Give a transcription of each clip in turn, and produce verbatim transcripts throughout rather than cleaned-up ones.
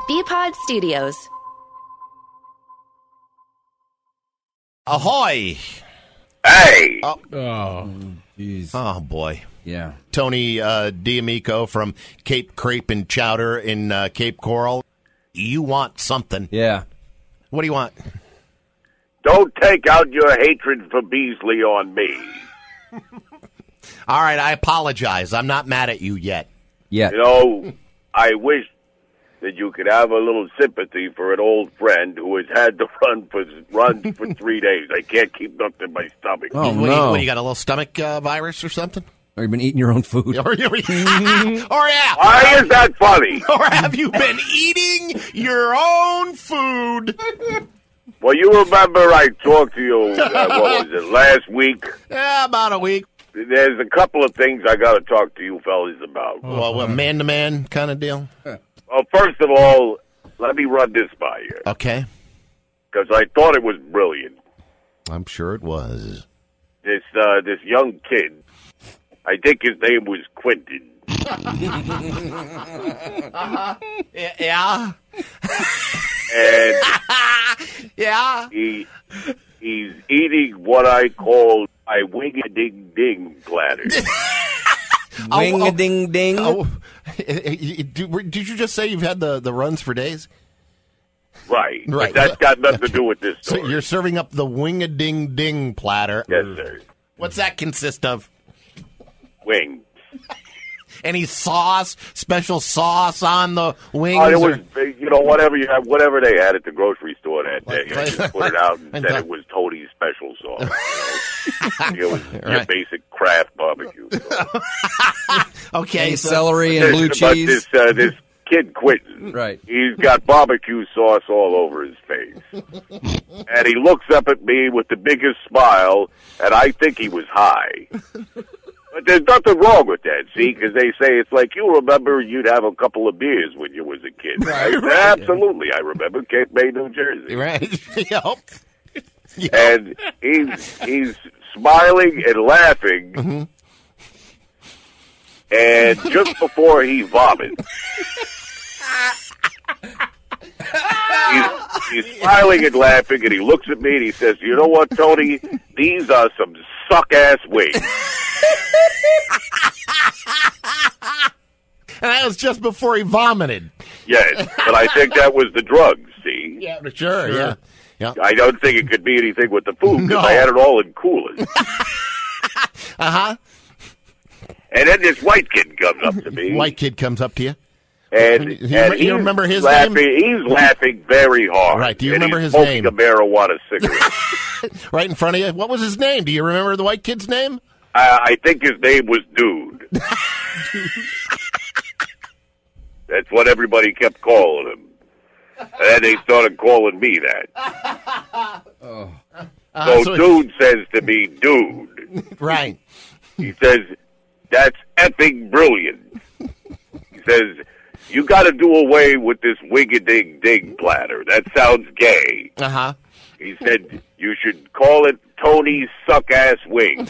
B-Pod Studios. Ahoy! Hey! Oh, Oh, jeez. oh boy. Yeah. Tony uh, D'Amico from Cape Crepe and Chowder in uh, Cape Coral. You want something. Yeah. What do you want? Don't take out your hatred for Beasley on me. All right, I apologize. I'm not mad at you yet. Yeah. You know, I wish that you could have a little sympathy for an old friend who has had to run for run for three days. I can't keep nothing in my stomach. Oh, what, do you, no. what, you got a little stomach uh, virus or something? Or you've been eating your own food. Or, or yeah. Why is that funny? Or have you been eating your own food? Well, you remember I talked to you, uh, what was it, last week? Yeah, about a week. There's a couple of things I got to talk to you fellas about. Well, a man-to-man kind of deal? Well, first of all, let me run this by you, Okay. because I thought it was brilliant. I'm sure it was. This uh, this young kid, I think his name was Quentin. Yeah. And Yeah. he he's eating what I call a wing-a-ding-ding platter. Wing a ding ding. Oh, did did you just say you've had the, the runs for days? Right. Right. But that's got nothing to do with this So story. you're serving up the wing-a-ding-ding platter. Yes, sir. What's that consist of? Wing. Any sauce, special sauce on the wings? Oh, it was, or- you know, whatever you have, whatever they had at the grocery store that day. I Like- just put it out and I said thought- it was Tony's special sauce. You know? It was your Right. basic craft barbecue sauce. Okay, And so- celery and blue But cheese. this, uh, this kid Quentin, Right. he's got barbecue sauce all over his face. And he looks up at me with the biggest smile, and I think he was high. But there's nothing wrong with that, see, because they say it's like, you remember you'd have a couple of beers when you was a kid. Right, I said, right. Absolutely, I remember Cape May, New Jersey. Right. Yep. Yep. And he's he's smiling and laughing. Mm-hmm. And just before he vomits, he's, he's smiling and laughing, and he looks at me and he says, "You know what, Tony? These are some suck-ass wings." And that was just before he vomited. Yes, but I think that was the drugs, see? Yeah, sure, yeah. Yeah. I don't think it could be anything with the food, because No. I had it all in coolers. Uh-huh. And then this white kid comes up to me. White kid comes up to you. And, You- and you he's remember his laughing, name? He's laughing very hard. Right, do you and remember he's his smoking name? a marijuana cigarette. Right in front of you. What was his name? Do you remember the white kid's name? uh, I think his name was Dude. That's what everybody kept calling him. And then they started calling me that. Oh. Uh, so, so- Dude says to me, Dude. Right. He says, that's effing brilliant. He says, you got to do away with this wing-a-ding-ding platter. That sounds gay. Uh-huh. He said, you should call it Tony's suck-ass wing.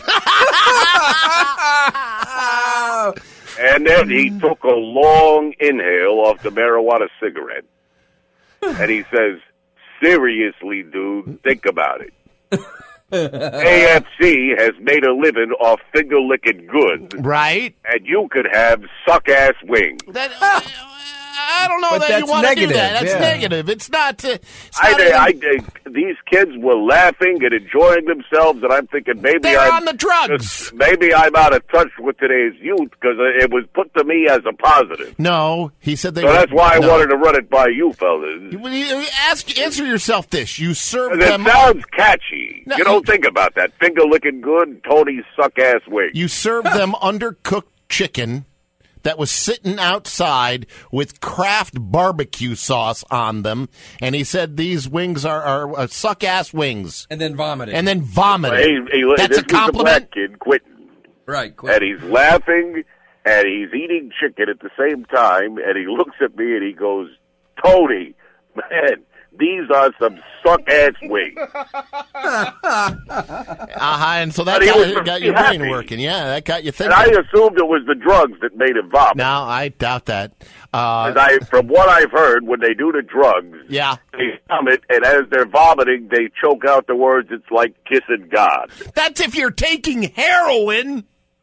And then he took a long inhale off the marijuana cigarette. And he says, seriously, dude, think about it. A F C has made a living off finger-licking goods, Right. and you could have suck-ass wings. That, uh, I don't know But that you that's want to do negative, that. That's yeah. negative. It's not. Uh, it's I, not I, even- I, these kids were laughing and enjoying themselves, and I'm thinking maybe They're I'm on the drugs. just- maybe I'm out of touch with today's youth because it was put to me as a positive. No, he said they. So were, that's why I no. wanted to run it by you fellas. You- you Ask, answer yourself this: you serve It them. sounds catchy. No, you don't you- think about that. Finger licking good, Tony's suck ass wing. You serve them undercooked chicken that was sitting outside with Kraft barbecue sauce on them, and he said these wings are, are uh, suck ass wings, And then vomiting. and then vomited. Hey, hey, That's this a was the compliment. black kid quitting, Right. Quick. and he's laughing, and he's eating chicken at the same time, and he looks at me and he goes, "Tony, man, these are some suck-ass wings. Uh-huh, and so that But he got, was got your happy. brain working. Yeah, that got you And thinking. I assumed it was the drugs that made him vomit. No, I doubt that. Uh, 'Cause I, from what I've heard, when they do the drugs, yeah. they vomit, and as they're vomiting, they choke out the words, it's like kissing God. That's if you're taking heroin.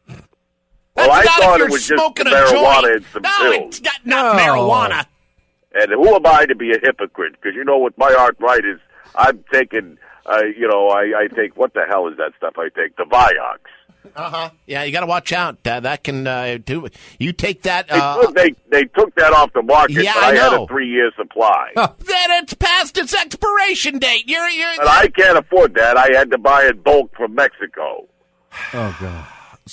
Well, That's I not thought if it you're was just smoking the a marijuana joint. and some no, pills. it's not, not No. marijuana. And who am I to be a hypocrite? Because, you know, with my arthritis, I'm taking, uh, you know, I, I take, what the hell is that stuff I take? The Vioxx. Uh-huh. Yeah, you got to watch out. Uh, that can uh, do. You take that. They, Uh, took, they, they took that off the market, Yeah, but I, I had know. a three-year supply. then it's past its expiration date. You're you're. But I can't afford that. I had to buy it bulk from Mexico. Oh, God.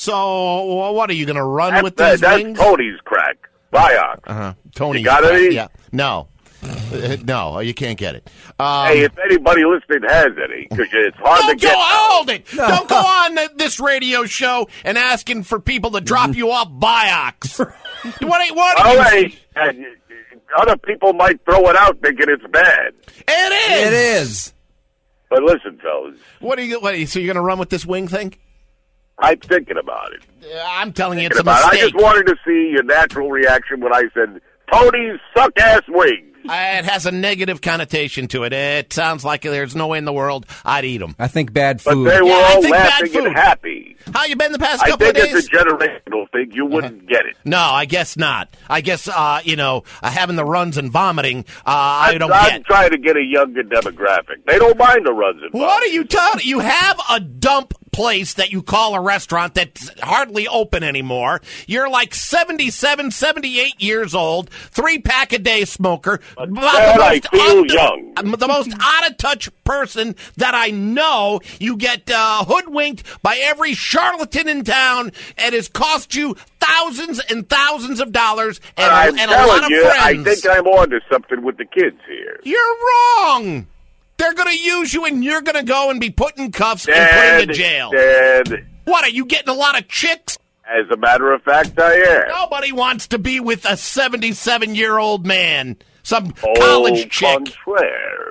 So what are you going to run That's, with that, these that's wings? Tony's crack. Vioxx. Uh-huh. Tony. You got any? Yeah. No. Uh, no, you can't get it. Um, Hey, if anybody listening has any, because it's hard to Don't get. go, hold it. Don't go on th- this radio show and asking for people to drop you off Vioxx. What, what All are you? right. And other people might throw it out thinking it's bad. It is. It is. But listen, fellas, What are you? What are you so you're going to run with this wing thing? I'm thinking about it. Uh, I'm telling you, it's Thinking a about it. I mistake. just wanted to see your natural reaction when I said, Tony's suck-ass wings. Uh, it has a negative connotation to it. It sounds like there's no way in the world I'd eat them. I think bad But food. they were Yeah, I all think bad laughing food. and happy. How you been the past I couple think of it's days? a generational thing. You wouldn't get it. No, I guess not. I guess uh, you know, uh, having the runs and vomiting, uh, I don't I'm get. trying to get a younger demographic. They don't mind the runs and What are you talking? You have a dump place that you call a restaurant that's hardly open anymore. You're like seventy-seven, seventy-eight years old, three pack a day smoker. But about Dad, the I most feel under- young. I'm the most out of touch person that I know. You get uh, hoodwinked by every charlatan in town, and has cost you thousands and thousands of dollars and, I'm and a lot telling of you, friends. I think I'm on to something with the kids here. You're wrong. They're going to use you, and you're going to go and be put in cuffs and Dad, put into jail. Dad, What, are you getting a lot of chicks? as a matter of fact, I am. Nobody wants to be with a seventy-seven-year-old man. Some Au college chick. contraire.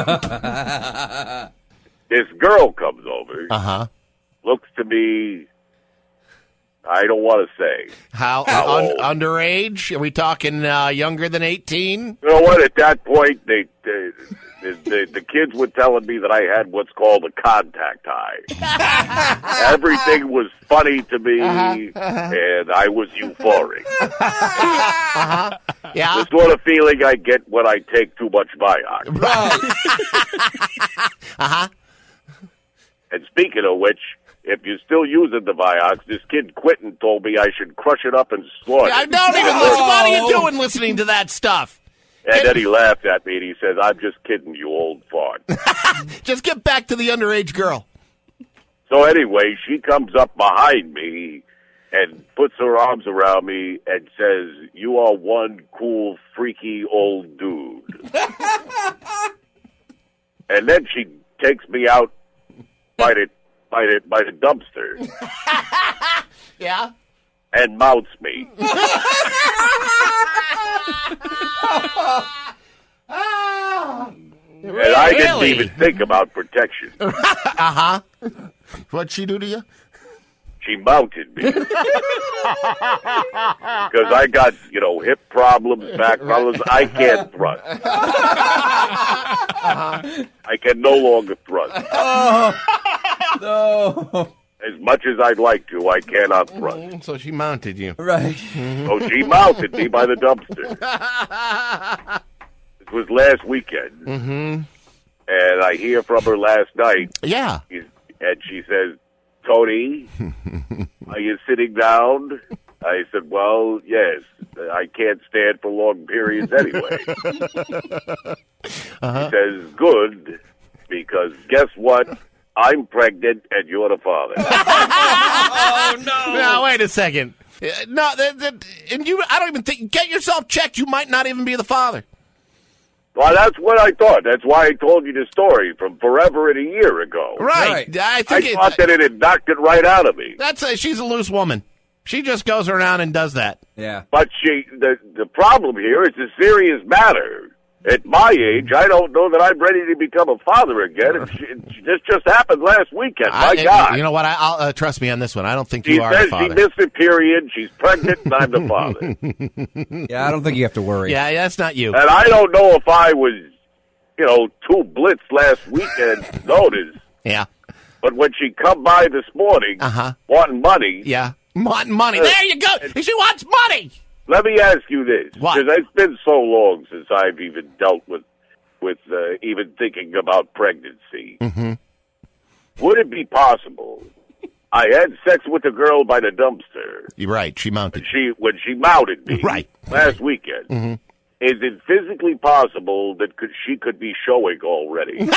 This girl comes over, Uh-huh. looks to me, I don't want to say. How, How un- old? underage? Are we talking uh, younger than eighteen? You know what? At that point, they, they, the, the, the kids were telling me that I had what's called a contact high. Everything was funny to me, and I was euphoric. Yeah. The sort of feeling I get when I take too much Vioxx. Uh-huh. And speaking of which, if you're still using the Vioxx, this kid Quentin told me I should crush it up and snort I it. don't even listen. What are you doing listening to that stuff? And then he laughed at me and he says, I'm just kidding you, old fart. Just get back to the underage girl. So anyway, she comes up behind me and puts her arms around me and says, you are one cool, freaky old dude. And then she takes me out by the, by the, by the dumpster Yeah? and mounts me. And I didn't Really? even think about protection. Uh-huh. What'd she do to you? She mounted me. Because I got, you know, hip problems, back problems. I can't thrust. I can no longer thrust. No. As much as I'd like to, I cannot thrust. So she mounted you. Right. So she mounted me by the dumpster. This was last weekend. Mm-hmm. And I hear from her last night. Yeah. And she says, Tony, are you sitting down? I said, well, yes. I can't stand for long periods anyway. Uh-huh. She says, good, because guess what? I'm pregnant and you're the father. Oh, no. Now, wait a second. Uh, No, that, that, and you, I don't even think, get yourself checked. You might not even be the father. Well, that's what I thought. That's why I told you the story from forever and a year ago. Right. Right. I I think it, thought that it had knocked it right out of me. that's a, she's a loose woman. She just goes around and does that. Yeah. But she, the the problem here is a serious matter. At my age, I don't know that I'm ready to become a father again. And she, this just happened last weekend. My I, God. You know what? I, I'll uh, trust me on this one. I don't think She you are says the father. she missed a period. She's pregnant, and I'm the father. Yeah, I don't think you have to worry. Yeah, yeah, that's not you. And I don't know if I was, you know, too blitzed last weekend notice. Yeah. But when she come by this morning, Uh-huh. wanting money, Yeah. Wanting money. Uh, There you go. She wants money. let me ask you this. What? Because it's been so long since I've even dealt with, with uh, even thinking about pregnancy. Mm-hmm. Would it be possible I had sex with a girl by the dumpster You're right. She mounted. she when she mounted me Right. last weekend? Mm-hmm. Is it physically possible that could, she could be showing already? no,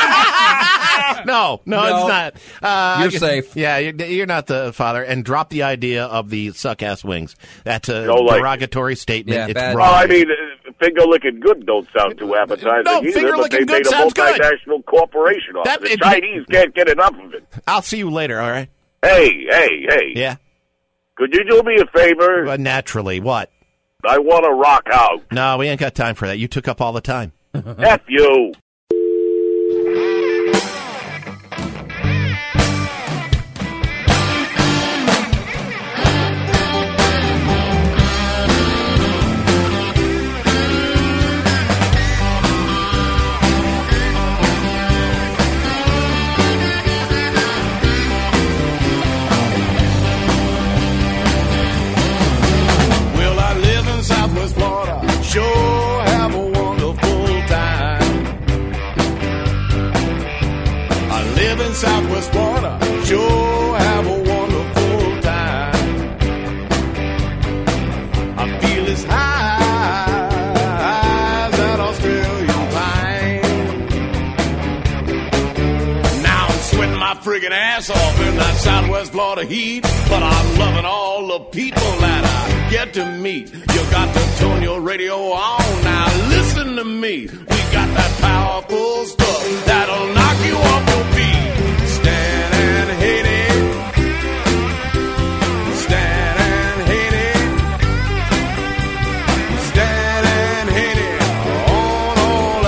no, No. it's not. Uh, You're safe. Yeah, you're, you're not the father. And drop the idea of the suck-ass wings. That's a Don't like it. derogatory statement. Yeah, it's bad. wrong. Well, I mean, uh, finger licking good don't sound too appetizing No, either, finger but they licking good made a sounds good. multinational corporation of That- it. The it- Chinese can't get enough of it. I'll see you later, all right? Hey, hey, hey. Yeah. Could you do me a favor? But naturally, what? I want to rock out. No, we ain't got time for that. You took up all the time. F you. Well, I live in Southwest Florida. Sure have a wonderful time. I live in Southwest Florida. Sure have a wonderful time. I feel as high as that Australian pine. Now I'm sweating my friggin' ass off in that Southwest Florida heat, but I'm loving all the people that I get to meet. You got to turn your radio on now. Listen to me. We got that powerful stuff that'll knock you off your feet. Stand and hit it. Stand and hit it. Stand and hit it on all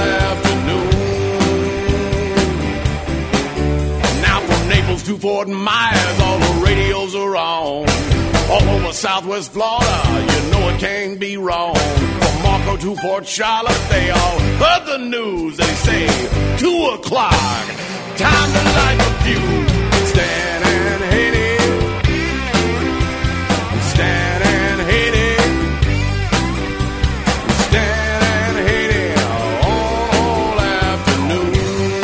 afternoon. Now from Naples to Fort Myers, all the radios are on. All over Southwest Florida, you know it can't be wrong. From Marco to Port Charlotte, they all heard the news. They say, two o'clock, time to light the fuse. Stand and hit it. Stand and hit it. Stand and hit it on all afternoon.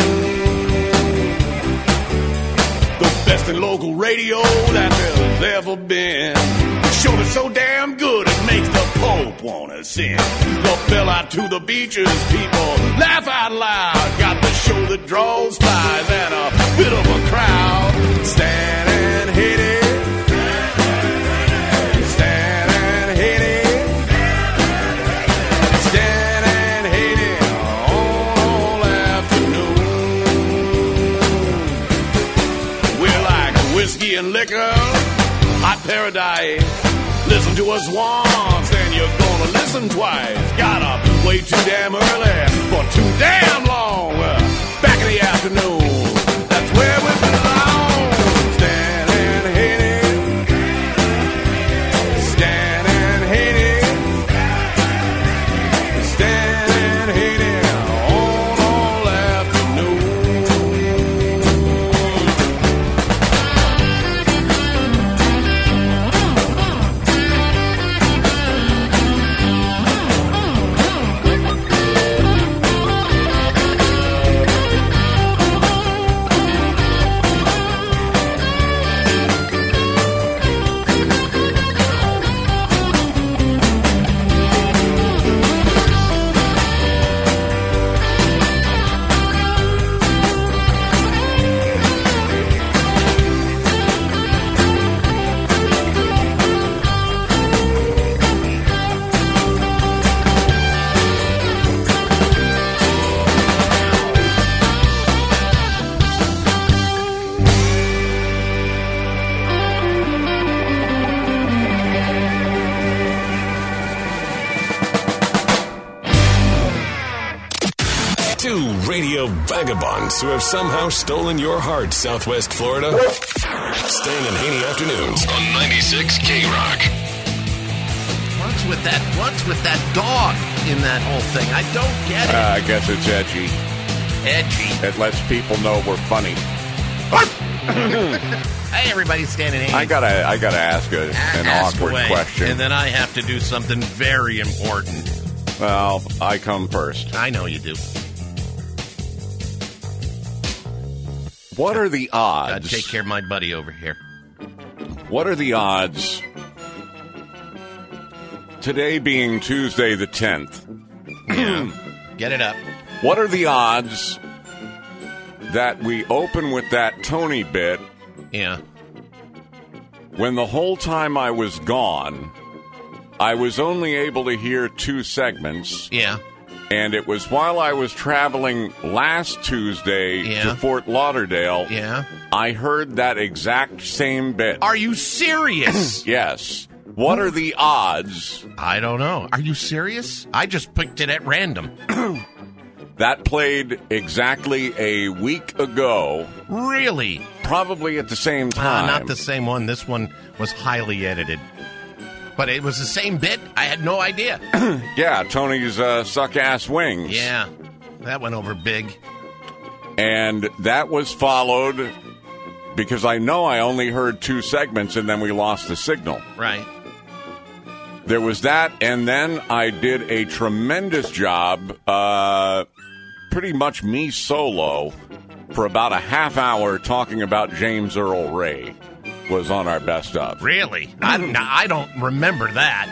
The best in local radio that there's ever been. The show is so damn good it makes the Pope wanna sing. Go fill out to the beaches, people laugh out loud. Got the show that draws flies and a bit of a crowd. Stand and hit it. Stand and hit it. Stand and hit it on all afternoon. We're like whiskey and liquor, hot paradise. Listen to us once, then you're gonna listen twice. Got up way too damn early for too damn long. Uh, back in the afternoon, that's where we belong. Stand and hit it. Stand and hit it. Stand and hit it on all afternoon. Two radio vagabonds who have somehow stolen your heart, Southwest Florida. Stan and Haney Afternoons on ninety-six K-Rock. What's with that? What's with that dog in that whole thing? I don't get it. Uh, I guess it's edgy. Edgy. It lets people know we're funny. Hey, everybody, standing in. I gotta, I gotta ask a, an Ask awkward away, question. and then I have to do something very important. Well, I come first. I know you do. What are the Gotta odds? take care of my buddy over here. What are the odds? Today being Tuesday the tenth. Yeah. Get it up. What are the odds that we open with that Tony bit Yeah. when the whole time I was gone, I was only able to hear two segments, Yeah. and it was while I was traveling last Tuesday Yeah. to Fort Lauderdale, Yeah. I heard that exact same bit. Are you serious? Yes. What are the odds I don't know. Are you serious? I just picked it at random. that played exactly a week ago, Really? probably at the same Uh, time? not the same one. This one was highly edited. But it was the same bit? I had no idea. Yeah, Tony's uh, suck-ass wings. Yeah. That went over big. And that was followed, because I know I only heard two segments and then we lost the signal. Right. There was that, and then I did a tremendous job, uh, pretty much me solo, for about a half hour talking about James Earl Ray was on our best of. Really? I, don't- I don't remember that.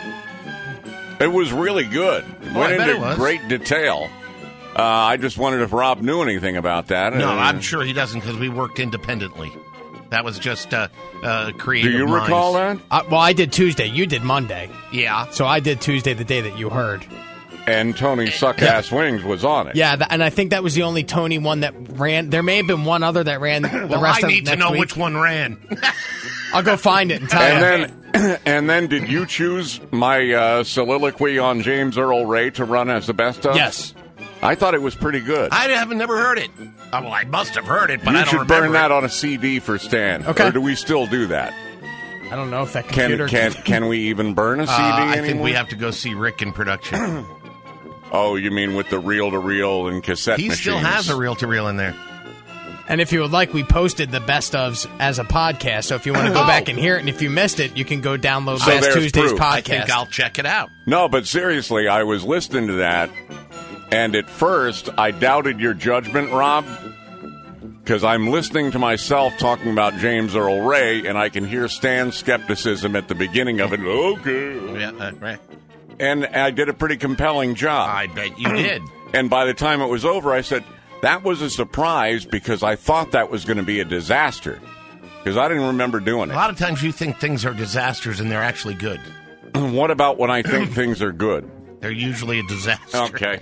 It was really good. Oh, Went I bet into it was. great detail. Uh, I just wondered if Rob knew anything about that. No, and- I'm sure he doesn't because we worked independently. That was just uh, uh, Do creative you minds. recall that? Uh, well, I did Tuesday. You did Monday. Yeah. So I did Tuesday, the day that you heard. And Tony Suck-Ass Wings was on it. Yeah, th- and I think that was the only Tony one that ran. There may have been one other that ran the Well, rest I of need to next know week. which one ran. I'll go find it and tell And you. then, and then, did you choose my uh, soliloquy on James Earl Ray to run as the best of? Yes. I thought it was pretty good. I haven't never heard it. Oh, well, I must have heard it, but you I don't should remember burn that it. on a C D for Stan. Okay. Or do we still do that? I don't know if that Can computer can can we even burn a C D Uh, I anymore? think we have to go see Rick in production. Oh, you mean with the reel-to-reel and cassette He machines? still has a reel-to-reel in there. And if you would like, we posted the best ofs as a podcast. So if you want to go Oh. back and hear it, and if you missed it, you can go download So Best there's Tuesday's proof. podcast. I think I'll check it out. No, but seriously, I was listening to that, and at first I doubted your judgment, Rob, because I'm listening to myself talking about James Earl Ray, and I can hear Stan's skepticism at the beginning of it. Okay. Yeah, uh, right. And I did a pretty compelling job. I bet you did. And by the time it was over, I said, that was a surprise because I thought that was going to be a disaster. Because I didn't remember doing A it. lot of times you think things are disasters and they're actually good. What about when I think things are good? They're usually a disaster. Okay.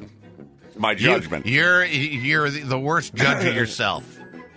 My You- judgment. You're you're the the worst judge of yourself.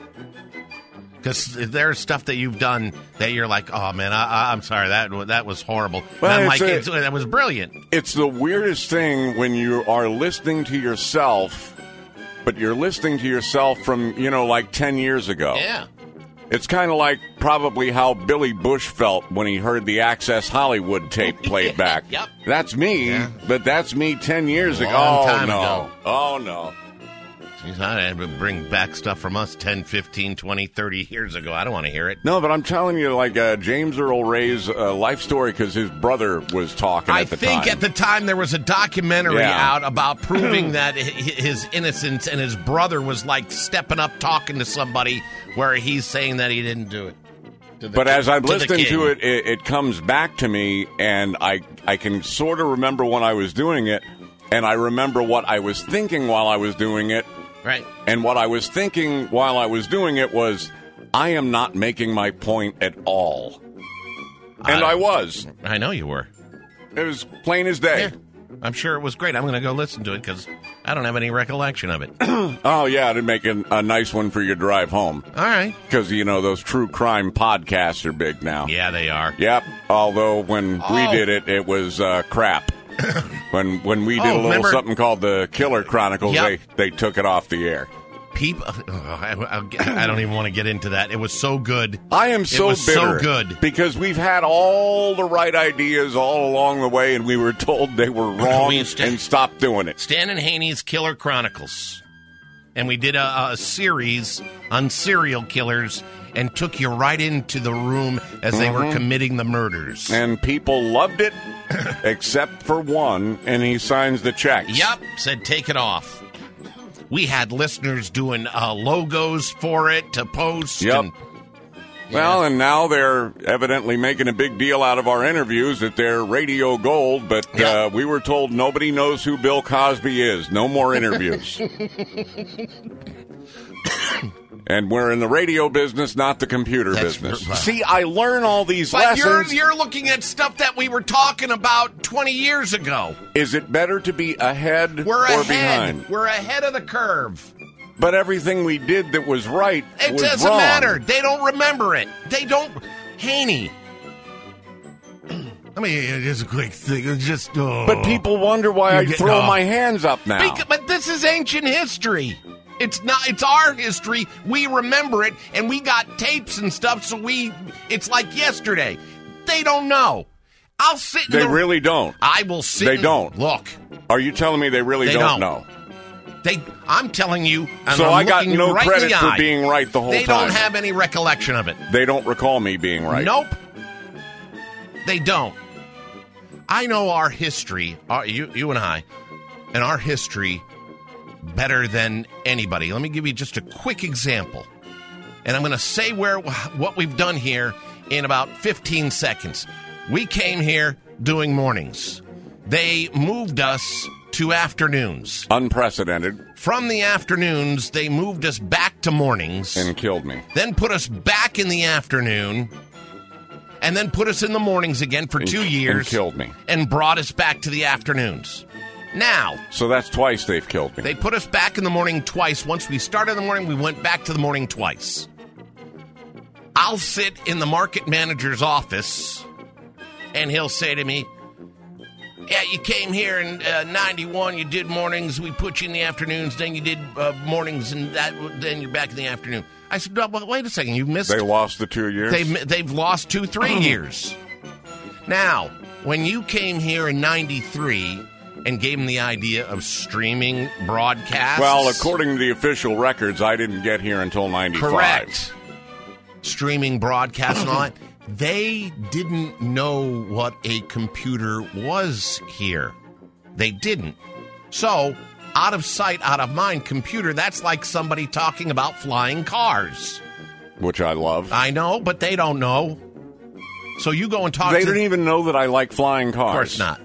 Because there's stuff that you've done that you're like, oh man, I, I, I'm sorry, that that was horrible. Well, and I'm it's like, a- it's, that was brilliant. It's the weirdest thing when you are listening to yourself, but you're listening to yourself from, you know, like ten years ago. Yeah. It's kind of like probably how Billy Bush felt when he heard the Access Hollywood tape played back. Yep. That's me, Yeah. but that's me ten years ago. Long Oh, time no. ago. Oh, no. Jeez, I had to bring back stuff from us ten, fifteen, twenty, thirty years ago. I don't want to hear it. No, but I'm telling you, like uh, James Earl Ray's uh, life story, because his brother was talking I at the think time. at the time there was a documentary Yeah. out about proving that hi- his innocence, and his brother was like stepping up talking to somebody where he's saying that he didn't do it. To the But kid- as I'm to the listening kid. to it, it, it comes back to me, and I I can sort of remember when I was doing it, and I remember what I was thinking while I was doing it, Right. and what I was thinking while I was doing it was, I am not making my point at all. And I- I was. I know you were. It was plain as day. Yeah. I'm sure it was great. I'm going to go listen to it because I don't have any recollection of it. Oh, yeah, to make a, a nice one for your drive home. All right. Because, you know, those true crime podcasts are big now. Yeah, they are. Yep. Although when we Oh. did it, it was uh, crap. when when we did Oh, a little remember- something called the Killer Chronicles, Yep. they, they took it off the air. People, oh, I, I- I don't even want to get into that. It was so good. I am so it was bitter so good. because we've had all the right ideas all along the way, and we were told they were wrong We used to- and stopped doing it. Stan and Haney's Killer Chronicles. And we did a, a series on serial killers and took you right into the room as they were committing the murders. And people loved it, except for one, and he signs the checks. Yep, said take it off. We had listeners doing uh, logos for it to post. Yep. And, Well, and now they're evidently making a big deal out of our interviews that they're radio gold, but Yeah. uh, we were told nobody knows who Bill Cosby is. No more interviews. And we're in the radio business, not the computer That's business. right. See, I learn all these but you're, lessons. you're looking at stuff that we were talking about twenty years ago. Is it better to be ahead We're or ahead. behind? We're ahead of the curve. But everything we did that was right It was doesn't wrong. matter. They don't remember it. They don't. Haney. I mean, it is a quick thing. It's just. Oh. But people wonder why You I get- throw no. my hands up now. Beca- but this is ancient history. It's not. It's our history. We remember it, and we got tapes and stuff. So we. It's like yesterday. They don't know. I'll sit. In They the, really don't. I will sit. They in- don't. Look. Are you telling me they really They don't, don't. know? They. I'm telling you. And So I'm I got looking no right in credit the for eye. being right the whole They time. don't have any recollection of it. They don't recall me being right. Nope. They don't. I know our history, our, you, you and I, and our history better than anybody. Let me give you just a quick example. And I'm going to say where what we've done here in about fifteen seconds. We came here doing mornings. They moved us to afternoons. Unprecedented. From the afternoons, they moved us back to mornings. And killed me. Then put us back in the afternoon, and then put us in the mornings again for And- two and years. killed me. And brought us back to the afternoons. Now, So that's twice they've killed me. they put us back in the morning twice. Once we started in the morning, we went back to the morning twice. I'll sit in the market manager's office, and he'll say to me, yeah, you came here in uh, ninety-one, you did mornings, we put you in the afternoons, then you did uh, mornings, and that, then you're back in the afternoon. I said, no, but wait a second, you missed They lost the two years. They've, they've lost two, three years. Now, when you came here in ninety-three and gave them the idea of streaming broadcasts. Well, according to the official records, I didn't get here until ninety-five. Correct. Streaming broadcasts and all that. They didn't know what a computer was here. They didn't. So, out of sight, out of mind, computer, that's like somebody talking about flying cars. Which I love. I know, but they don't know. So you go and talk They to... didn't even know that I like flying cars. Of course not.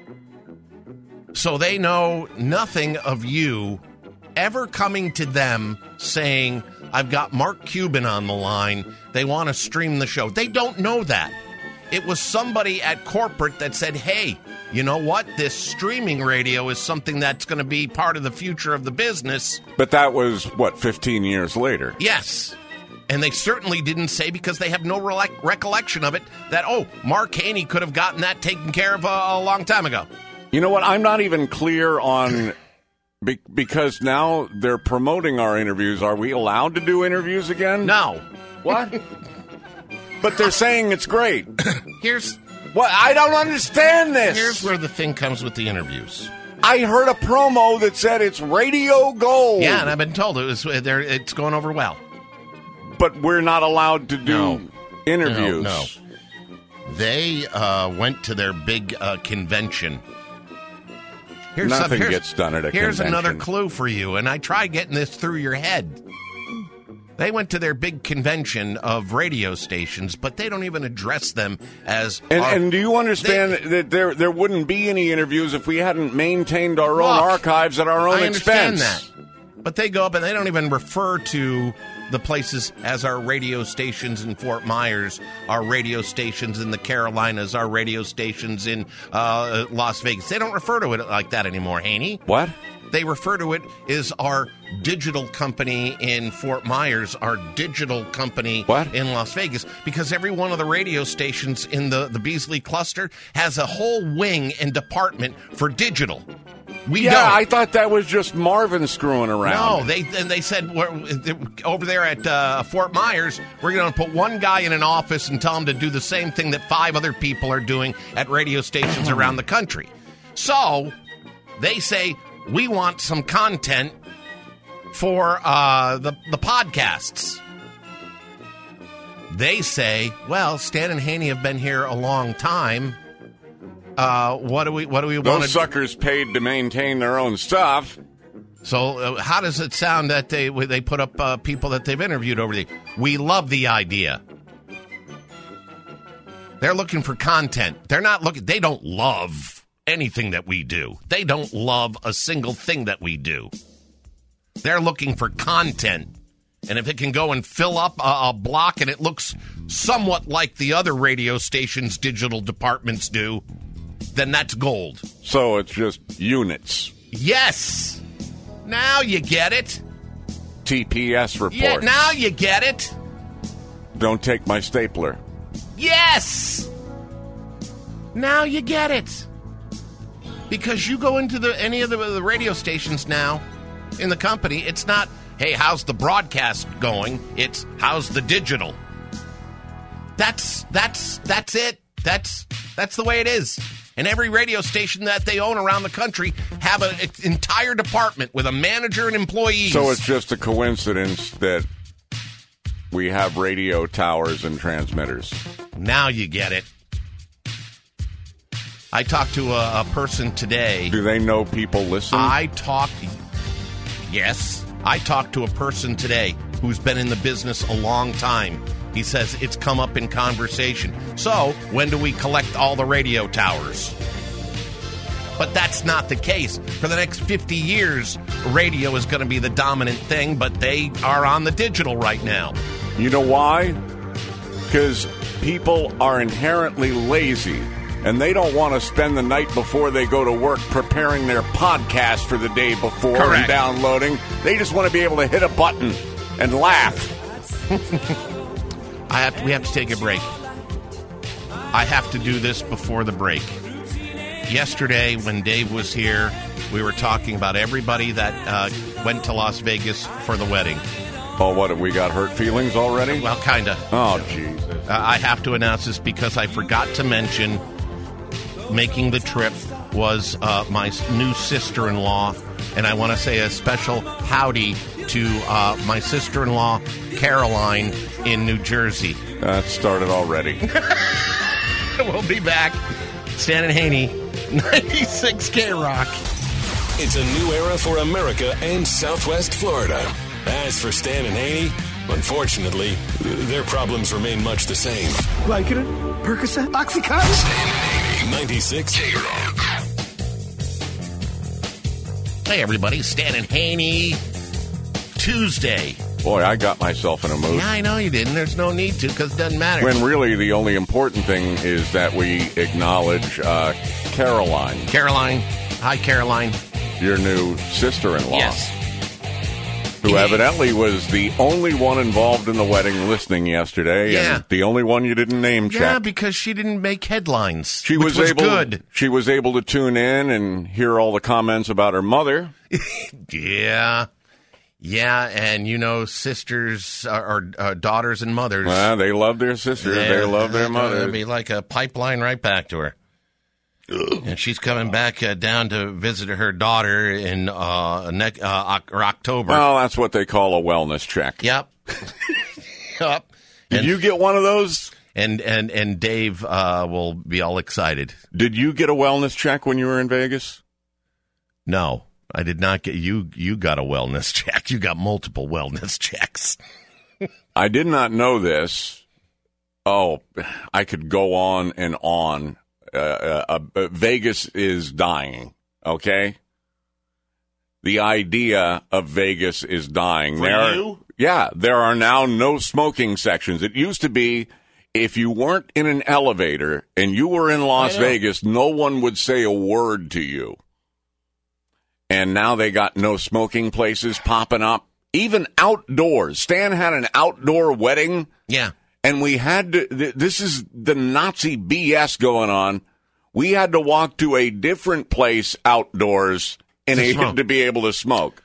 So they know nothing of you ever coming to them saying, I've got Mark Cuban on the line. They want to stream the show. They don't know that. It was somebody at corporate that said, hey, you know what? This streaming radio is something that's going to be part of the future of the business. But that was, what, fifteen years later? Yes. And they certainly didn't say, because they have no re- recollection of it, that, oh, Mark Haney could have gotten that taken care of uh, a long time ago. You know what? I'm not even clear on... Be- because now they're promoting our interviews. Are we allowed to do interviews again? No. What? But they're saying it's great. Here's What? I don't understand this. here's where the thing comes with the interviews. I heard a promo that said it's radio gold. Yeah, and I've been told it was there. It's going over well. But we're not allowed to do No. interviews. No, no. They uh, went to their big uh, convention. Here's Nothing some- here's- gets done at a Here's convention. another clue for you, and I try getting this through your head. They went to their big convention of radio stations, but they don't even address them as. And, our- and do you understand They- that there there wouldn't be any interviews if we hadn't maintained our own Look, archives at our own I understand expense? that. But they go up and they don't even refer to the places as our radio stations in Fort Myers, our radio stations in the Carolinas, our radio stations in uh, Las Vegas. They don't refer to it like that anymore, Haney. What? They refer to it as our digital company in Fort Myers, our digital company What? in Las Vegas, because every one of the radio stations in the, the Beasley cluster has a whole wing and department for digital. We Yeah, don't. I thought that was just Marvin screwing around. No, they and they said we're, over there at uh, Fort Myers, we're going to put one guy in an office and tell him to do the same thing that five other people are doing at radio stations around the country. So they say we want some content for uh, the the podcasts. They say, well, Stan and Haney have been here a long time. Uh, what do we what do we want Those to suckers paid to maintain their own stuff. So uh, how does it sound that they they put up uh, people that they've interviewed over the? We love the idea. They're looking for content. They're not looking. They don't love anything that we do. They don't love a single thing that we do. They're looking for content. And if it can go and fill up a, a block and it looks somewhat like the other radio stations' digital departments do, then that's gold. So it's just units. Yes. Now you get it. T P S reports. Yeah, now you get it. Don't take my stapler. Yes. Now you get it. Because you go into the any of the, the radio stations now in the company, it's not, hey, how's the broadcast going? It's, how's the digital? That's that's that's it. That's that's the way it is. And every radio station that they own around the country have an entire department with a manager and employees. So it's just a coincidence that we have radio towers and transmitters. Now you get it. I talked to a, a person today. Do they know people listen? I talked, yes, I talked to a person today who's been in the business a long time. He says it's come up in conversation. So, when do we collect all the radio towers? But that's not the case. For the next fifty years, radio is going to be the dominant thing, but they are on the digital right now. You know why? Because people are inherently lazy, and they don't want to spend the night before they go to work preparing their podcast for the day before Correct. and downloading. They just want to be able to hit a button and laugh. I have to, we have to take a break. I have to do this before the break. Yesterday, when Dave was here, we were talking about everybody that uh, went to Las Vegas for the wedding. Oh, what, we got hurt feelings already? Well, kind of. Oh, Jesus. Uh, I have to announce this because I forgot to mention making the trip was uh, my new sister-in-law, and I want to say a special howdy to uh, my sister-in-law, Caroline, in New Jersey. That started already. We'll be back. Stan and Haney, ninety-six K Rock. It's a new era for America and Southwest Florida. As for Stan and Haney, unfortunately, their problems remain much the same. Vicodin, Percocet, Oxycontin. Stan and Haney, ninety-six K Rock. Hey, everybody. Stan and Haney. Tuesday. Boy, I got myself in a mood. Yeah, I know you didn't. There's no need to because it doesn't matter. When really the only important thing is that we acknowledge uh, Caroline, Caroline. Hi, Caroline. your new sister-in-law. Yes. Who evidently was the only one involved in the wedding listening yesterday, Yeah. and the only one you didn't name check. Yeah, because she didn't make headlines. She which was, was able. good. She was able to tune in and hear all the comments about her mother. Yeah. Yeah, and you know, sisters are, are, are daughters and mothers. Well, they love their sisters. They love their It'd mothers. be like a pipeline right back to her. And she's coming back uh, down to visit her daughter in uh, ne- uh, Oc- or October. Well, that's what they call a wellness check. Yep. Yep. Did And- you get one of those? And and and Dave uh, will be all excited. Did you get a wellness check when you were in Vegas? No, I did not get you. You got a wellness check. You got multiple wellness checks. I did not know this. Oh, I could go on and on. Uh, uh, uh, Vegas is dying, okay? The idea of Vegas is dying. For there are, you? Yeah, there are now no smoking sections. It used to be if you weren't in an elevator and you were in Las I know. Vegas, no one would say a word to you. and now they got no smoking places popping up. Even outdoors. Stan had an outdoor wedding. Yeah. And we had to, th- this is the Nazi B S going on. We had to walk to a different place outdoors in To a, smoke. to be able to smoke.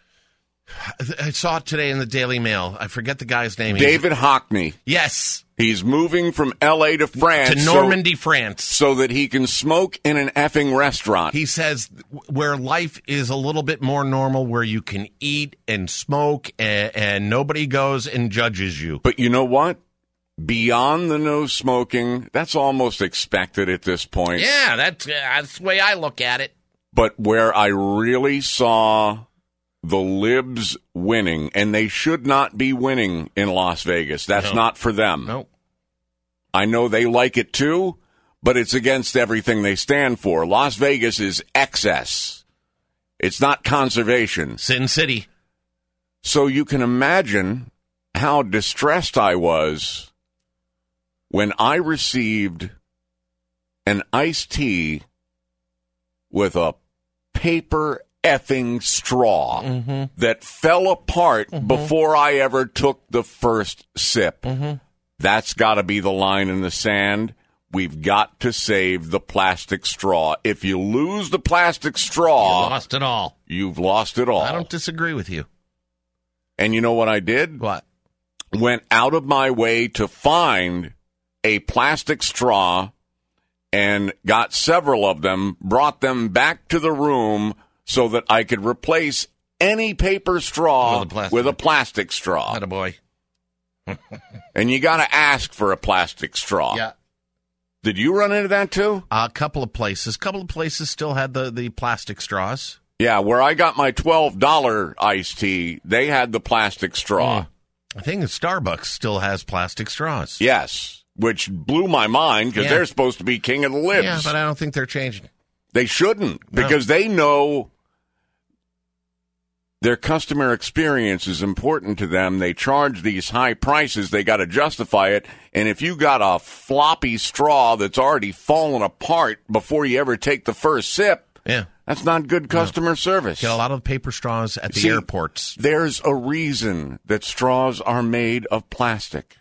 I saw it today in the Daily Mail. I forget the guy's name. David Hockney. Yes. He's moving from L A to France. To Normandy, France. So that he can smoke in an effing restaurant. He says where life is a little bit more normal, where you can eat and smoke and, and nobody goes and judges you. But you know what? Beyond the no smoking, that's almost expected at this point. Yeah, that's, uh, that's the way I look at it. But where I really saw the libs winning, and they should not be winning in Las Vegas. That's No. not for them. Nope. I know they like it too, but it's against everything they stand for. Las Vegas is excess. It's not conservation. Sin City. So you can imagine how distressed I was when I received an iced tea with a paper effing straw Mm-hmm. that fell apart before I ever took the first sip. Mm-hmm. That's got to be the line in the sand. We've got to save the plastic straw. If you lose the plastic straw, You lost it all. you've lost it all. I don't disagree with you. And you know what I did? What? Went out of my way to find a plastic straw and got several of them, brought them back to the room so that I could replace any paper straw With a plastic. with a plastic straw. Attaboy. And you got to ask for a plastic straw. Yeah. Did you run into that too? A couple of places. A couple of places still had the, the plastic straws. Yeah, where I got my twelve dollars iced tea, they had the plastic straw. I think Starbucks still has plastic straws. Yes, which blew my mind because Yeah. they're supposed to be king of the libs. Yeah, but I don't think they're changing. They shouldn't, No. because they know their customer experience is important to them. They charge these high prices. They got to justify it. And if you got a floppy straw that's already fallen apart before you ever take the first sip, Yeah. that's not good customer service. Get a lot of paper straws at the See, airports. There's a reason that straws are made of plastic.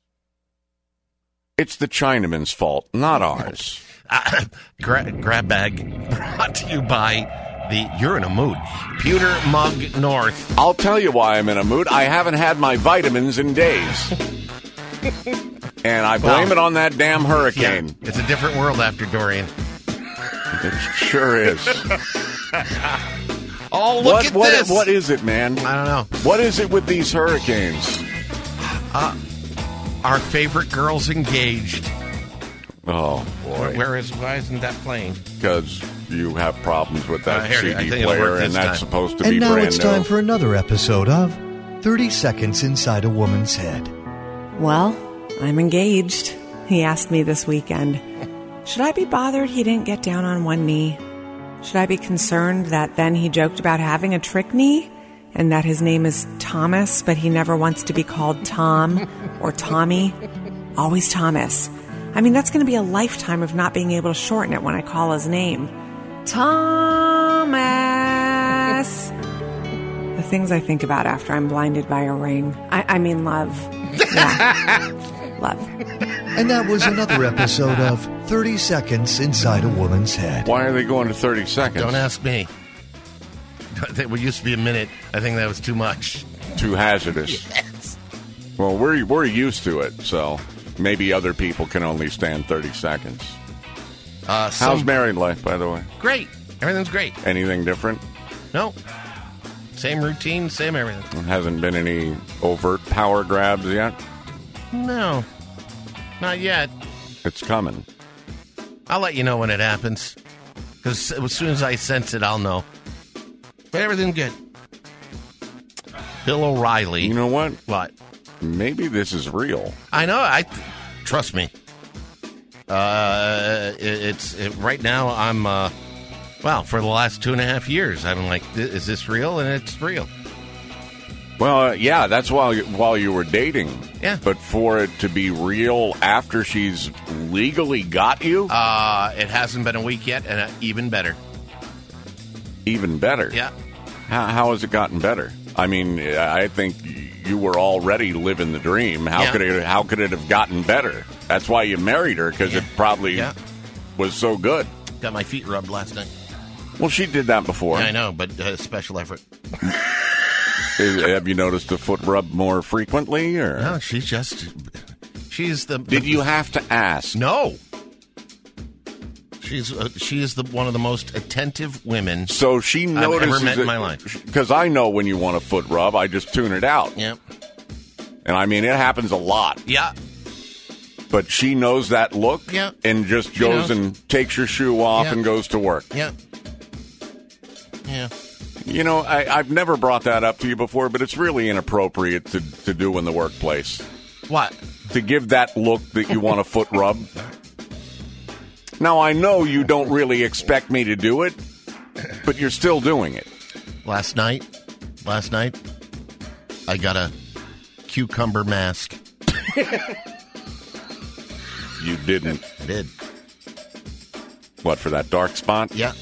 It's the Chinaman's fault, not ours. Uh, gra- grab bag brought to you by the You're in a Mood. Pewter Mug North. I'll tell you why I'm in a mood. I haven't had my vitamins in days. And I blame Well, it on that damn Yeah, hurricane. it's a different world after Dorian. It sure is. Oh, look what, at what, this. what is it, man? I don't know. What is it with these hurricanes? Our favorite girl's engaged. Oh, boy. Where is, why isn't that playing? Because you have problems with that Uh, here it is. I C D think it'll player, work and this that's time. supposed to And be now brand it's new. time for another episode of thirty Seconds Inside a Woman's Head. Well, I'm engaged. He asked me this weekend, should I be bothered he didn't get down on one knee? Should I be concerned that then he joked about having a trick knee and that his name is Thomas, but he never wants to be called Tom or Tommy? Always Thomas. I mean, that's going to be a lifetime of not being able to shorten it when I call his name. Thomas. The things I think about after I'm blinded by a ring. I, I mean, love. Yeah. Love. And that was another episode of thirty Seconds Inside a Woman's Head. Why are they going to thirty seconds? Don't ask me. That would used to be a minute. I think that was too much. Too hazardous. Yes. Well, we're, we're used to it, so maybe other people can only stand thirty seconds. Uh, How's some- married life, by the way? Great. Everything's great. Anything different? No. Same routine, same everything. Hasn't been any overt power grabs yet? No. Not yet. It's coming. I'll let you know when it happens. Because as soon as I sense it, I'll know. But everything's good. Bill O'Reilly. You know what? What? Maybe this is real. I know. I trust me. Uh, it, it's it, right now. I'm uh, well for the last two and a half years. I'm like, is this real? And it's real. Well, uh, yeah, that's while you, while you were dating. Yeah. But for it to be real after she's legally got you, Uh, it hasn't been a week yet, and uh, even better. even better. Yeah. How, how has it gotten better? I mean, I think you were already living the dream. How Yeah. could it? How could it have gotten better? That's why you married her, because Yeah. it probably Yeah. was so good. Got my feet rubbed last night. Well, she did that before. Yeah, I know, but uh, special effort. Is- Have you noticed the foot rub more frequently, or No, she's just she's the. did you have to ask? No. She's uh, she is the one of the most attentive women So she I've notices ever met in my life. Because I know when you want a foot rub, I just tune it out. Yep. And I mean, it happens a lot. Yeah. But she knows that look Yeah. and just She goes knows. and takes your shoe off Yeah. and goes to work. Yeah. Yeah. You know, I, I've never brought that up to you before, but it's really inappropriate to, to do in the workplace. What? To give that look that you want a foot rub. Now, I know you don't really expect me to do it, but you're still doing it. Last night, last night, I got a cucumber mask. You didn't. I did. What, for that dark spot? Yeah.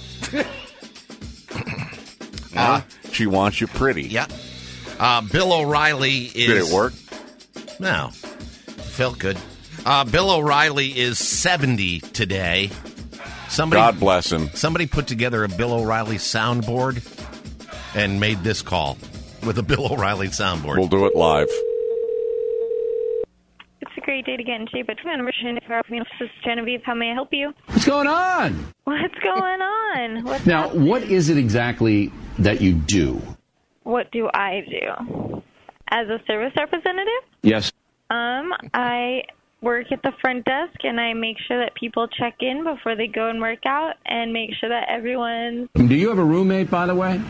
Uh, she wants you pretty. Yeah. Uh, Bill O'Reilly is. Did it work? No. Felt good. Uh, Bill O'Reilly is seventy today. Somebody, God bless him. Somebody put together a Bill O'Reilly soundboard and made this call with a Bill O'Reilly soundboard. We'll do it live. It's a great day to get in shape. It's number This is Genevieve. How may I help you? What's going on? What's going on? What's Now, happening? what is it exactly that you do? What do I do? As a service representative? Yes. Um, I work at the front desk and I make sure that people check in before they go and work out and make sure that everyone's... Do you have a roommate, by the way?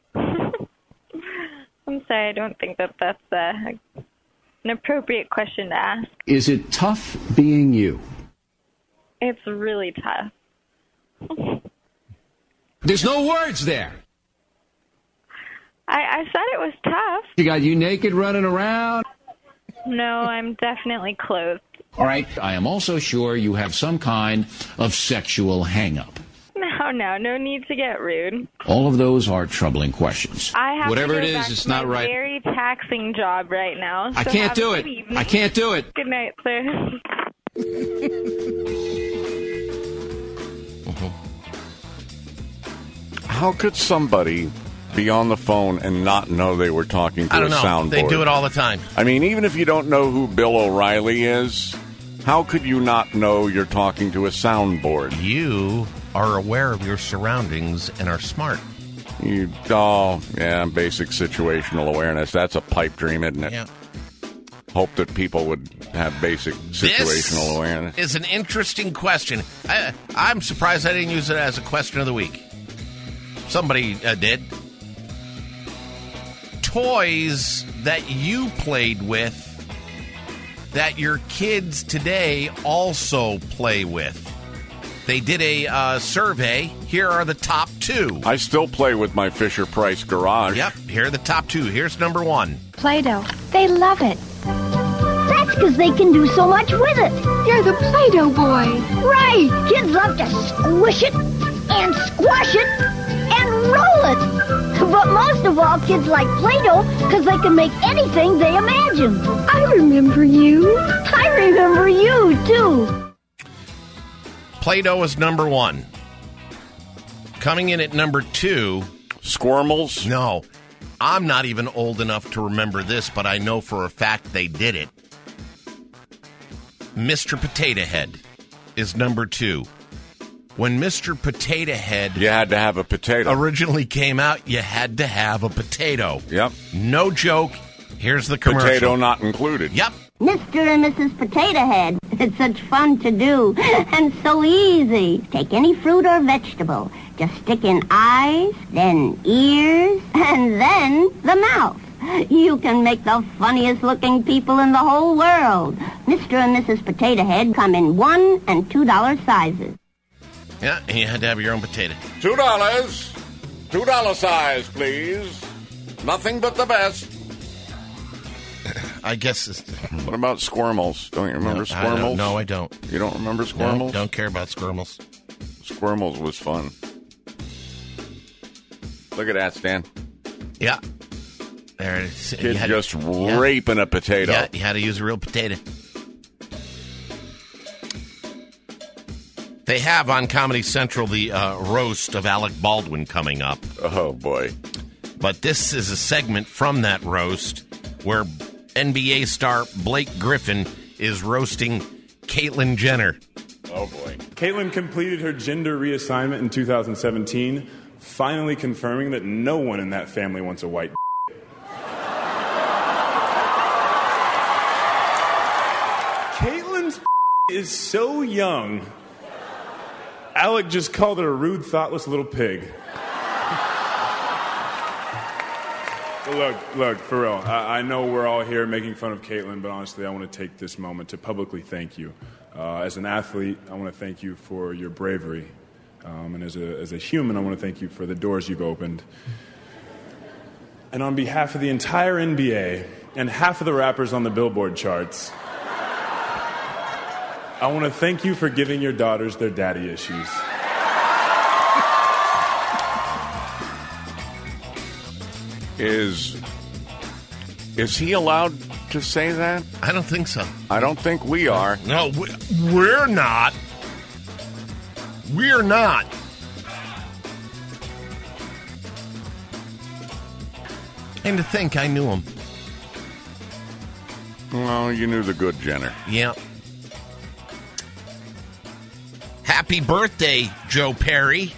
I'm sorry, I don't think that that's a, an appropriate question to ask. Is it tough being you? It's really tough. There's no words there. I, I said it was tough. You got you naked running around? No, I'm definitely clothed. All right. I am also sure you have some kind of sexual hang-up. No, no, no need to get rude. All of those are troubling questions. I have Whatever to go it is, back it's to not my right. very taxing job right now. I so can't have do a it. good evening. I can't do it. Good night, sir. How could somebody be on the phone and not know they were talking to I don't a know. soundboard? They do it all the time. I mean, even if you don't know who Bill O'Reilly is, how could you not know you're talking to a soundboard? You are aware of your surroundings and are smart. You, oh, yeah, basic situational awareness. That's a pipe dream, isn't it? Yeah. Hope that people would have basic situational This awareness. is an interesting question. I, I'm surprised I didn't use it as a question of the week. Somebody uh, did. Toys that you played with that your kids today also play with. They did a uh, survey. Here are the top two. I still play with my Fisher-Price garage. Yep, here are the top two. Here's number one. Play-Doh. They love it. That's because they can do so much with it. You're the Play-Doh boy. Right. Kids love to squish it and squash it and roll it. But most of all, kids like Play-Doh because they can make anything they imagine. I remember you. I remember you, too. Play-Doh is number one. Coming in at number two... Squirmels? No. I'm not even old enough to remember this, but I know for a fact they did it. Mister Potato Head is number two. When Mister Potato Head... You had to have a potato. Originally came out, you had to have a potato. Yep. No joke. Here's the commercial. Potato not included. Yep. Mister and Missus Potato Head. It's such fun to do and so easy. Take any fruit or vegetable. Just stick in eyes, then ears, and then the mouth. You can make the funniest looking people in the whole world. Mister and Missus Potato Head come in one and two dollar sizes. Yeah, and you had to have your own potato. Two dollars. Two dollar size, please. Nothing but the best. I guess. It's, what about Squirmels? Don't you remember no, Squirmels? I don't, no, I don't. You don't remember Squirmels? No, don't care about Squirmels. Squirmels was fun. Look at that, Stan. Yeah. There it is. Kid had, just yeah. raping a potato. Yeah, you had to use a real potato. They have on Comedy Central the uh, roast of Alec Baldwin coming up. Oh, boy. But this is a segment from that roast where N B A star Blake Griffin is roasting Caitlyn Jenner. Oh, boy. Caitlyn completed her gender reassignment in two thousand seventeen, finally confirming that no one in that family wants a white Caitlyn's is so young, Alec just called her a rude, thoughtless little pig. Look, look, for real, I, I know we're all here making fun of Caitlyn, but honestly, I want to take this moment to publicly thank you. Uh, as an athlete, I want to thank you for your bravery. Um, and as a, as a human, I want to thank you for the doors you've opened. And on behalf of the entire N B A and half of the rappers on the Billboard charts, I want to thank you for giving your daughters their daddy issues. Is is he allowed to say that? I don't think so. I don't think we are. No, we, we're not. We're not. And to think I knew him. Well, you knew the good Jenner. Yeah. Happy birthday, Joe Perry.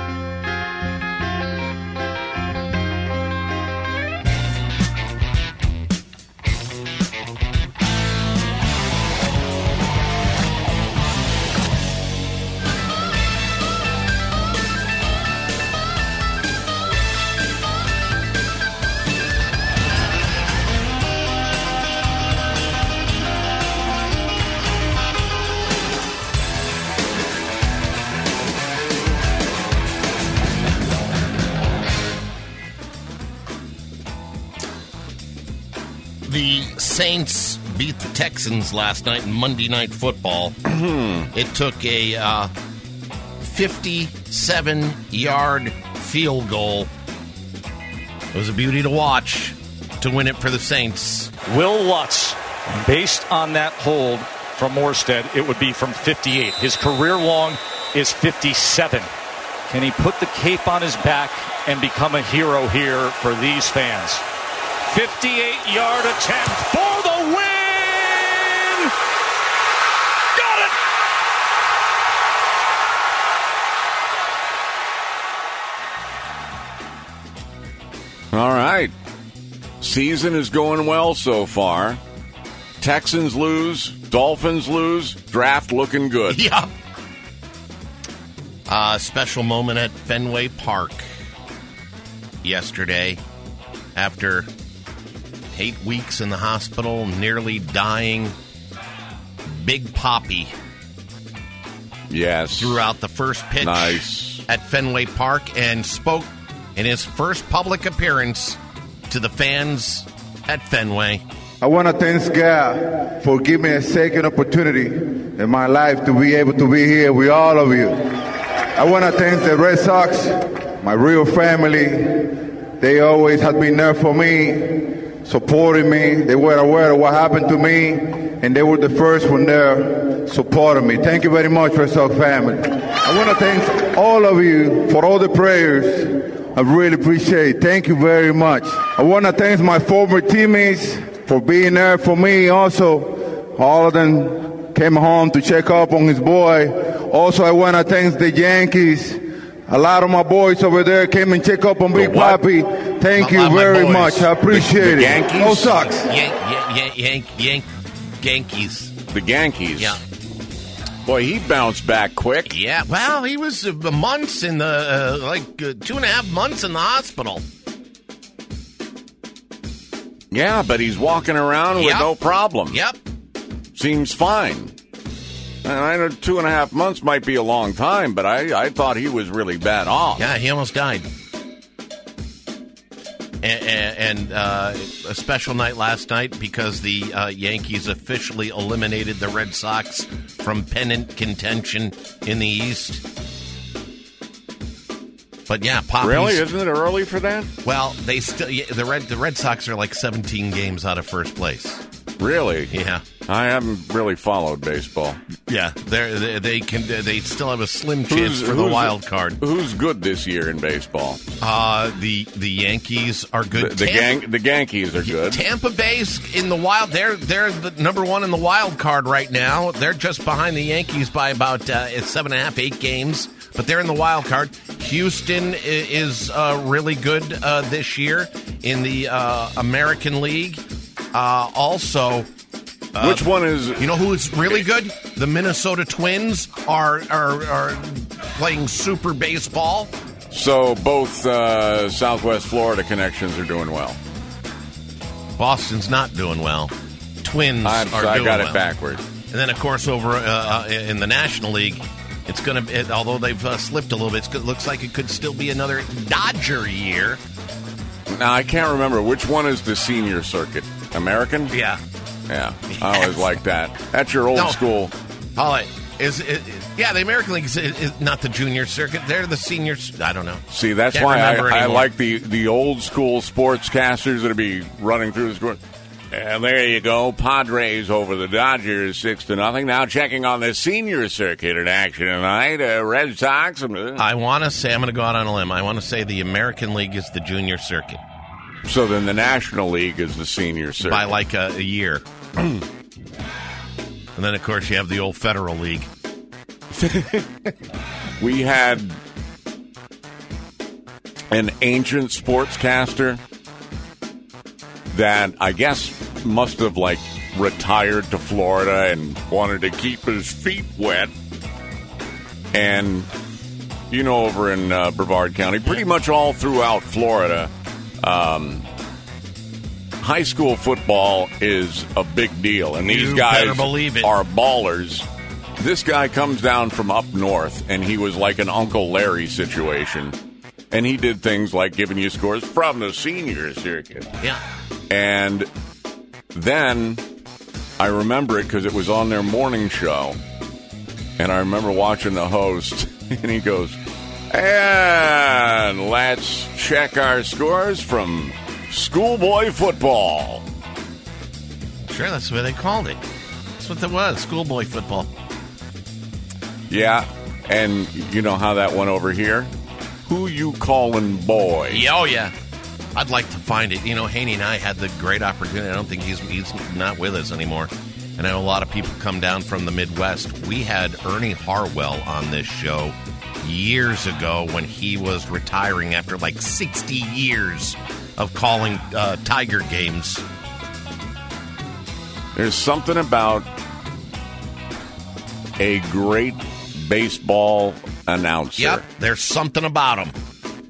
The Saints beat the Texans last night in Monday Night Football. It took a uh, fifty-seven-yard field goal. It was a beauty to watch to win it for the Saints. Will Lutz, based on that hold from Morstead, it would be from fifty-eight. His career long is fifty-seven. Can he put the cape on his back and become a hero here for these fans? fifty-eight-yard attempt for the win! Got it! All right. Season is going well so far. Texans lose, Dolphins lose, draft looking good. Yeah. Uh, special moment at Fenway Park yesterday after eight weeks in the hospital, nearly dying. Big Poppy. Yes. Threw out the first pitch nice. at Fenway Park and spoke in his first public appearance to the fans at Fenway. I want to thank God for giving me a second opportunity in my life to be able to be here with all of you. I want to thank the Red Sox, my real family. They always have been there for me, supporting me. They were aware of what happened to me, and they were the first one there supporting me. Thank you very much, Red Sox family. I want to thank all of you for all the prayers. I really appreciate it. Thank you very much. I want to thank my former teammates for being there for me also. All of them came home to check up on his boy. Also, I want to thank the Yankees. A lot of my boys over there came and check up on Big Papi. Thank My- you my very boys. much. I appreciate The- the it. Yankees? No sucks. Yank, yank, yank, yank, Yankees. The Yankees. Yeah. Boy, he bounced back quick. Yeah, well, he was uh, months in the, uh, like, uh, two and a half months in the hospital. Yeah, but he's walking around with Yep. no problem. Yep. Seems fine. And I know two and a half months might be a long time, but I, I thought he was really bad off. Yeah, he almost died. And, and uh, a special night last night because the uh, Yankees officially eliminated the Red Sox from pennant contention in the East. But yeah, Poppy's. Really? Isn't it early for that? Well, they still yeah, the Red the Red Sox are like seventeen games out of first place. Really? Yeah. I haven't really followed baseball. Yeah, they're, they they can they still have a slim chance Who's- for the who's- wild card. Who's good this year in baseball? Uh, the the Yankees are good. The, the, Tam- gang, the Yankees are good. Tampa Bay's in the wild. They're they're the number one in the wild card right now. They're just behind the Yankees by about uh, seven and a half, eight games. But they're in the wild card. Houston i- is uh, really good uh, this year in the uh, American League. Uh, also, uh, Which one is? you know who is really good? The Minnesota Twins are are, are playing super baseball. So both uh, Southwest Florida connections are doing well. Boston's not doing well. Twins I'm, are I doing got it well. backwards. And then, of course, over uh, in the National League, it's going to. It, although they've uh, slipped a little bit, it looks like it could still be another Dodger year. Now I can't remember which one is the senior circuit. American? Yeah, yeah. I always like that. That's your old No. school. All right. Is it, yeah, the American League is, is not the junior circuit. They're the seniors. I don't know. See, that's Can't why I, remember I anymore. like the, the old school sportscasters that'll be running through the score. And there you go, Padres over the Dodgers, six to nothing. Now checking on the senior circuit in action tonight. Uh, Red Sox. Uh, I want to say I'm going to go out on a limb. I want to say the American League is the junior circuit so then the National League is the senior circuit. by like a, a year. And then, of course, you have the old Federal League. We had an ancient sportscaster that I guess must have like retired to Florida and wanted to keep his feet wet. And you know, over in uh, Brevard County, pretty much all throughout Florida, um, high school football is a big deal, and these You guys better believe it. are ballers. This guy comes down from up north, and he was like an Uncle Larry situation. And he did things like giving you scores from the senior circuit. Yeah. And then I remember it because it was on their morning show. And I remember watching the host, and he goes, and let's check our scores from schoolboy football. Sure, that's what they called it. That's what that was, schoolboy football. Yeah, and you know how that went over here? Who you calling boy? Yeah, oh, yeah. I'd like to find it. You know, Haney and I had the great opportunity. I don't think he's he's not with us anymore. And I know a lot of people come down from the Midwest. We had Ernie Harwell on this show years ago when he was retiring after like sixty years of calling uh, Tiger games. There's something about a great baseball announcer. Yep, there's something about him.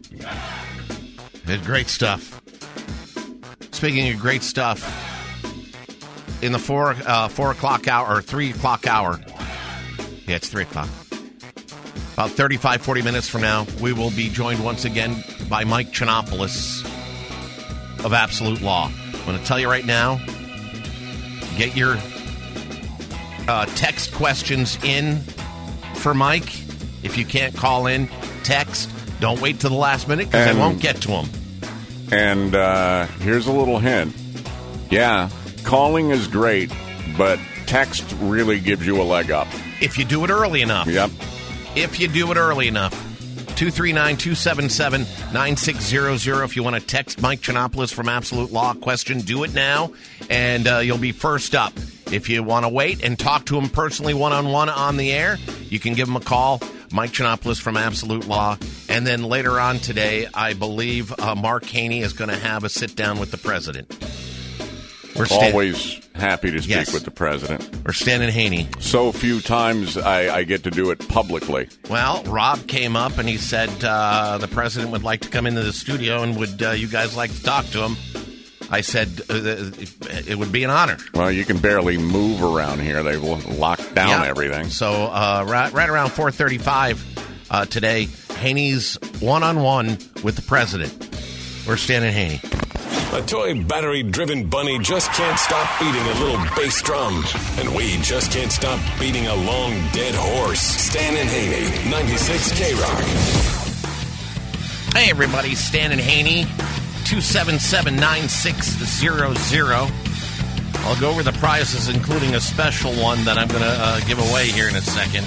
Did great stuff. Speaking of great stuff, in the four uh, four o'clock hour or three o'clock hour, yeah, it's three o'clock. About thirty-five, forty minutes from now, we will be joined once again by Mike Chinopoulos of Absolute Law. I'm going to tell you right now, get your uh, text questions in for Mike. If you can't call in, text. Don't wait till the last minute because I And- won't get to them. And uh, here's a little hint. Yeah, calling is great, but text really gives you a leg up. If you do it early enough. Yep. If you do it early enough. two three nine, two seven seven, nine six zero zero. If you want to text Mike Chinopoulos from Absolute Law question, do it now, and uh, you'll be first up. If you want to wait and talk to him personally one-on-one on the air, you can give him a call. Mike Chinopoulos from Absolute Law. And then later on today, I believe uh, Mark Haney is going to have a sit-down with the president. We're sta- Always happy to speak Yes. with the president. We're Stan and Haney. So few times I, I get to do it publicly. Well, Rob came up and he said uh, the president would like to come into the studio and would uh, you guys like to talk to him? I said uh, it would be an honor. Well, you can barely move around here. They've locked down Yeah. everything. So uh, right, right around four thirty-five uh, today, Haney's one-on-one with the president. We're Stan and Haney. A toy battery-driven bunny just can't stop beating a little bass drum. And we just can't stop beating a long, dead horse. Stan and Haney, ninety-six K-Rock. Hey, everybody. Stan and Haney, two seven seven, nine six zero zero. I'll go over the prizes, including a special one that I'm going to uh, give away here in a second.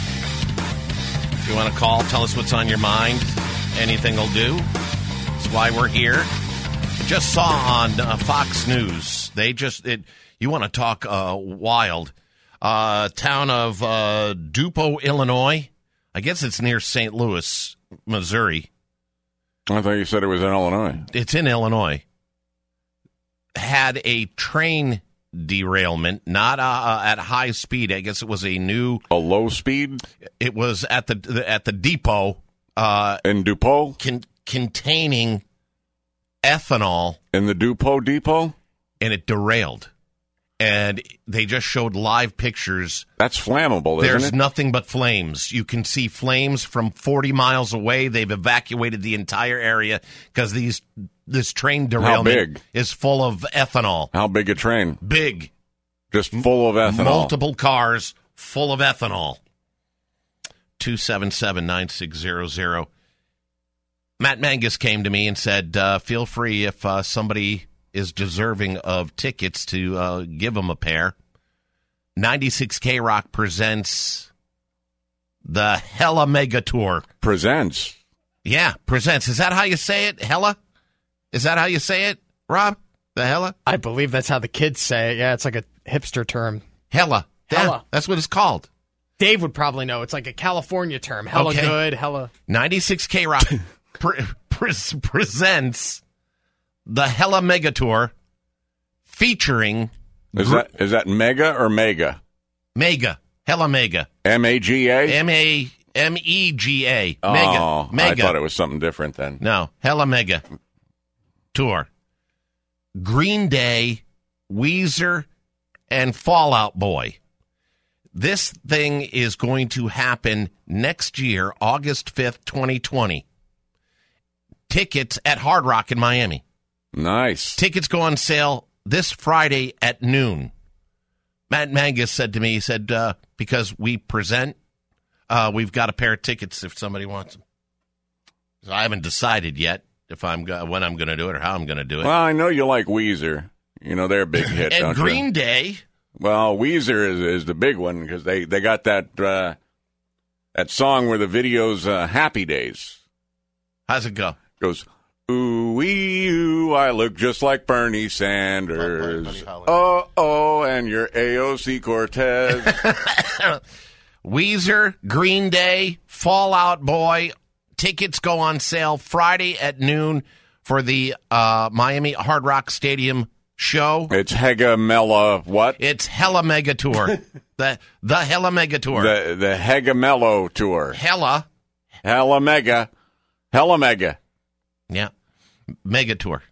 If you want to call, tell us what's on your mind. Anything will do. That's why we're here. I just saw on uh, Fox News, they just, it, you want to talk uh, wild. Uh, town of uh, Dupo, Illinois. I guess it's near Saint Louis, Missouri. I thought you said it was in Illinois. It's in Illinois. Had a train derailment, not uh, at high speed. I guess it was a new... A low speed? It was at the at the depot. Uh, in Dupo? Con- containing ethanol. In the Dupo depot? And it derailed. And they just showed live pictures. That's flammable, isn't There's it? nothing but flames. You can see flames from forty miles away. They've evacuated the entire area because these this train derailment How big? is full of ethanol. How big a train? Big. Just full of ethanol. Multiple cars full of ethanol. two seven seven, nine six zero zero. Matt Mangus came to me and said, uh, feel free if uh, somebody is deserving of tickets to uh, give them a pair. ninety-six K Rock presents the Hella Mega Tour. Presents? Yeah, presents. Is that how you say it? Hella? Is that how you say it, Rob? The Hella? I believe that's how the kids say it. Yeah, it's like a hipster term. Hella. Hella. Yeah, that's what it's called. Dave would probably know. It's like a California term. Hella Okay. good, hella... ninety-six K Rock pre- pre- presents the Hella Mega Tour featuring... Is gr- that is that mega or mega? Mega. Hella Mega. M A G A? M A M E G A. Oh, Mega. Mega. I thought it was something different then. No. Hella Mega Tour. Green Day, Weezer, and Fall Out Boy. This thing is going to happen next year, August fifth, twenty twenty. Tickets at Hard Rock in Miami. Nice. Tickets go on sale this Friday at noon. Matt Mangus said to me, he said, uh, because we present, uh, we've got a pair of tickets if somebody wants them. So I haven't decided yet if I'm go- when I'm going to do it or how I'm going to do it. Well, I know you like Weezer. You know, they're a big hit, and don't Green you? Day. Well, Weezer is, is the big one because they, they got that uh, that song where the video's uh, Happy Days. How's it go? Goes, ooh, wee, ooh, I look just like Bernie Sanders. Oh, oh, and your A O C Cortez. Weezer, Green Day, Fall Out Boy. Tickets go on sale Friday at noon for the uh, Miami Hard Rock Stadium show. It's Hega Mela what? It's Hella Mega Tour. the the Hella Mega Tour. The the Hega Mello Tour. Hella. Hella Mega. Hella Mega. Yeah. Mega Tour.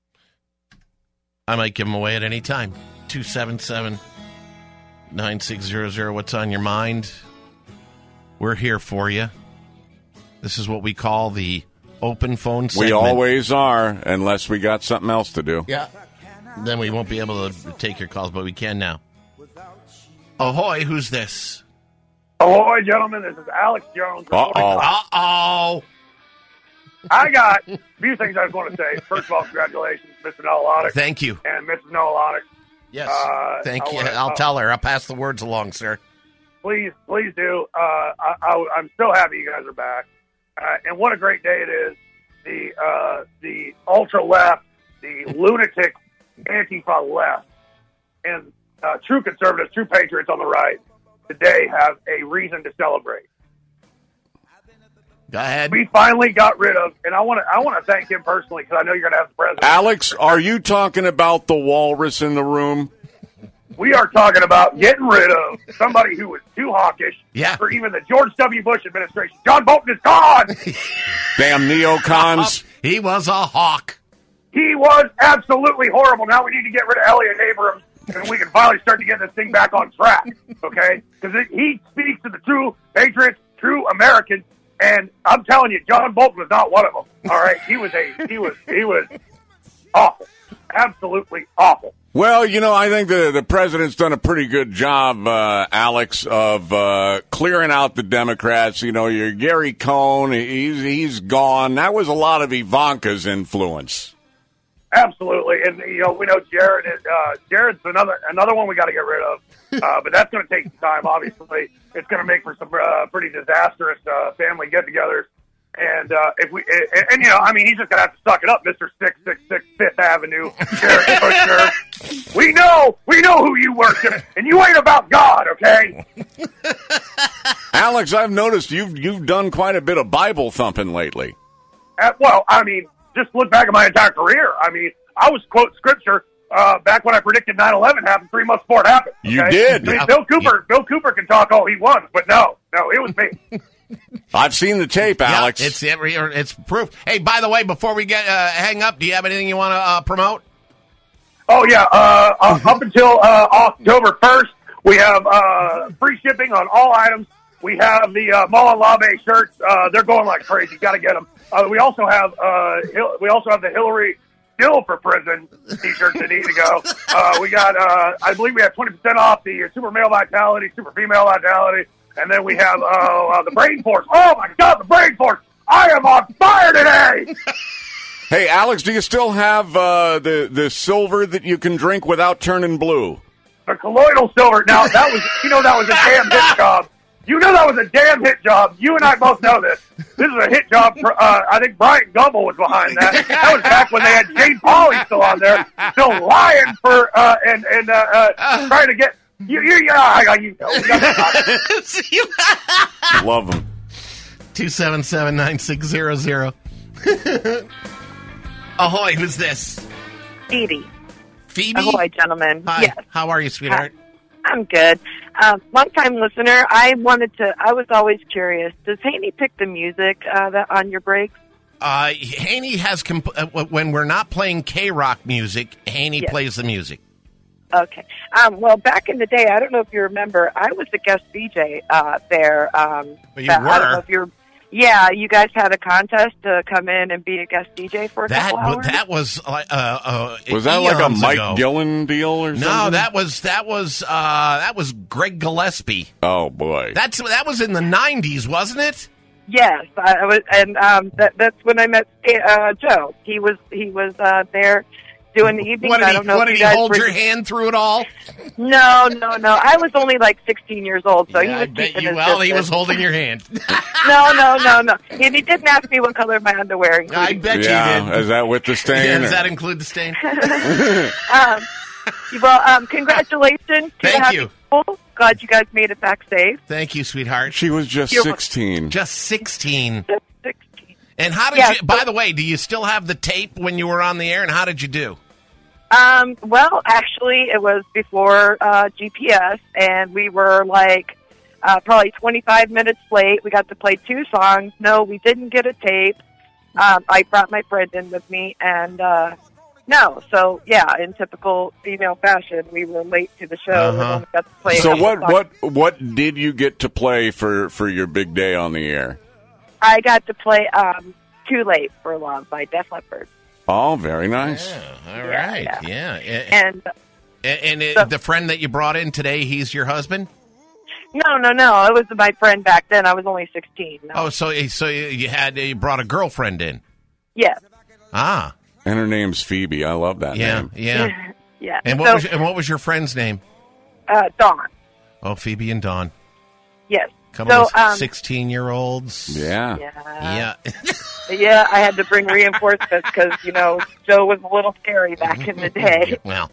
I might give them away at any time. two seven seven, nine six zero zero. What's on your mind? We're here for you. This is what we call the open phone segment. We always are, unless we got something else to do. Yeah. Then we won't be able to take your calls, but we can now. Ahoy, who's this? Ahoy, gentlemen. This is Alex Jones. Uh-oh. Uh-oh. I got a few things I just want to say. First of all, congratulations, Mister Nolotic. Thank you. And Missus Nolotic. Yes. Uh, Thank I you. wanna- I'll uh, tell her. I'll pass the words along, sir. Please, please do. Uh, I, I, I'm so happy you guys are back. Uh, and what a great day it is. The uh, the ultra left, the lunatic Antifa left, and uh, true conservatives, true patriots on the right today have a reason to celebrate. Go ahead. We finally got rid of, and I want to I want to thank him personally because I know you're going to have the president. Alex, are you talking about the walrus in the room? We are talking about getting rid of somebody who was too hawkish yeah. for even the George W. Bush administration. John Bolton is gone. Damn neocons. He was a hawk. He was absolutely horrible. Now we need to get rid of Elliot Abrams, and we can finally start to get this thing back on track, okay? Because he speaks to the true patriots, true Americans, and I'm telling you, John Bolton was not one of them, all right? He was a, he was, he was awful. absolutely awful. Well, you know, I think the the president's done a pretty good job, uh, Alex, of uh, clearing out the Democrats. You know, your Gary Cohn, he's he's gone. That was a lot of Ivanka's influence. Absolutely, and you know, we know Jared. Is, uh, Jared's another another one we got to get rid of, uh, but that's going to take some time. Obviously, it's going to make for some uh, pretty disastrous uh, family get-togethers. And uh, if we and, and you know, I mean, he's just gonna have to suck it up, Mister Six Six Six Fifth Avenue, Jared Kushner. We know, we know who you worship, and you ain't about God, okay? Alex, I've noticed you've you've done quite a bit of Bible thumping lately. Uh, well, I mean, just look back at my entire career. I mean, I was quote scripture uh, back when I predicted nine eleven happened three months before it happened. Okay? You did. I mean, Bill Cooper. Bill Cooper can talk all he wants, but no, no, it was me. I've seen the tape, Alex. Yeah, it's every, it's proof. Hey, by the way, before we get uh, hang up, do you have anything you want to uh, promote? Oh yeah, uh, uh, up until uh, October first, we have uh, free shipping on all items. We have the uh, Mullen Labe shirts; uh, they're going like crazy. Got to get them. Uh, we also have uh, Hil- we also have the Hillary Still for Prison T-shirts that need to go. Uh, we got, uh, I believe, we have twenty percent off the Super Male Vitality, Super Female Vitality. And then we have uh, uh, the Brain Force. Oh, my God, the Brain Force. I am on fire today. Hey, Alex, do you still have uh, the, the silver that you can drink without turning blue? The colloidal silver. Now, that was, you know, that was a damn hit job. You know that was a damn hit job. You and I both know this. This is a hit job. For, uh, I think Brian Gumble was behind that. That was back when they had Jane Pauley still on there, still lying for uh, and, and uh, uh, trying to get... You, you, yeah, you know. Love them. two seven seven, nine six zero zero. Ahoy, who's this? Phoebe. Phoebe? Ahoy, gentlemen. Hi. Yes. How are you, sweetheart? Hi. I'm good. Um, long-time listener. I wanted to, I was always curious. Does Haney pick the music uh, that on your breaks? Uh, Haney has, comp- uh, when we're not playing K-Rock music, Haney Yes. plays the music. Okay. Um, well, back in the day, I don't know if you remember, I was the guest D J uh, there. Um, Well, you that- I don't were. know if you're. Yeah, you guys had a contest to come in and be a guest D J for a That couple hours. that was like uh, uh, Was that like a eons Mike ago. Gillen deal or something? No, that was that was uh, that was Greg Gillespie. Oh boy, That's that was in the nineties, wasn't it? Yes, I I was, and um, that, that's when I met uh, Joe. He was he was uh, there doing the evenings. What did I he, don't know what if did you he guys hold were- your hand through it all? No, no, no. I was only like sixteen years old, so he Yeah, was I bet keeping you. his Well, he distance. was holding your hand. No, no, no, no. And he didn't ask me what color my underwear included. I bet yeah, you did. is that with the stain? Yeah, or- does that include the stain? um, well, um, congratulations to Thank the happy you. couple. Glad you guys made it back safe. Thank you, sweetheart. She was just You're- sixteen. Just sixteen. Just sixteen. And how did Yeah, you? so- By the way, do you still have the tape when you were on the air? And how did you do? Um, well, actually, it was before uh, G P S, and we were like uh, probably twenty-five minutes late. We got to play two songs. No, we didn't get a tape. Um, I brought my friend in with me, and uh, no, so yeah, in typical female fashion, we were late to the show. Uh-huh. And only got to play a So couple what songs. what what did you get to play for, for your big day on the air? I got to play um, "Too Late for Love" by Def Leppard. Oh, very nice. All right. Yeah. yeah. And And, and it, the friend that you brought in today, he's your husband? no, no, no, it was my friend back then. I was only sixteen. No. Oh, so so you had you brought a girlfriend in? Yes. Ah, And her name's Phoebe. I love that yeah, name. yeah. Yeah. And what So, was and what was your friend's name? uh, Dawn? Oh, Phoebe and Dawn. Yes. Come so, on, um, sixteen-year-olds. Yeah. Yeah. Yeah, I had to bring reinforcements because, you know, Joe was a little scary back in the day. Well,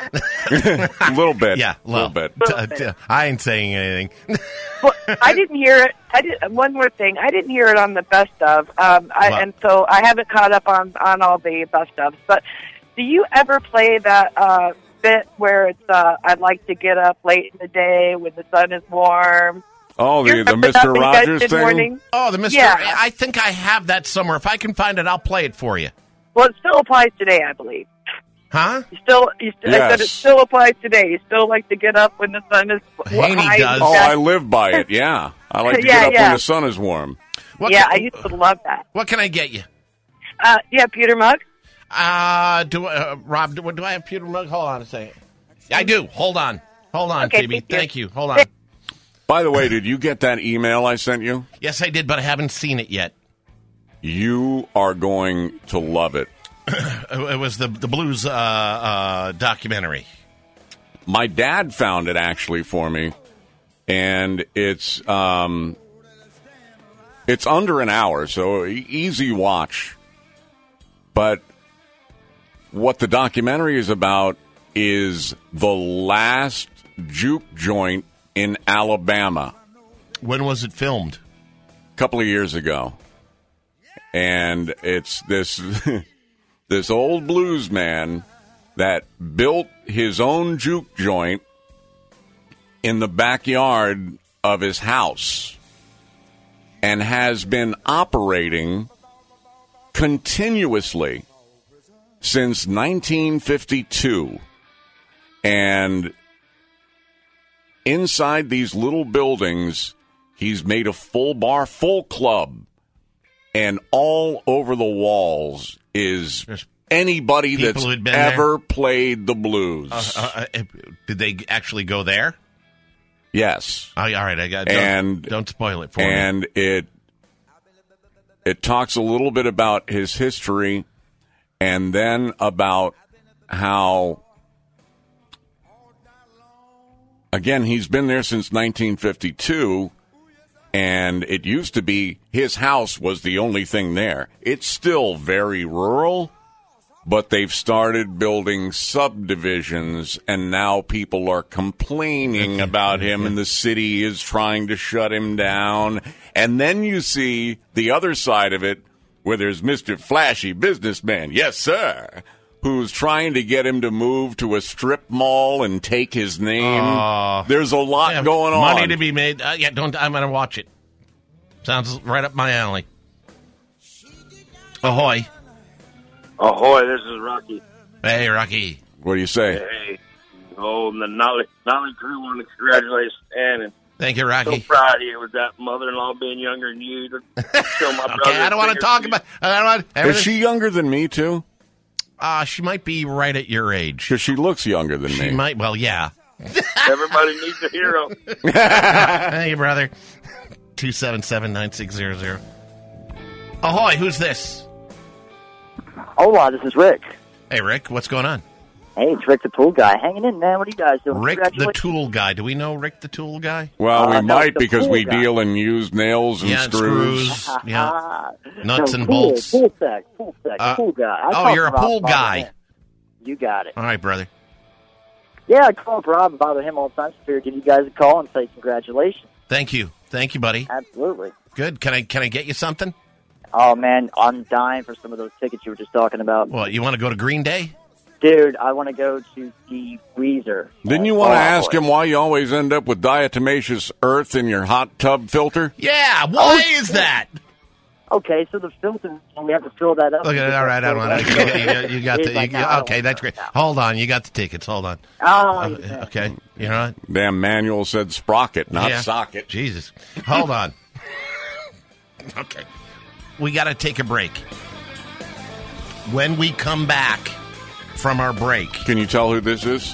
A little bit. yeah, A little well, bit. t- t- I ain't saying anything. Well, I didn't hear it. I did one more thing. I didn't hear it on the best of, um, I, What? and so I haven't caught up on on all the best ofs. But do you ever play that uh, bit where it's uh, I'd like to get up late in the day when the sun is warm? Oh, You the, the remember that Mister when you guys Rogers did thing? morning? Oh, the Mister Yeah. I think I have that somewhere. If I can find it, I'll play it for you. Well, it still applies today, I believe. Huh? You still, you st- I said it Yes. still applies today. You still like to get up when the sun is Haney high. does. Oh, Yeah. I live by it, yeah. I like to Yeah, get up yeah. when the sun is warm. What yeah, can, I used to love that. What can I get you? Uh, yeah, Peter Mug. Uh, do uh, Rob? Do, do I have Peter Mug? Hold on a second. I do. Hold on. Hold on, Okay, Phoebe. thank you. Thank you. Hold on. By the way, did you get that email I sent you? Yes, I did, but I haven't seen it yet. You are going to love it. It was the the blues uh, uh, documentary. My dad found it actually for me, and it's um, it's under an hour, so e- easy watch. But what the documentary is about is the last juke joint in Alabama. When was it filmed? A couple of years ago. And it's this this old blues man that built his own juke joint in the backyard of his house and has been operating continuously since nineteen fifty-two. And inside these little buildings, he's made a full bar, full club. And all over the walls is anybody People that's who'd been ever there? played the blues. Uh, uh, uh, did they actually go there? Yes. Oh, all right, I got. Don't, And don't spoil it for and me. it it talks a little bit about his history, and then about how, again, he's been there since nineteen fifty-two. And it used to be his house was the only thing there. It's still very rural, but they've started building subdivisions, and now people are complaining about him, and the city is trying to shut him down. And then you see the other side of it, where there's Mister Flashy Businessman, yes, sir, who's trying to get him to move to a strip mall and take his name. Uh, There's a lot yeah, going on. Money to be made. Uh, yeah, don't. I'm going to watch it. Sounds right up my alley. Ahoy. Ahoy, this is Rocky. Hey, Rocky. What do you say? Hey. Oh, the Nolly, Nolly crew wanted to congratulate Stan. And Thank you, Rocky. so proud of you with that mother-in-law being younger than you. To show my brother Okay, I don't want to talk about. I don't want. Is everything- she younger than me, too? Uh, she might be right at your age. Because she looks younger than She me. might. Well, yeah. Everybody needs a hero. Hey, brother. two seven seven, nine six zero zero. Ahoy, who's this? Hola, this is Rick. Hey, Rick, what's going on? Hey, it's Rick the Pool Guy. Hanging in, man. What are you guys doing? Rick the Congratulations. Tool Guy. Do we know Rick the Tool Guy? Well, we Uh, no, might the because pool we guy. deal in used nails and Yeah, and screws. screws. Yeah. Nuts No, and pool, bolts. Pool sec, pool sec, Uh, pool guy. I oh, called you're a Rob pool about guy. him. You got it. All right, brother. Yeah, I called Rob about him all the time. So I figured give you guys a call and say congratulations. Thank you. Thank you, buddy. Absolutely. Good. Can I can I get you something? Oh, man, I'm dying for some of those tickets you were just talking about. What, you want to go to Green Day? Dude, I want to go to see Weezer. Didn't you Uh, want to Fall Out ask Boy. him why you always end up with diatomaceous earth in your hot tub filter? Yeah, why Oh, is that? Okay, so the filter, we have to fill that up. Look at it. All right, I don't want to. You, you got He's the. like, You, "No, I don't okay, want that's great. Hold on, you got the tickets. Hold on. Oh, Uh, yeah. okay, you know what? Damn manual said sprocket, not Yeah. socket. Jesus. Hold on. Okay. We got to take a break. When we come back from our break. Can you tell who this is?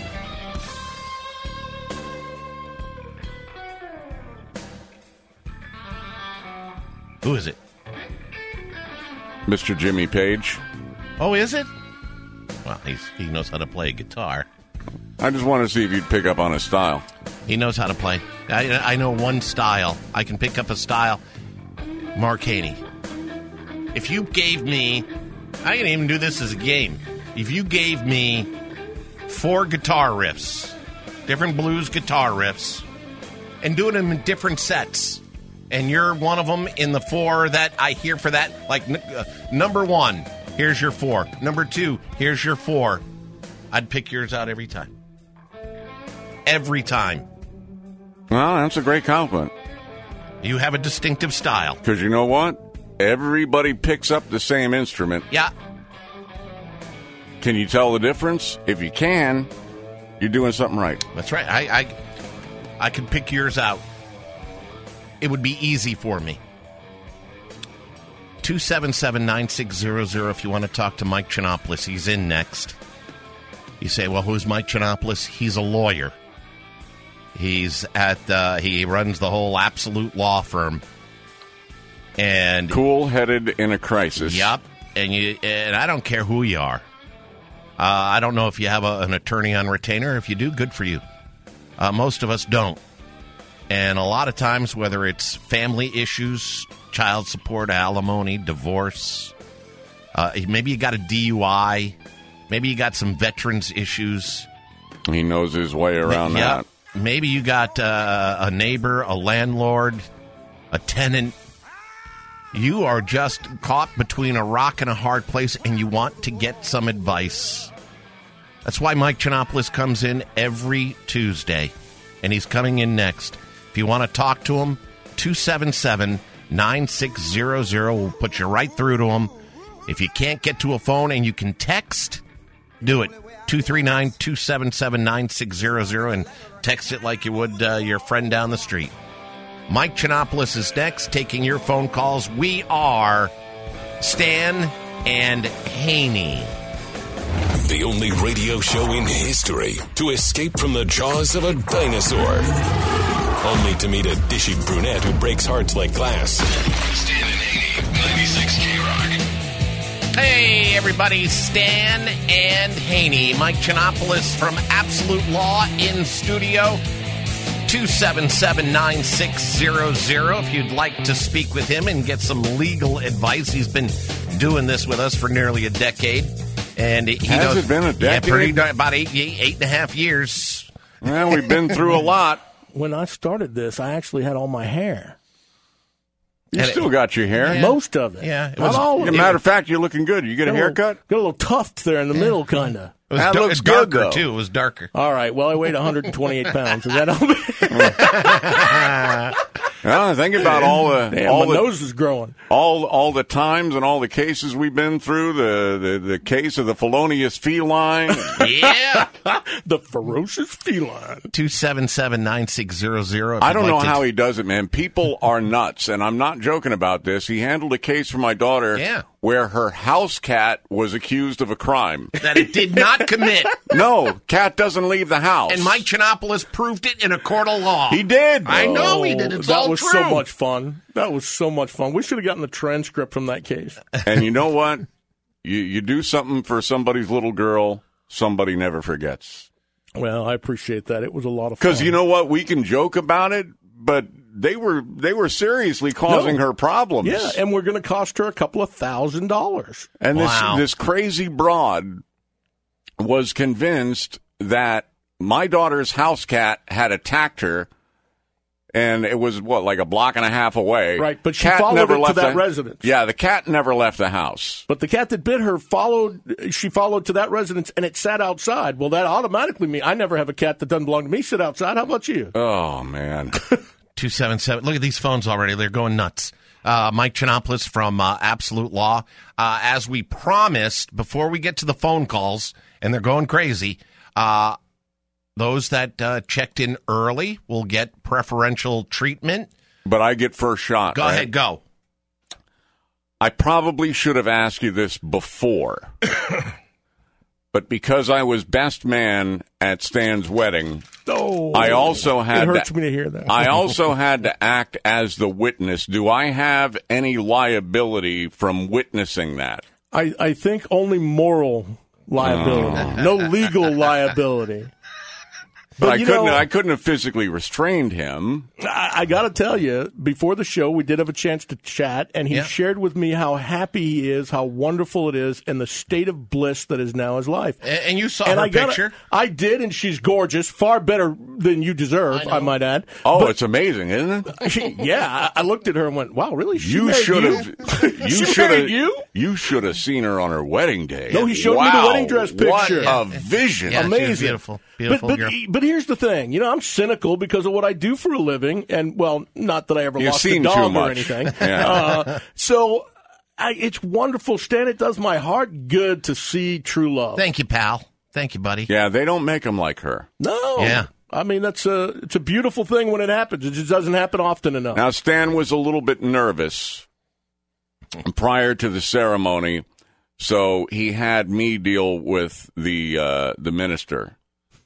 Who is it? Mister Jimmy Page. Oh, is it? Well, he's, he knows how to play guitar. I just want to see if you'd pick up on his style. He knows how to play. I, I know one style. I can pick up a style. Mark Haney. If you gave me, I can even do this as a game. If you gave me four guitar riffs, different blues guitar riffs, and doing them in different sets, and you're one of them in the four that I hear for that, like uh, number one, here's your four. Number two, here's your four. I'd pick yours out every time. Every time. Well, that's a great compliment. You have a distinctive style. Because you know what? Everybody picks up the same instrument. Yeah. Can you tell the difference? If you can, you're doing something right. That's right. I, I, I could pick yours out. It would be easy for me. two seven seven, nine six zero zero if you want to talk to Mike Chinopoulos. He's in next. You say, well, who's Mike Chinopoulos? He's a lawyer. He's at, uh, he runs the whole Absolute Law firm. And cool-headed in a crisis. Yep. And you, and I don't care who you are. Uh, I don't know if you have a, an attorney on retainer. If you do, good for you. Uh, most of us don't. And a lot of times, whether it's family issues, child support, alimony, divorce, uh, maybe you got a D U I, maybe you got some veterans issues. He knows his way around yeah. that. Maybe you got uh, a neighbor, a landlord, a tenant. You are just caught between a rock and a hard place, and you want to get some advice. That's why Mike Chinopoulos comes in every Tuesday, and he's coming in next. If you want to talk to him, two seven seven, nine six zero zero. We'll put you right through to him. If you can't get to a phone and you can text, do it. two three nine, two seven seven, nine six zero zero, and text it like you would uh, your friend down the street. Mike Chinopoulos is next, taking your phone calls. We are Stan and Haney. The only radio show in history to escape from the jaws of a dinosaur. Only to meet a dishy brunette who breaks hearts like glass. Stan and Haney, ninety-six K-Rock. Hey, everybody, Stan and Haney. Mike Chinopoulos from Absolute Law in studio. two seven seven, nine six zero zero if you'd like to speak with him and get some legal advice. He's been doing this with us for nearly a decade. And he Has knows, it been a decade? Yeah, pretty, about eight, eight, eight and a half years. Well, we've been through a lot. When I started this, I actually had all my hair. You and still it, got your hair. Yeah. Most of it. Yeah. It Not was, all of it. it. Matter of fact, you're looking good. You get a haircut? Got a little tuft there in the yeah. middle, kind of. It was that da- looks darker, good, though. too. It was darker. All right. Well, I weighed one hundred twenty-eight pounds. Is that all? Well, think about all the Damn, all my the, nose is growing. All all the times and all the cases we've been through. The the, the case of the felonious feline. Yeah, the ferocious feline. Two seven seven nine six zero zero. I don't like know to... how he does it, man. People are nuts, and I'm not joking about this. He handled a case for my daughter. Yeah. Where her house cat was accused of a crime that it did not commit. No, cat doesn't leave the house. And Mike Chinopoulos proved it in a court of law. He did. I know oh, he did. It's that all was true. so much fun. That was so much fun. We should have gotten the transcript from that case. And you know what? You you do something for somebody's little girl, somebody never forgets. Well, I appreciate that. It was a lot of fun. Because you know what? We can joke about it, but they were they were seriously causing no. her problems. Yeah, and we're going to cost her a couple of thousand dollars. And wow. this this crazy broad was convinced that my daughter's house cat had attacked her, and it was what like a block and a half away. Right, but she cat followed never it left to that the, residence. Yeah, the cat never left the house. But the cat that bit her followed. She followed to that residence, and it sat outside. Well, that automatically means I never have a cat that doesn't belong to me sit outside. How about you? Oh man. two seven seven. Look at these phones already. They're going nuts. Uh, Mike Chinopoulos from uh, Absolute Law. Uh, as we promised, before we get to the phone calls, and they're going crazy, uh, those that uh, checked in early will get preferential treatment. But I get first shot. Go right? ahead, go. I probably should have asked you this before. But because I was best man at Stan's wedding, oh, I also had it hurts to, me to hear that. I also had to act as the witness. Do I have any liability from witnessing that? I, I think only moral liability, oh. no legal liability. But, but I couldn't. know, I couldn't have physically restrained him. I, I got to tell you, before the show, we did have a chance to chat, and he yeah. shared with me how happy he is, how wonderful it is, and the state of bliss that is now his life. And, and you saw and her I gotta, picture. I did, and she's gorgeous, far better than you deserve. I, I might add. Oh, but, it's amazing, isn't it? She, yeah, I, I looked at her and went, "Wow, really? She you should have. You she should have. You? You should have seen her on her wedding day. No, he showed wow, me the wedding dress picture. What yeah. a vision! Yeah, Amazing, beautiful, beautiful but, but, girl. But here's the thing, you know, I'm cynical because of what I do for a living, and well, not that I ever You've lost seen a too dog much. or anything. Yeah. Uh, so I, it's wonderful, Stan. It does my heart good to see true love. Thank you, pal. Thank you, buddy. Yeah, they don't make them like her. No. Yeah. I mean, that's a it's a beautiful thing when it happens. It just doesn't happen often enough. Now, Stan was a little bit nervous prior to the ceremony, so he had me deal with the uh, the minister.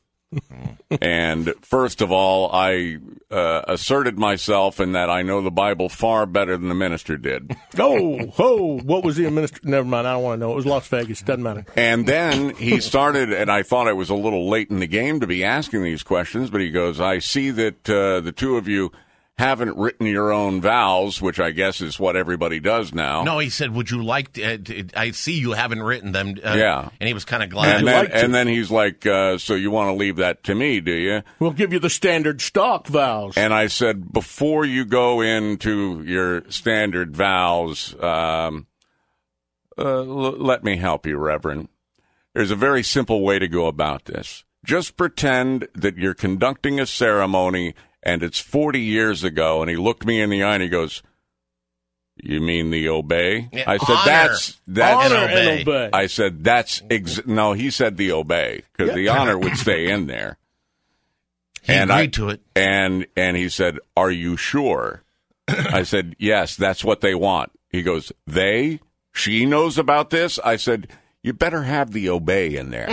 And first of all, I uh, asserted myself in that I know the Bible far better than the minister did. Oh, oh, what was the minister? Never mind, I don't want to know. It was Las Vegas. Doesn't matter. And then he started, and I thought I was a little late in the game to be asking these questions, but he goes, I see that uh, the two of you haven't written your own vows, which I guess is what everybody does now. No, he said, would you like to, uh, to I see you haven't written them. Uh, yeah. And he was kind of glad. And then, like and then he's like, uh, so you want to leave that to me, do you? We'll give you the standard stock vows. And I said, before you go into your standard vows, um, uh, l- let me help you, Reverend. There's a very simple way to go about this. Just pretend that you're conducting a ceremony and it's forty years ago, and he looked me in the eye and he goes, you mean the obey? Yeah, I said, honor. that's, that's, honor and obey. I said, that's, ex- no, he said the obey, because Yeah. the honor would stay in there. He and agreed I, to it. And, and he said, are you sure? I said, yes, that's what they want. He goes, they? She knows about this? I said, you better have the obey in there.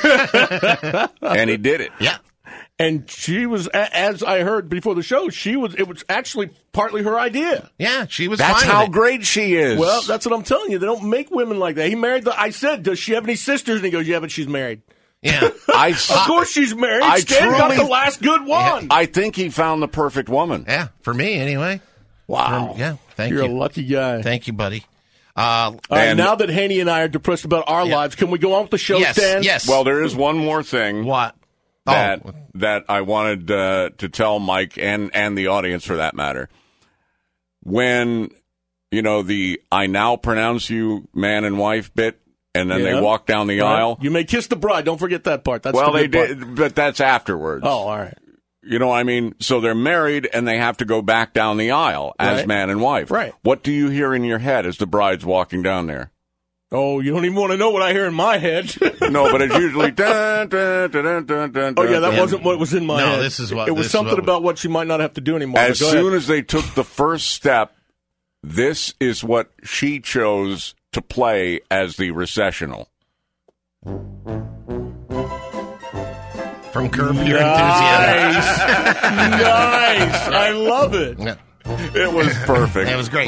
And he did it. Yeah. And she was, a- as I heard before the show, she was. It was actually partly her idea. Yeah, she was That's fine how with it. great she is. Well, that's what I'm telling you. They don't make women like that. He married the. I said, does she have any sisters? And he goes, yeah, but she's married. Yeah. I, Of course she's married. I Stan got truly- the last good one. I think he found the perfect woman. Yeah, for me anyway. Wow. Um, yeah, thank You're you. a lucky guy. Thank you, buddy. Uh, All right, And- now that Haney and I are depressed about our Yeah. lives, can we go on with the show, yes, Stan? yes. Well, there is one more thing. What? that Oh. that I wanted uh, to tell Mike and and the audience for that matter. When you know the I now pronounce you man and wife bit, and then Yeah. they walk down the Right. aisle. You may kiss the bride. Don't forget that part. That's well, the they good part. did, but that's afterwards. Oh, all right. You know what I mean? So they're married and they have to go back down the aisle as Right. man and wife. Right. What do you hear in your head as the bride's walking down there? Oh, you don't even want to know what I hear in my head. No, but it's usually dun, dun, dun, dun, dun, dun, Oh, yeah, that dun. wasn't what was in my No, head. this is what- It was this is something what- about what she might not have to do anymore. As Go soon ahead. as they took the first step, this is what she chose to play as the recessional. From Curb Your Nice. Enthusiasm. Nice. I love it. Yeah. It was perfect. It was great.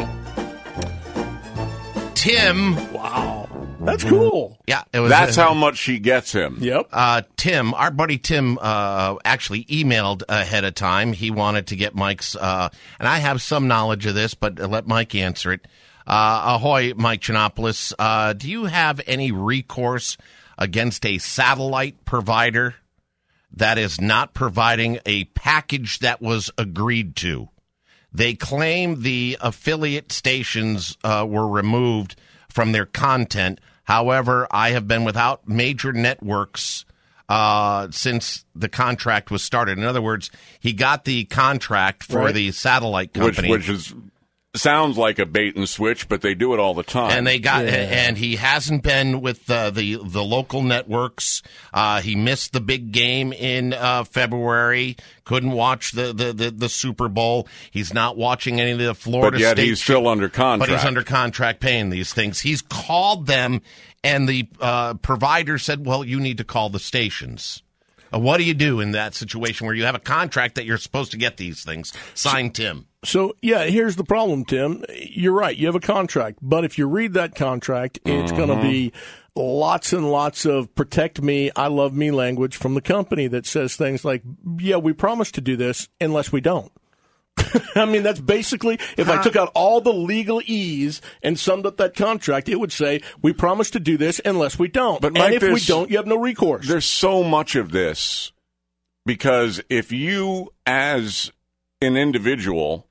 Tim. Wow. That's cool. Yeah, it was. That's uh, how much she gets him. Yep. Uh, Tim, our buddy Tim, uh, actually emailed ahead of time. He wanted to get Mike's, uh, and I have some knowledge of this, but let Mike answer it. Uh, ahoy, Mike Chinopoulos. Uh, do you have any recourse against a satellite provider that is not providing a package that was agreed to? They claim the affiliate stations uh, were removed from their content. However, I have been without major networks uh, since the contract was started. In other words, he got the contract for Right. the satellite Which, company. which is sounds like a bait and switch, but they do it all the time. And they got, Yeah. and he hasn't been with uh, the the local networks. Uh, he missed the big game in uh, February. Couldn't watch the, the, the, the Super Bowl. He's not watching any of the Florida but yet State. he's still under contract. But he's under contract paying these things. He's called them, and the uh, provider said, "Well, you need to call the stations." Uh, what do you do in that situation where you have a contract that you're supposed to get these things? Signed Tim. So, yeah, here's the problem, Tim. You're right. You have a contract. But if you read that contract, it's going to be lots and lots of protect me, I love me language from the company that says things like, yeah, we promise to do this unless we don't. I mean, that's basically, if I took out all the legalese and summed up that contract, it would say, we promise to do this unless we don't. But and Mike, if we there's- don't, you have no recourse. There's so much of this because if you, as an individual,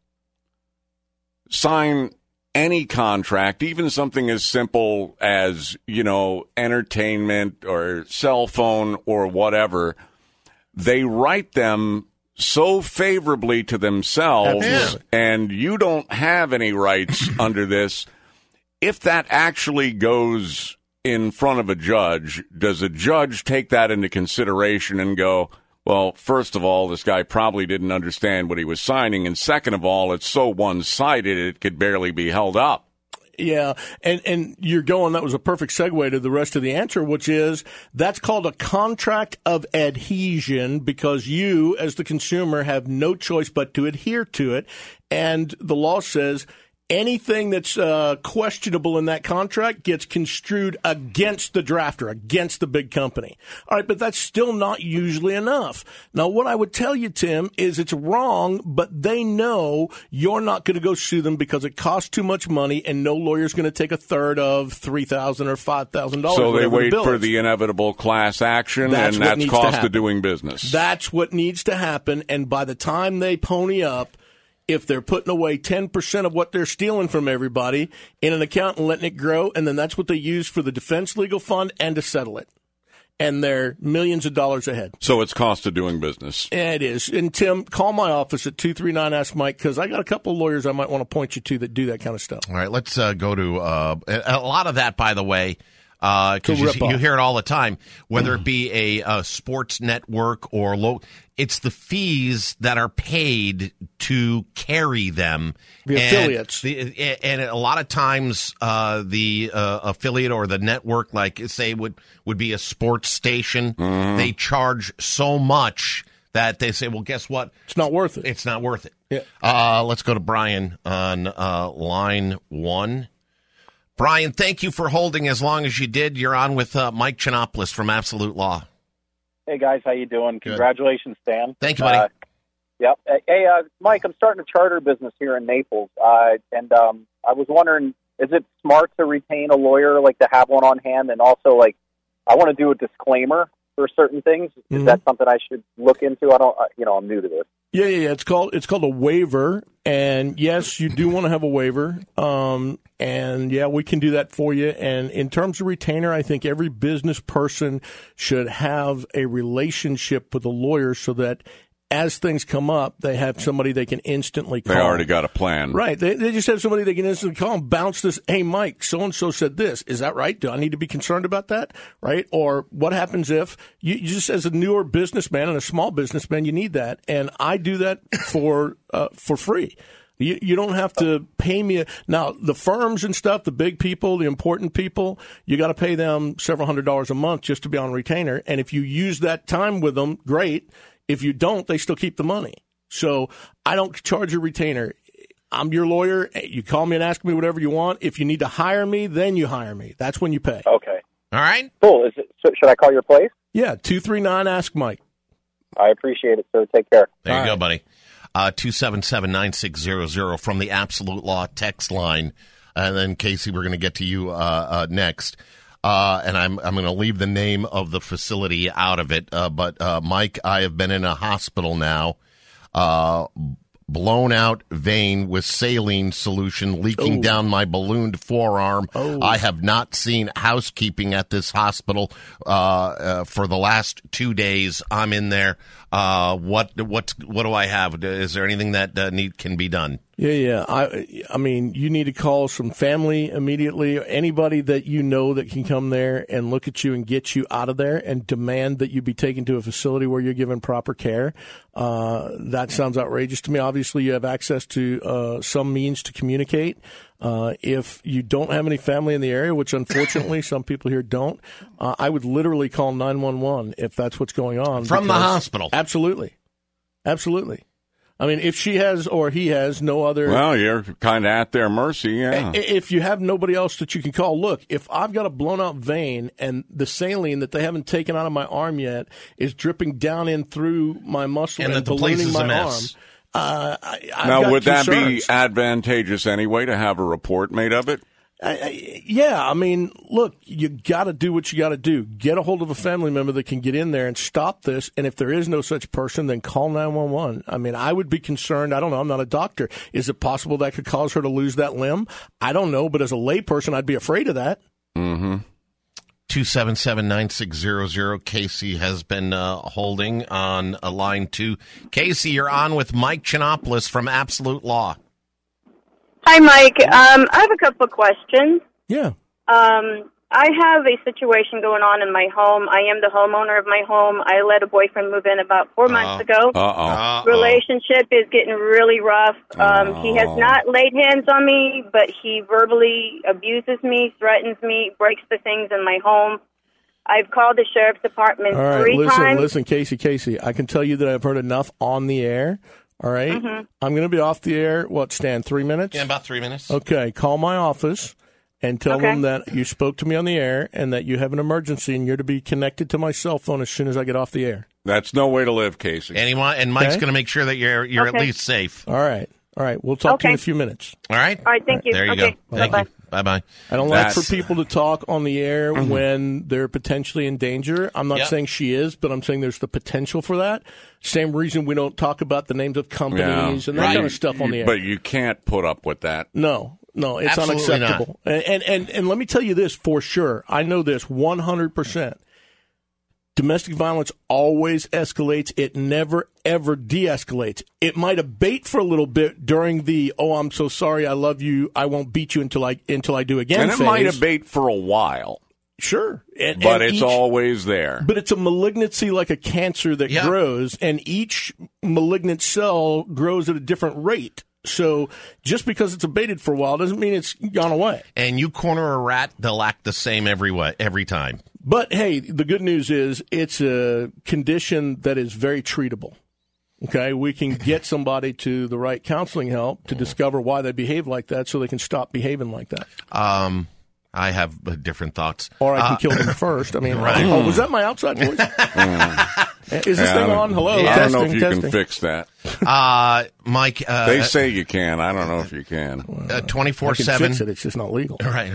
sign any contract, even something as simple as, you know, entertainment or cell phone or whatever, they write them so favorably to themselves, Absolutely. and you don't have any rights under this. If that actually goes in front of a judge, does a judge take that into consideration and go, well, first of all, this guy probably didn't understand what he was signing, and second of all, it's so one-sided it could barely be held up? Yeah, and and you're going, that was a perfect segue to the rest of the answer, which is that's called a contract of adhesion because you, as the consumer, have no choice but to adhere to it. And the law says anything that's uh, questionable in that contract gets construed against the drafter, against the big company. All right, but that's still not usually enough. Now, what I would tell you, Tim, is it's wrong, but they know you're not going to go sue them because it costs too much money, and no lawyer's going to take a third of three thousand dollars or five thousand dollars. So they wait the for is. the inevitable class action, that's and that's cost of doing business. That's what needs to happen, and by the time they pony up, if they're putting away ten percent of what they're stealing from everybody in an account and letting it grow, and then that's what they use for the defense legal fund and to settle it. And they're millions of dollars ahead. So it's cost of doing business. It is. And, Tim, call my office at two three nine Ask Mike because I got a couple of lawyers I might want to point you to that do that kind of stuff. All right, let's uh, go to uh, a lot of that, by the way, because uh, you, you hear it all the time, whether it be a, a sports network or low, it's the fees that are paid to carry them. The and affiliates. The, and a lot of times uh, the uh, affiliate or the network, like say would, would be a sports station, Mm-hmm. they charge so much that they say, well, guess what? It's not worth it. It's not worth it. Yeah. Uh, let's go to Brian on uh, line one. Brian, thank you for holding as long as you did. You're on with uh, Mike Chinopoulos from Absolute Law. Hey, guys. How you doing? Good. Congratulations, Stan. Thank you, buddy. Uh, yep. Hey, uh, Mike, I'm starting a charter business here in Naples, uh, and um, I was wondering, is it smart to retain a lawyer, like to have one on hand, and also, like, I want to do a disclaimer for certain things. Is Mm-hmm. that something I should look into? I don't, uh, you know, I'm new to this. Yeah, yeah, yeah. It's called it's called a waiver, and yes, you do want to have a waiver. Um, and yeah, we can do that for you. And in terms of retainer, I think every business person should have a relationship with a lawyer so that as things come up, they have somebody they can instantly call. They already got a plan. Right. They, they just have somebody they can instantly call and bounce this, hey, Mike, so-and-so said this. Is that right? Do I need to be concerned about that? Right? Or what happens if, you, you just as a newer businessman and a small businessman, you need that. And I do that for uh, for free. You, you don't have to pay me. A, now, the firms and stuff, the big people, the important people, you got to pay them several hundred dollars a month just to be on retainer. And if you use that time with them, great. If you don't, they still keep the money. So I don't charge a retainer. I'm your lawyer. You call me and ask me whatever you want. If you need to hire me, then you hire me. That's when you pay. Okay. All right. Cool. Is it, so should I call your place? Yeah, two three nine Ask Mike. I appreciate it, sir. Take care. There you All go, right. buddy. Uh, two seven seven, nine six zero zero from the Absolute Law text line. And then, Casey, we're going to get to you uh, uh, next. Uh, and I'm I'm going to leave the name of the facility out of it. Uh, but, uh, Mike, I have been in a hospital now, uh, blown out vein with saline solution leaking Ooh. down my ballooned forearm. Oh. I have not seen housekeeping at this hospital uh, uh, for the last two days. I'm in there. Uh, what what what do I have? Is there anything that uh, need can be done? Yeah, yeah. I, I mean, you need to call some family immediately, or anybody that you know that can come there and look at you and get you out of there and demand that you be taken to a facility where you're given proper care. Uh, that sounds outrageous to me. Obviously, you have access to uh, some means to communicate. Uh, if you don't have any family in the area, which unfortunately some people here don't, uh, I would literally call nine one one if that's what's going on. From the because- hospital. Absolutely. Absolutely. I mean, if she has or he has no other... Well, you're kind of at their mercy, yeah. If you have nobody else that you can call, look, if I've got a blown-out vein and the saline that they haven't taken out of my arm yet is dripping down in through my muscle And and, that the place ballooning is a my mess. arm... Uh, I, I've now, got would that be concerns. advantageous anyway to have a report made of it? I, I, yeah, I mean, look, you got to do what you got to do. Get a hold of a family member that can get in there and stop this. And if there is no such person, then call nine one one. I mean, I would be concerned. I don't know. I'm not a doctor. Is it possible that could cause her to lose that limb? I don't know. But as a layperson, I'd be afraid of that. Mm-hmm. two seven seven, nine six zero zero. Casey has been uh, holding on a line two. Casey, you're on with Mike Chinopoulos from Absolute Law. Hi, Mike. Um, I have a couple of questions. Yeah. Um, I have a situation going on in my home. I am the homeowner of my home. I let a boyfriend move in about four months ago. Uh-oh. Relationship is getting really rough. Um, he has not laid hands on me, but he verbally abuses me, threatens me, breaks the things in my home. I've called the sheriff's department All right, three listen, times. listen, Casey, Casey. I can tell you that I've heard enough on the air. All right? Mm-hmm. I'm going to be off the air, what, Stan, three minutes? Yeah, about three minutes. Okay, call my office and tell Okay. them that you spoke to me on the air and that you have an emergency and you're to be connected to my cell phone as soon as I get off the air. That's no way to live, Casey. And, he want, and Mike's Okay. going to make sure that you're you're Okay. at least safe. All right. All right. We'll talk to you in a Okay. few minutes. All right? All right, thank you. There you Okay, go. Thank bye-bye. you. Bye-bye. I don't like That's- for people to talk on the air Mhm. when they're potentially in danger. I'm not Yep. saying she is, but I'm saying there's the potential for that. Same reason we don't talk about the names of companies and that Right. kind of stuff on the air. But you can't put up with that. No, no, it's Absolutely unacceptable. And, and and and let me tell you this for sure. I know this one hundred percent. Domestic violence always escalates. It never, ever de-escalates. It might abate for a little bit during the, oh, I'm so sorry, I love you, I won't beat you until I until I do again And it phase. might abate for a while. Sure. And, But and it's each- always there. But it's a malignancy like a cancer that Yeah. grows, and each malignant cell grows at a different rate. So just because it's abated for a while doesn't mean it's gone away. And you corner a rat, they'll act the same every way, every time. But, hey, the good news is it's a condition that is very treatable. Okay? We can get somebody to the right counseling help to discover why they behave like that so they can stop behaving like that. Um, I have uh, different thoughts. Or I can Uh, kill them first. I mean, Right. oh, was that my outside voice? Is this Yeah, I thing don't- on? Hello? I don't Testing, know if you testing. can fix that. Uh, Mike, uh, They say you can. I don't know if you can. uh, I twenty-four can seven. fix it. It's just not legal. Right.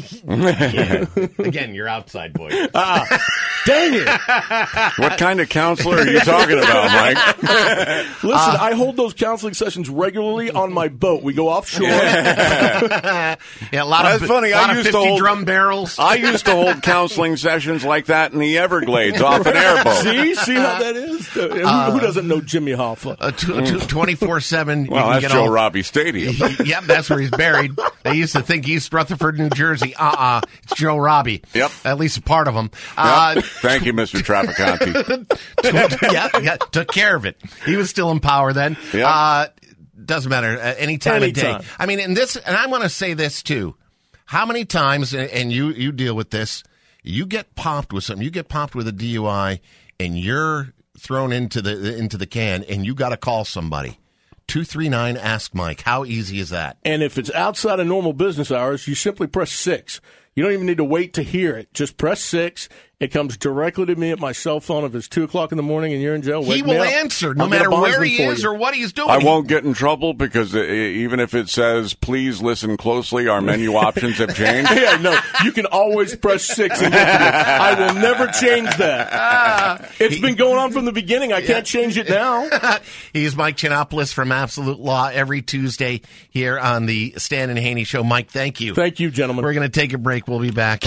Again, your outside voice. Ah, dang it. What kind of counselor are you talking about, Mike? Listen, I hold those counseling sessions regularly on my boat. We go offshore. Yeah, a lot That's of funny. lot I of used to fifty hold drum barrels. I used to hold counseling sessions like that in the Everglades off an airboat. See? See how that is? Uh, who, who doesn't know Jimmy Hoffa? Uh, twenty-four seven. Well, that's Joe Robbie Stadium. Yep, that's where he's buried. They used to think East Rutherford, New Jersey. Uh-uh. It's Joe Robbie. Yep. At least a part of him. Uh, Yep. Thank you, Mister Traficante. yeah, yeah, took care of it. He was still in power then. Yep. Uh, doesn't matter. Uh, any time of Anytime. day. I mean, and this, and I want to say this too. How many times, and and you, you deal with this, you get popped with something, you get popped with a D U I, and you're thrown into the into the can, and you got to call somebody. two three nine, ask Mike. How easy is that? And if it's outside of normal business hours, you simply press six. You don't even need to wait to hear it. Just press six. It comes directly to me at my cell phone. If it's two o'clock in the morning and you're in jail, wake He me will up. answer no I'll get a matter where bondsman he for is you. or what he's doing. I He- won't get in trouble because uh, even if it says, please listen closely, our menu options have changed. Yeah, no, you can always press six and get to me. I will never change that. It's been going on from the beginning. I can't change it now. He's Mike Chinopoulos from Absolute Law every Tuesday here on the Stan and Haney Show. Mike, thank you. Thank you, gentlemen. We're going to take a break. We'll be back.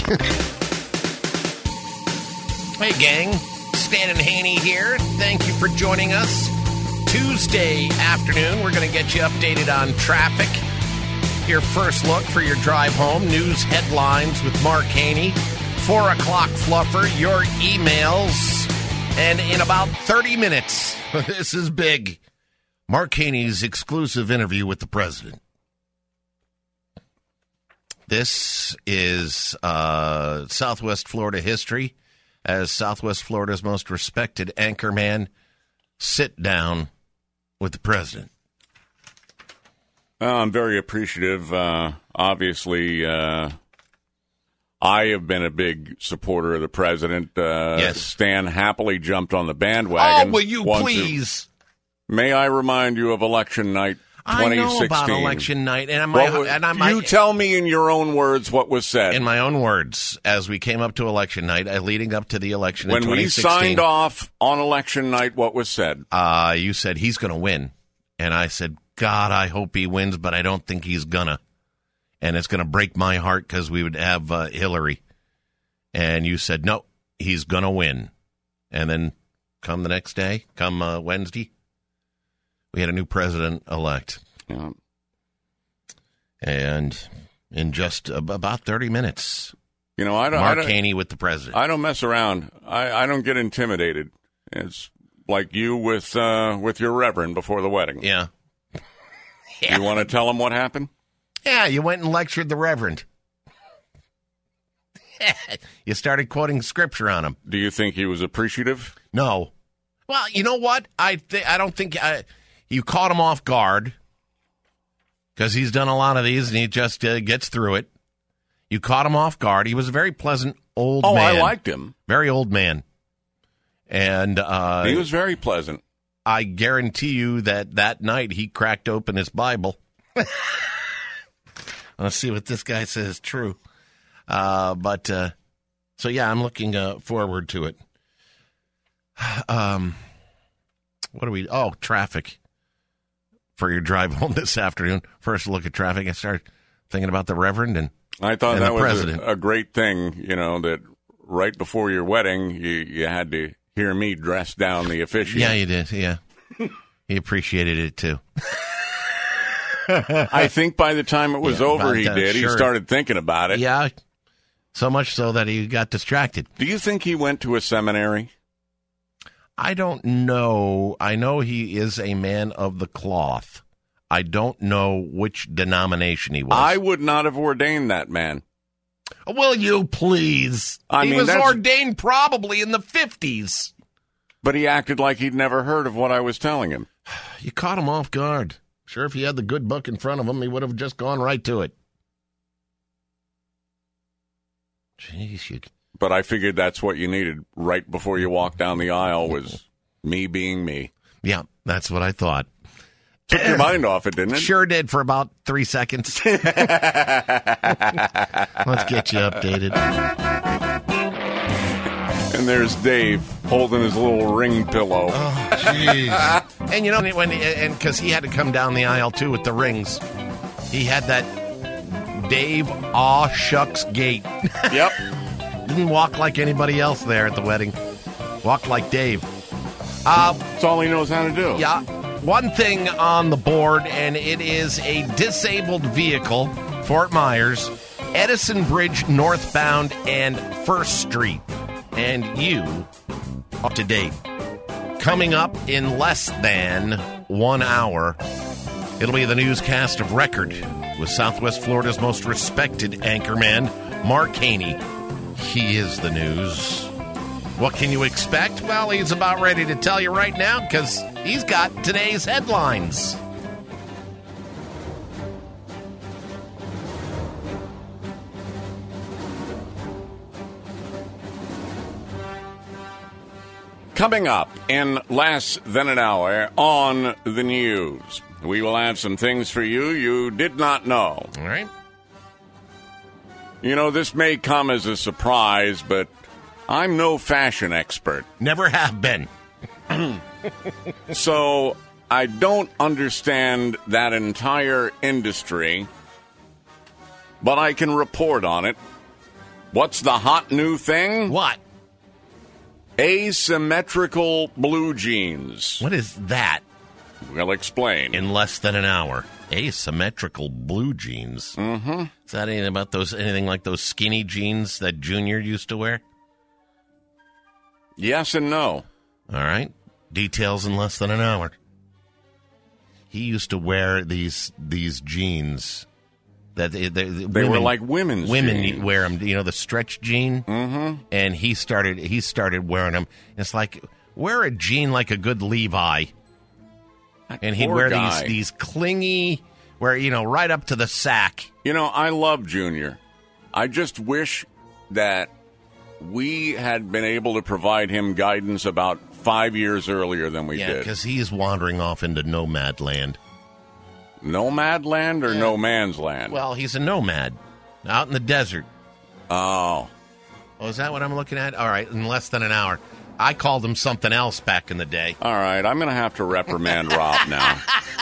Hey, gang. Stan and Haney here. Thank you for joining us. Tuesday afternoon, we're going to get you updated on traffic. Your first look for your drive home. News headlines with Mark Haney. Four o'clock fluffer. Your emails. And in about thirty minutes, this is big, Mark Haney's exclusive interview with the president. This is uh, Southwest Florida history, as Southwest Florida's most respected anchorman sit down with the president. Well, I'm very appreciative. Uh, obviously, uh, I have been a big supporter of the president. Uh, Yes. Stan happily jumped on the bandwagon. Oh, will you once it- please? May I remind you of election night I twenty know sixteen? about election night, and I'm, What was- and I'm you tell me in your own words what was said. in my own words, as we came up to election night, uh, leading up to the election in When twenty we sixteen. signed off on election night, what was said? Uh, you said he's going to win. And I said, God, I hope he wins, but I don't think he's going to. And it's going to break my heart because we would have uh, Hillary. And you said, no, he's going to win. And then come the next day, come uh, Wednesday, we had a new president-elect. Yeah. And in just ab- about thirty minutes, You know, I don't. Mark I don't, Haney with the president. I don't mess around. I, I don't get intimidated. It's like you with uh, with your reverend before the wedding. Yeah. yeah. You want to tell him what happened? Yeah, you went and lectured the reverend. You started quoting scripture on him. Do you think he was appreciative? No. Well, you know what? I th- I don't think uh, you caught him off guard because he's done a lot of these and he just uh, gets through it. You caught him off guard. He was a very pleasant old oh, man. Oh, I liked him. Very old man. And uh, he was very pleasant. I guarantee you that that night he cracked open his Bible. Let's see what this guy says is true. Uh, but, uh, so yeah, I'm looking uh, forward to it. Um, what do we, oh, traffic for your drive home this afternoon. First look at traffic. I started thinking about the Reverend and I thought and that the was president. A, a great thing, you know, that right before your wedding, you, you had to hear me dress down the officiant. Yeah, you did, yeah. He appreciated it, too. I think by the time it was yeah, over, he uh, did. Sure. He started thinking about it. Yeah, so much so that he got distracted. Do you think he went to a seminary? I don't know. I know he is a man of the cloth. I don't know which denomination he was. I would not have ordained that man. Will you please? I he mean, was that's... ordained probably in the fifties. But he acted like he'd never heard of what I was telling him. You caught him off guard. Sure, if he had the good book in front of him, he would have just gone right to it. Jeez, you... But I figured that's what you needed right before you walked down the aisle was me being me. Yeah, that's what I thought. Took your mind off it, didn't it? Sure did for about three seconds. Let's get you updated. And there's Dave holding his little ring pillow. Oh, jeez. And you know, when and because he had to come down the aisle too with the rings, he had that Dave aw shucks gait. Yep. Didn't walk like anybody else there at the wedding. Walked like Dave. Uh, That's all he knows how to do. Yeah. One thing on the board, and it is a disabled vehicle, Fort Myers, Edison Bridge northbound and First Street. And you, up to date. Coming up in less than one hour, it'll be the newscast of record with Southwest Florida's most respected anchorman, Mark Haney. He is the news. What can you expect? Well, he's about ready to tell you right now because he's got today's headlines. Coming up in less than an hour on the news, we will have some things for you you did not know. All right. You know, this may come as a surprise, but I'm no fashion expert. Never have been. So I don't understand that entire industry, but I can report on it. What's the hot new thing? What? Asymmetrical blue jeans. What is that? We'll explain. In less than an hour. Asymmetrical blue jeans. Mm-hmm. Is that anything about those? Anything like those skinny jeans that Junior used to wear? Yes and no. All right. Details in less than an hour. He used to wear these these jeans. That they, they, they women, were like women's women jeans. wear them. You know, the stretch jean. Mm-hmm. And he started he started wearing them. It's like wear a jean like a good Levi. That and he'd poor wear guy. these these clingy, where you know, right up to the sack. You know, I love Junior. I just wish that we had been able to provide him guidance about five years earlier than we yeah, did. because he's wandering off into nomad land. Nomad land or Yeah. no man's land? Well, he's a nomad out in the desert. Oh. Oh, is that what I'm looking at? All right, in less than an hour. I called him something else back in the day. All right, I'm going to have to reprimand Rob now.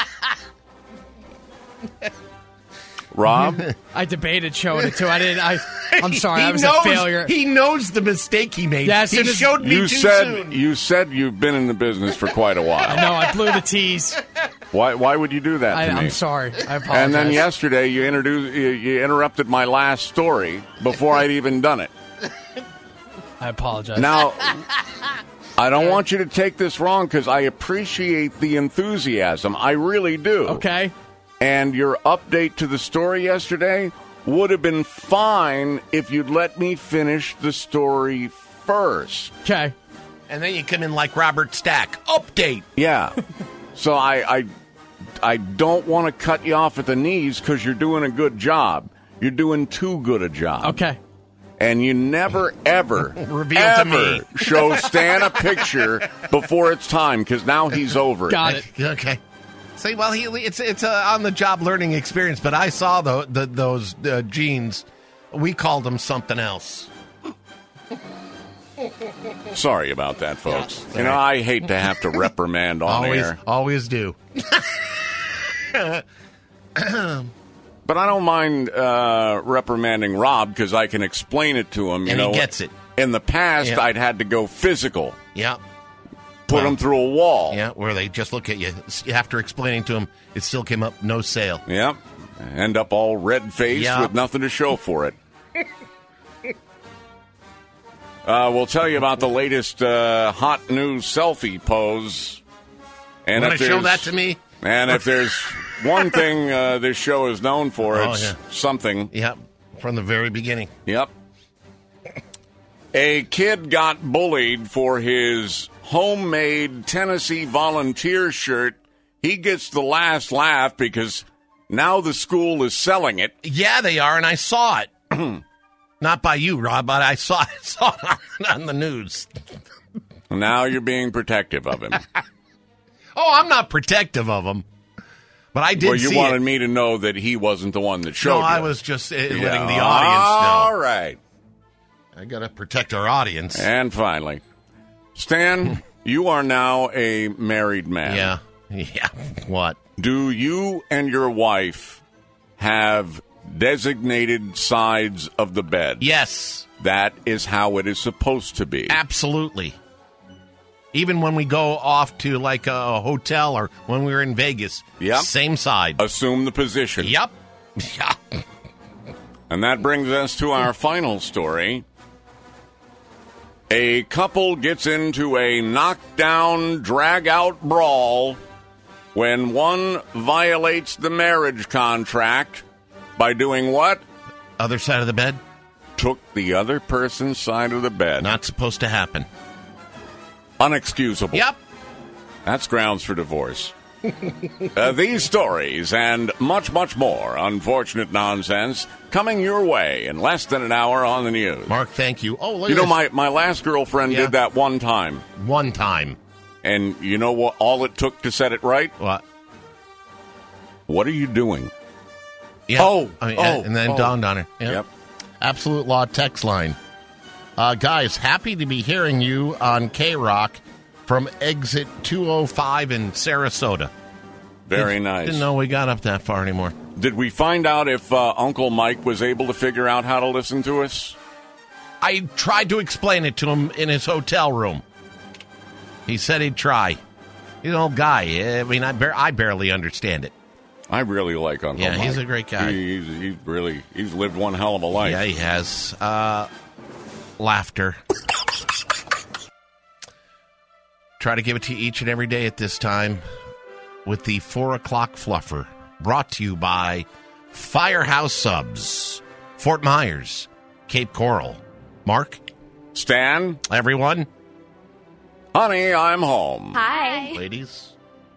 Rob? I debated showing it too. I didn't. I. I'm sorry. He I was knows, a failure. He knows the mistake he made. Yeah, as he soon as- showed me You too said soon. you said you've been in the business for quite a while. I know. I blew the tease. Why? Why would you do that to I, me? I'm sorry. I apologize. And then yesterday you introduced, you, you introduced, I and then yesterday you introduced, you, you interrupted my last story before I'd even done it. I apologize. Now, I don't want you to take this wrong because I appreciate the enthusiasm. I really do. Okay. And your update to the story yesterday would have been fine if you'd let me finish the story first. Okay. And then you come in like Robert Stack. Update. Yeah. So I, I, I don't want to cut you off at the knees because you're doing a good job. You're doing too good a job. Okay. And you never, ever, Reveal ever to me. show Stan a picture before it's time because now he's over it. Got it. Okay. See, well, he, it's it's a on-the-job learning experience, but I saw the, the those uh, jeans. We called them something else. Sorry about that, folks. Yeah, you know, I hate to have to reprimand on always, air. Always do. But I don't mind uh, reprimanding Rob because I can explain it to him. You And know, he gets it. In the past, Yeah. I'd had to go physical. Yeah. Put Well, him through a wall. Yeah, where they just look at you. After explaining to them, it still came up no sale. Yep. End up all red-faced Yep. with nothing to show for it. Uh, we'll tell you about the latest uh, hot new selfie pose. And Want if to show there's- that to me? And if there's one thing uh, this show is known for, Oh, it's yeah. something. Yep, from the very beginning. Yep. A kid got bullied for his homemade Tennessee Volunteer shirt. He gets the last laugh because now the school is selling it. Yeah, they are, and I saw it. Not by you, Rob, but I saw, saw it on the news. Now you're being protective of him. Oh, I'm not protective of him, but I did Well, you see wanted it. me to know that he wasn't the one that showed No, you. I was just uh, letting Yeah. the audience know. All right. I got to protect our audience. And finally, Stan, you are now a married man. Yeah. Yeah. What? Do you and your wife have designated sides of the bed? Yes. That is how it is supposed to be. Absolutely. Even when we go off to like a hotel or when we were in Vegas, Yep. same side. Assume the position. Yep. Yeah. And that brings us to our final story. A couple gets into a knockdown, drag-out brawl when one violates the marriage contract by doing what? Other side of the bed? Took the other person's side of the bed. Not supposed to happen. Unexcusable. Yep. That's grounds for divorce. uh, these stories and much, much more unfortunate nonsense coming your way in less than an hour on the news. Mark, thank you. Oh, look You at know, this. my, my last girlfriend Yeah. did that one time. One time. And you know what? All it took to set it right? What? What are you doing? Yeah. Oh, I mean, oh, and then oh. dawned on her. Yep. Yep. Absolute Law text line. Uh, guys, happy to be hearing you on K-Rock from exit two oh five in Sarasota. Very Didn't- nice. Didn't know we got up that far anymore. Did we find out if uh, Uncle Mike was able to figure out how to listen to us? I tried to explain it to him in his hotel room. He said he'd try. He's an old guy. I mean, I, bar- I barely understand it. I really like Uncle Yeah, Mike. he's a great guy. He, he's, he's really he's lived one hell of a life. Yeah, he has. Uh, laughter. Try to give it to you each and every day at this time with the four o'clock fluffer. Brought to you by Firehouse Subs, Fort Myers, Cape Coral. Mark? Stan? Everyone? Honey, I'm home. Hi. Ladies?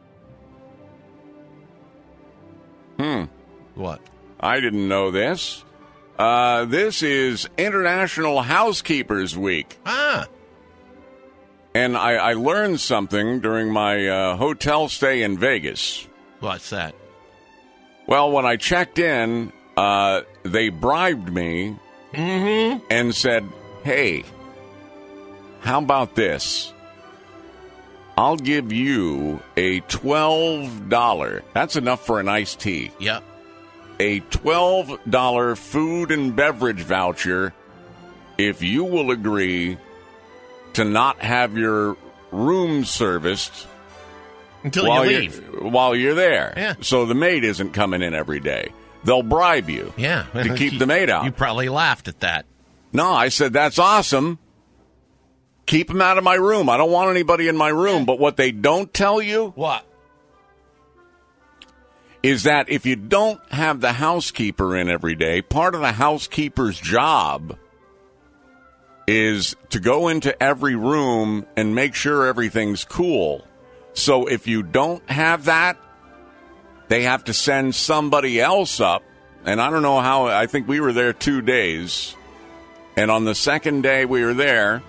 Hmm. What? I didn't know this. Uh, this is International Housekeepers Week. Ah. And I, I learned something during my uh, hotel stay in Vegas. What's that? Well, when I checked in, uh, they bribed me Mm-hmm. and said, hey, how about this? I'll give you a twelve dollars. That's enough for an iced tea. Yep. A twelve dollars food and beverage voucher if you will agree to not have your room serviced Until while you you're- leave. While you're there. Yeah. So the maid isn't coming in every day. They'll bribe you Yeah. to keep the maid out. You probably laughed at that. No, I said, that's awesome. Keep them out of my room. I don't want anybody in my room. But what they don't tell you What? is that if you don't have the housekeeper in every day, part of the housekeeper's job is to go into every room and make sure everything's cool. So if you don't have that, they have to send somebody else up. And I don't know how, I think we were there two days. And on the second day we were there,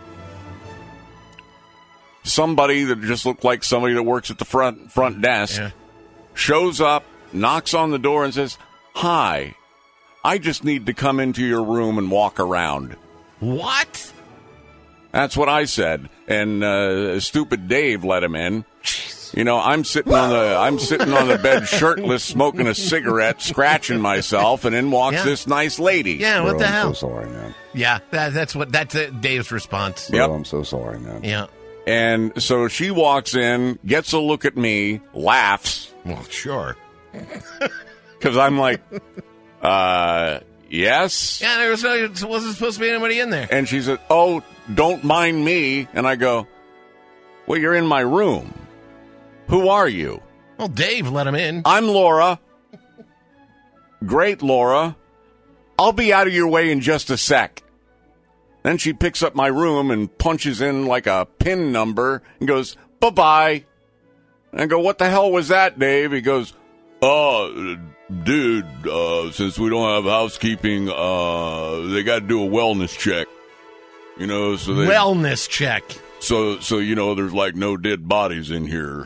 somebody that just looked like somebody that works at the front front desk Yeah. shows up, knocks on the door and says, "Hi, I just need to come into your room and walk around." What? That's what I said. And uh, stupid Dave let him in. You know, I'm sitting on the I'm sitting on the bed shirtless, smoking a cigarette, scratching myself, and in walks Yeah. this nice lady. Yeah, what Bro, the I'm hell? so sorry, man. Yeah, that, that's what that's uh, Dave's response. Bro, Yep. I'm so sorry, man. Yeah. And so she walks in, gets a look at me, laughs, Well, sure. because I'm like, uh, yes. Yeah, there was no, it wasn't supposed to be anybody in there. And she said, "Oh, don't mind me." And I go, "Well, you're in my room. Who are you?" Well, Dave let him in. "I'm Laura." "Great, Laura. I'll be out of your way in just a sec." Then she picks up my room and punches in like a pin number and goes, "Bye-bye." And I go, "What the hell was that, Dave?" He goes, "Oh, dude, uh, since we don't have housekeeping, uh, they got to do a wellness check. You know, so they... Wellness check. So, so you know, there's like no dead bodies in here.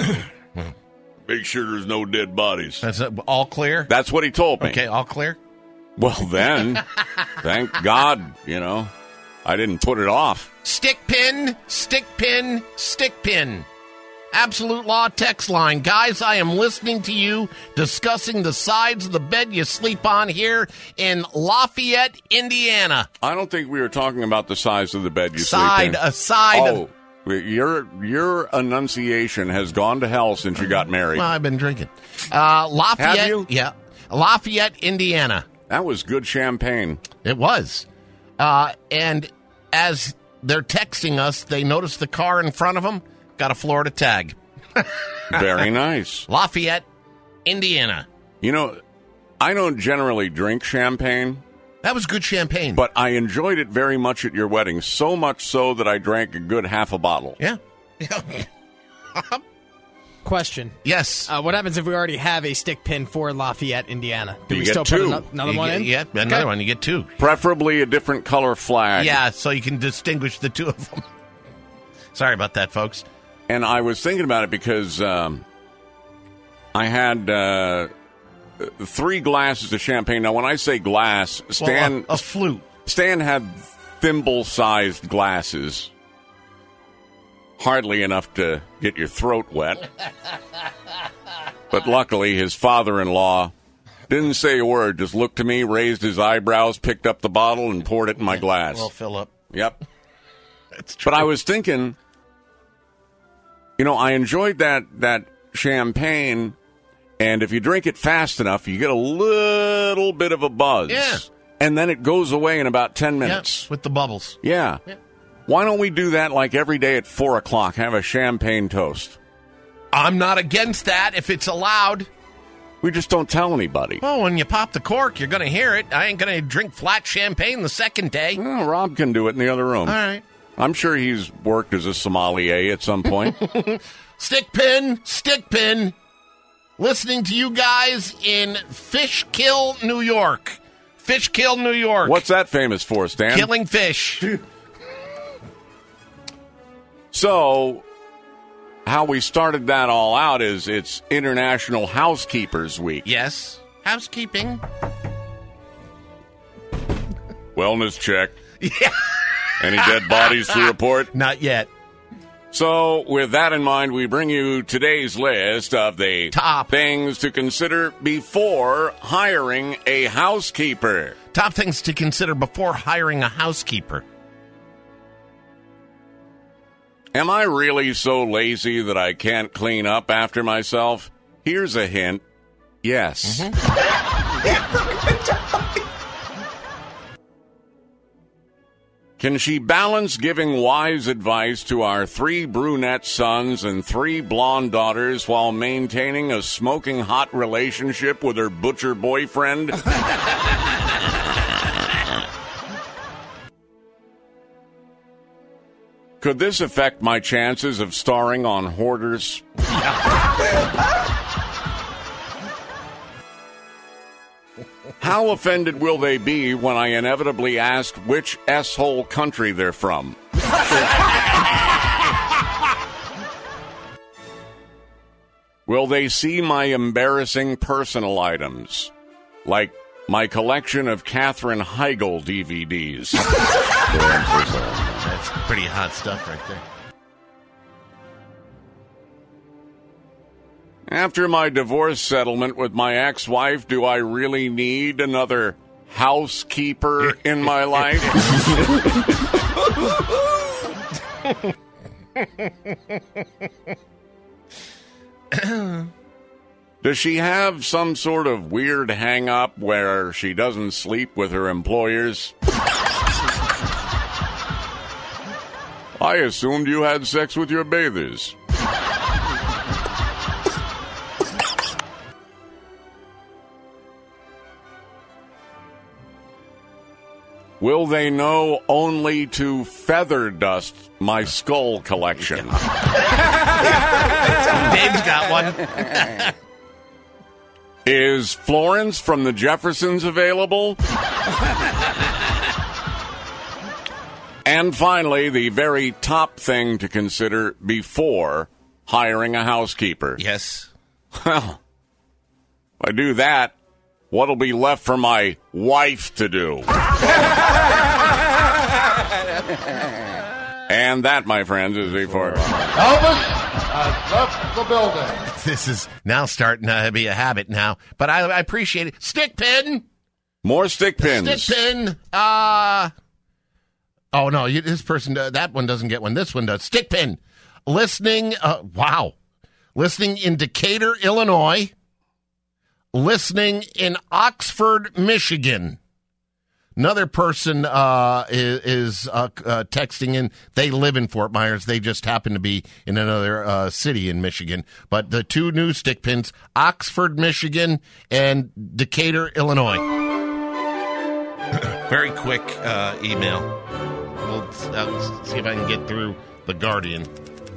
Make sure there's no dead bodies." That's uh, all clear? That's what he told me. Okay, all clear? Well, then, thank God, you know, I didn't put it off. Stick pin, stick pin, stick pin. Absolute Law text line. Guys, I am listening to you discussing the sides of the bed you sleep on here in Lafayette, Indiana. I don't think we were talking about the size of the bed you Side, sleep in. a side Oh, your your enunciation has gone to hell since you got married. Well, I've been drinking. Uh, Lafayette, Have you? Yeah. Lafayette, Indiana. That was good champagne. It was. Uh, and as they're texting us, they notice the car in front of them got a Florida tag. Very nice. Lafayette, Indiana. You know, I don't generally drink champagne. That was good champagne. But I enjoyed it very much at your wedding, so much so that I drank a good half a bottle. Yeah. Question. Yes. Uh, what happens if we already have a stick pin for Lafayette, Indiana? Do You we get still two. put ano- another You one get- in? Yeah, another Okay. one. You get two. Preferably a different color flag. Yeah, so you can distinguish the two of them. Sorry about that, folks. And I was thinking about it because um, I had uh, three glasses of champagne. Now, when I say glass, Stan Well, a, a flute. Stan had thimble-sized glasses, hardly enough to get your throat wet. But luckily, his father-in-law didn't say a word, just looked to me, raised his eyebrows, picked up the bottle, and poured it in my glass. Well, fill up. Yep. That's true. But I was thinking, you know, I enjoyed that that champagne, and if you drink it fast enough, you get a little bit of a buzz. Yeah. And then it goes away in about ten Yeah, minutes. with the bubbles. Yeah. Yeah. Why don't we do that like every day at four o'clock? Have a champagne toast. I'm not against that if it's allowed. We just don't tell anybody. Well, when you pop the cork, you're going to hear it. I ain't going to drink flat champagne the second day. Well, Rob can do it in the other room. All right. I'm sure he's worked as a sommelier at some point. Stick pin, stick pin. Listening to you guys in Fishkill, New York. Fishkill, New York. What's that famous for, Stan? Killing fish. So, how we started that all out is it's International Housekeepers Week. Yes. Housekeeping. Wellness check. Yeah. Any dead bodies to report? Not yet. So, with that in mind, we bring you today's list of the top things to consider before hiring a housekeeper. Top things to consider before hiring a housekeeper. Am I really so lazy that I can't clean up after myself? Here's a hint. Yes. Can she balance giving wise advice to our three brunette sons and three blonde daughters while maintaining a smoking hot relationship with her butcher boyfriend? Could this affect my chances of starring on Hoarders? How offended will they be when I inevitably ask which S-hole country they're from? Will they see my embarrassing personal items, like my collection of Katherine Heigl D V Ds? That's pretty hot stuff right there. After my divorce settlement with my ex-wife, do I really need another housekeeper in my life? Does she have some sort of weird hang-up where she doesn't sleep with her employers? I assumed you had sex with your bathers. Will they know only to feather dust my skull collection? Dave's got one. Is Florence from the Jeffersons available? And finally, the very top thing to consider before hiring a housekeeper. Yes. Well, if I do that, what'll be left for my wife to do? And that, my friends, is the four. Elvis has left the building. This is now starting to be a habit now, but I, I appreciate it. Stick pin. More stick pins. Stick pin. Uh, oh, no, you, this person, uh, that one doesn't get one. This one does. Stick pin. Listening, uh, wow. Listening in Decatur, Illinois. Listening in Oxford, Michigan. Another person uh, is, is uh, uh, texting in. They live in Fort Myers. They just happen to be in another uh, city in Michigan. But the two new stick pins, Oxford, Michigan, and Decatur, Illinois. Very quick uh, email. We'll uh, see if I can get through The Guardian.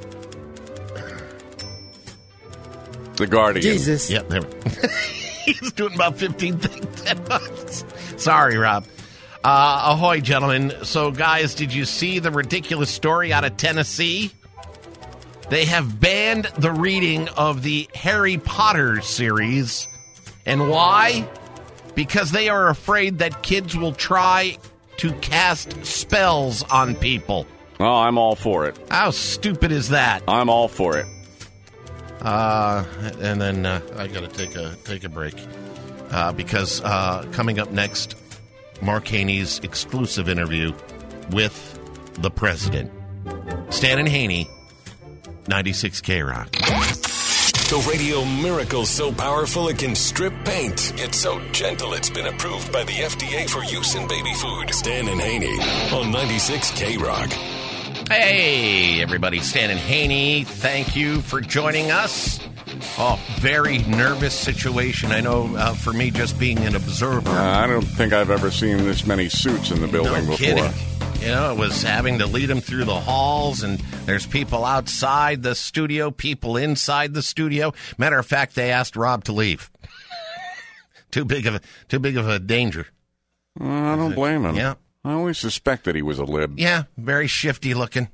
The Guardian. Jesus. Yep, there we go. He's doing about fifteen things at once. Sorry, Rob. Uh, ahoy, gentlemen. So, guys, did you see the ridiculous story out of Tennessee? They have banned the reading of the Harry Potter series. And why? Because they are afraid that kids will try to cast spells on people. Oh, I'm all for it. How stupid is that? I'm all for it. Uh, and then uh, I got to take a take a break uh, because uh, coming up next, Mark Haney's exclusive interview with the president. Stan and Haney, ninety-six K Rock. The radio miracle so powerful it can strip paint. It's so gentle it's been approved by the F D A for use in baby food. Stan and Haney on ninety-six K Rock. Hey, everybody. Stan and Haney, thank you for joining us. Oh, very nervous situation. I know uh, for me, just being an observer. Uh, I don't think I've ever seen this many suits in the building no before. Kidding. You know, it was having to lead them through the halls, and there's people outside the studio, people inside the studio. Matter of fact, they asked Rob to leave. too big of a too big of a danger. Uh, I don't blame him. Yeah. I always suspected he was a lib. Yeah, very shifty looking.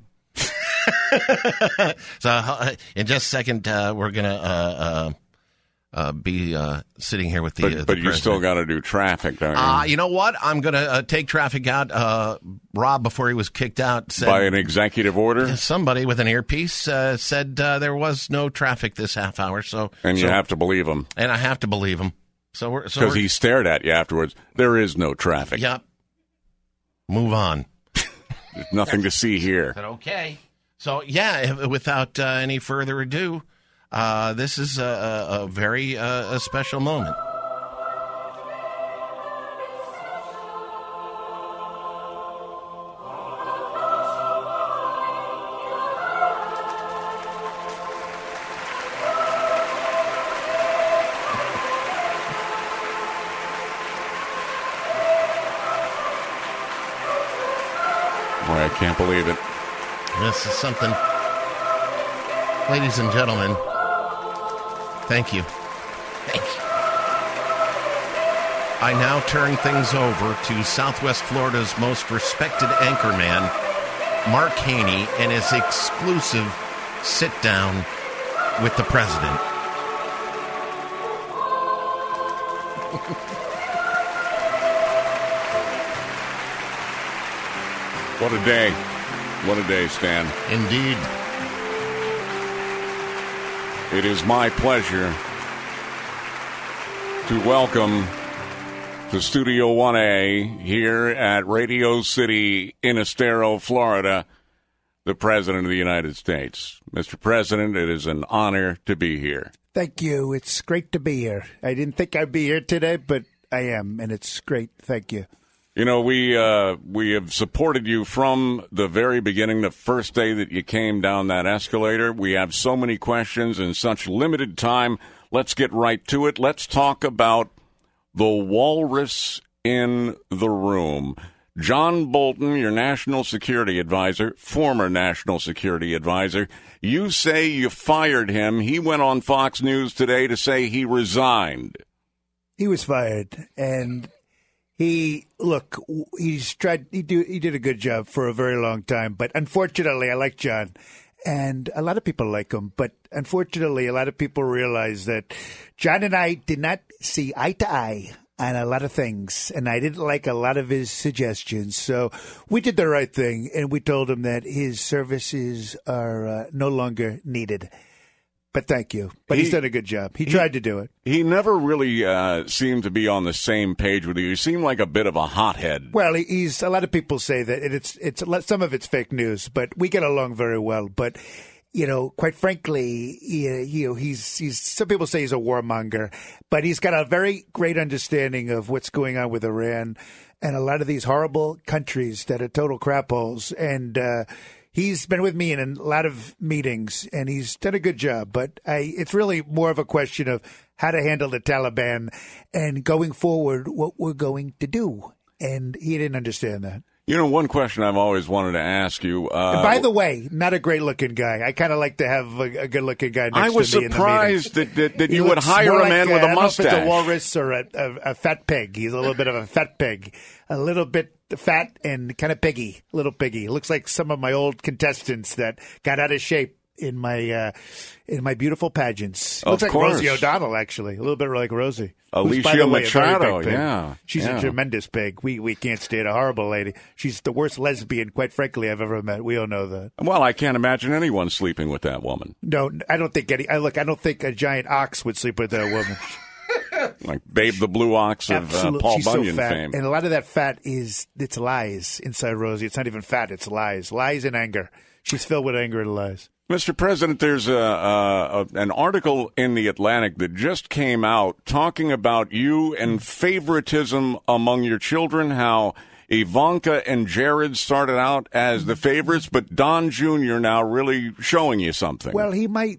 So uh, in just a second, uh, we're going to uh, uh, uh, be uh, sitting here with the But, uh, the but you president. still got to do traffic, don't you? Uh, you know what? I'm going to uh, take traffic out. Uh, Rob, before he was kicked out, said... By an executive order? Somebody with an earpiece uh, said uh, there was no traffic this half hour. So And you so, have to believe him. And I have to believe him. So we're Because so he stared at you afterwards. There is no traffic. Yep. Move on. There's nothing to see here. But okay. So, yeah, without uh, any further ado, uh, this is a, a, a very uh, a special moment. Boy, I can't believe it. This is something, ladies and gentlemen, thank you. Thank you. I now turn things over to Southwest Florida's most respected anchorman, Mark Haney, and his exclusive sit-down with the president. What a day. What a day, Stan. Indeed. It is my pleasure to welcome to Studio one A here at Radio City in Estero, Florida, the President of the United States. Mister President, it is an honor to be here. Thank you. It's great to be here. I didn't think I'd be here today, but I am, and it's great. Thank you. You know, we uh, we have supported you from the very beginning, the first day that you came down that escalator. We have so many questions in such limited time. Let's get right to it. Let's talk about the walrus in the room. John Bolton, your national security advisor, former national security advisor, you say you fired him. He went on Fox News today to say he resigned. He was fired, and he, look, he's tried, he, do, he did a good job for a very long time, but unfortunately, I like John, and a lot of people like him, but unfortunately, a lot of people realize that John and I did not see eye to eye on a lot of things, and I didn't like a lot of his suggestions, so we did the right thing, and we told him that his services are uh, no longer needed. But thank you. But he, he's done a good job. He, he tried to do it. He never really uh, seemed to be on the same page with you. He seemed like a bit of a hothead. Well, he's a lot of people say that it's it's some of it's fake news, but we get along very well. But you know, quite frankly, he, you know, he's he's some people say he's a warmonger, but he's got a very great understanding of what's going on with Iran and a lot of these horrible countries that are total crap holes. And uh, he's been with me in a lot of meetings, and he's done a good job. But I, it's really more of a question of how to handle the Taliban and going forward what we're going to do. And he didn't understand that. You know, one question I've always wanted to ask you. Uh, and by the way, not a great-looking guy. I kind of like to have a, a good-looking guy next to me. I was surprised that, that, that you would hire a man like, with uh, a mustache. I don't know if it's a walrus or a, a, a fat pig. He's a little bit of a fat pig. A little bit fat and kind of piggy. Little piggy. Looks like some of my old contestants that got out of shape in my uh, in my beautiful pageants. Of Looks like course. Rosie O'Donnell, actually. A little bit like Rosie. Alicia Who's, by the way, a very Machado, big pig. yeah. She's yeah. a tremendous pig. We we can't stand a horrible lady. She's the worst lesbian, quite frankly, I've ever met. We all know that. Well, I can't imagine anyone sleeping with that woman. No, I don't think any. I look, I don't think a giant ox would sleep with that woman. Like Babe the Blue Ox of uh, Paul She's Bunyan so fat. fame. And a lot of that fat is, it's lies inside Rosie. It's not even fat, it's lies. Lies and anger. She's filled with anger and lies. Mister President, there's a, a, a an article in The Atlantic that just came out talking about you and favoritism among your children, how Ivanka and Jared started out as the favorites, but Don Junior now really showing you something. Well, he might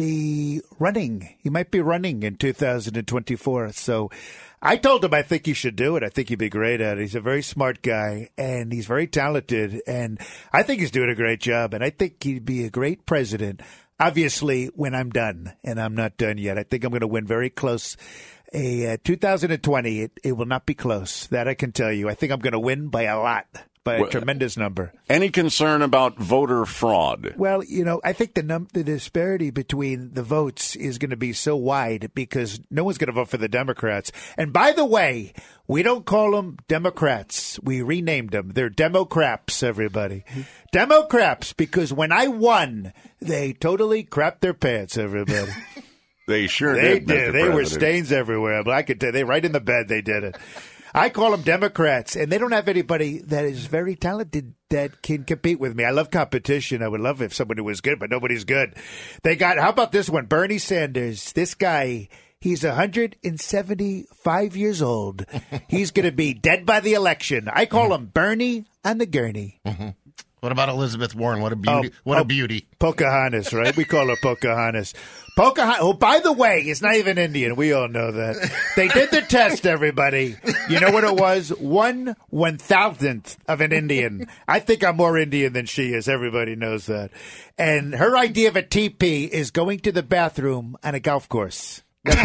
be running. He might be running in two thousand twenty-four. So I told him I think he should do it. I think he'd be great at it. He's a very smart guy, and he's very talented, and I think he's doing a great job, and I think he'd be a great president. Obviously, when I'm done, and I'm not done yet, I think I'm going to win very close. A uh, two thousand twenty, it, it will not be close. That I can tell you. I think I'm going to win by a lot. By a well, tremendous number. Any concern about voter fraud? Well, you know, I think the num- the disparity between the votes is going to be so wide because no one's going to vote for the Democrats. And by the way, we don't call them Democrats. We renamed them. They're Democrats, everybody. Mm-hmm. Democrats, because when I won, they totally crapped their pants, everybody. They sure they did. did. Mister They President. were stains everywhere. But I could tell they right in the bed they did it. I call them Democrats, and they don't have anybody that is very talented that can compete with me. I love competition. I would love if somebody was good, but nobody's good. They got, how about this one? Bernie Sanders. This guy, he's one hundred seventy-five years old. He's going to be dead by the election. I call mm-hmm. him Bernie on the gurney. Mm-hmm. What about Elizabeth Warren? What a beauty. Oh, what oh, a beauty. Pocahontas, right? We call her Pocahontas. Pocahontas. Oh, by the way, it's not even Indian. We all know that. They did the test, everybody. You know what it was? One one thousandth of an Indian. I think I'm more Indian than she is. Everybody knows that. And her idea of a teepee is going to the bathroom on a golf course.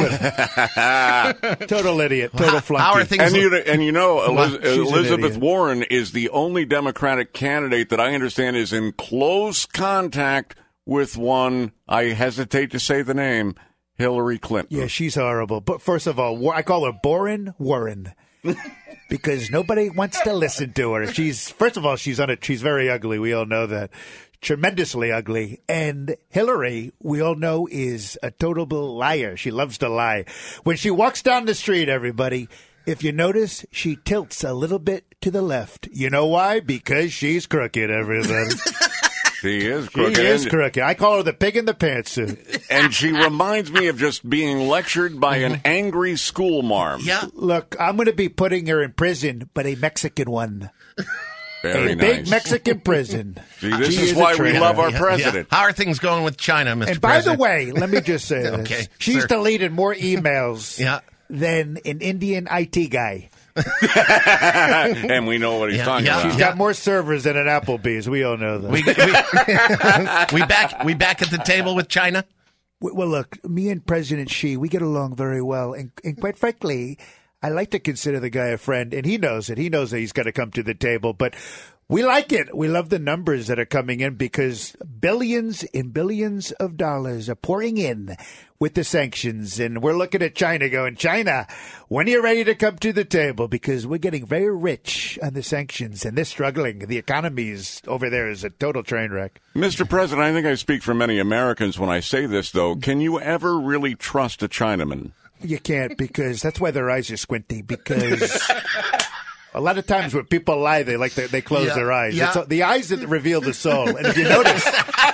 That's what, total idiot, total flunky. How are things and, you, and you know, Eliz- Elizabeth Warren is the only Democratic candidate that I understand is in close contact with one, I hesitate to say the name, Hillary Clinton. Yeah, she's horrible. But first of all, I call her Borin Warren. Because nobody wants to listen to her. She's first of all, she's on it. She's very ugly. We all know that. Tremendously ugly. And Hillary, we all know, is a total liar. She loves to lie. When she walks down the street, everybody, if you notice, she tilts a little bit to the left. You know why? Because she's crooked, everybody. She is crooked. She is crooked. I call her the pig in the pantsuit. And she reminds me of just being lectured by an angry school marm. Yeah. Look, I'm going to be putting her in prison, but a Mexican one. Very a nice. big Mexican prison. See, this she is, is why we love our yeah, president. Yeah. How are things going with China, Mister And by President? the way, let me just say this. Okay, She's sir. deleted more emails yeah. than an Indian I T guy. And we know what he's Yeah, talking yeah. about. She's got more servers than an Applebee's. We all know that. We, we, we back we back at the table with China? Well, look, me and President Xi, we get along very well. And, and quite frankly, I like to consider the guy a friend. And he knows it. He knows that he's got to come to the table. But we like it. We love the numbers that are coming in because billions and billions of dollars are pouring in with the sanctions. And we're looking at China going, China, when are you ready to come to the table? Because we're getting very rich on the sanctions and they're struggling. The economy is over there is a total train wreck. Mister President, I think I speak for many Americans when I say this, though. Can you ever really trust a Chinaman? You can't because that's why their eyes are squinty because... A lot of times when people lie, they like to, they close yeah, their eyes. yeah. It's the eyes that reveal the soul. And if you notice,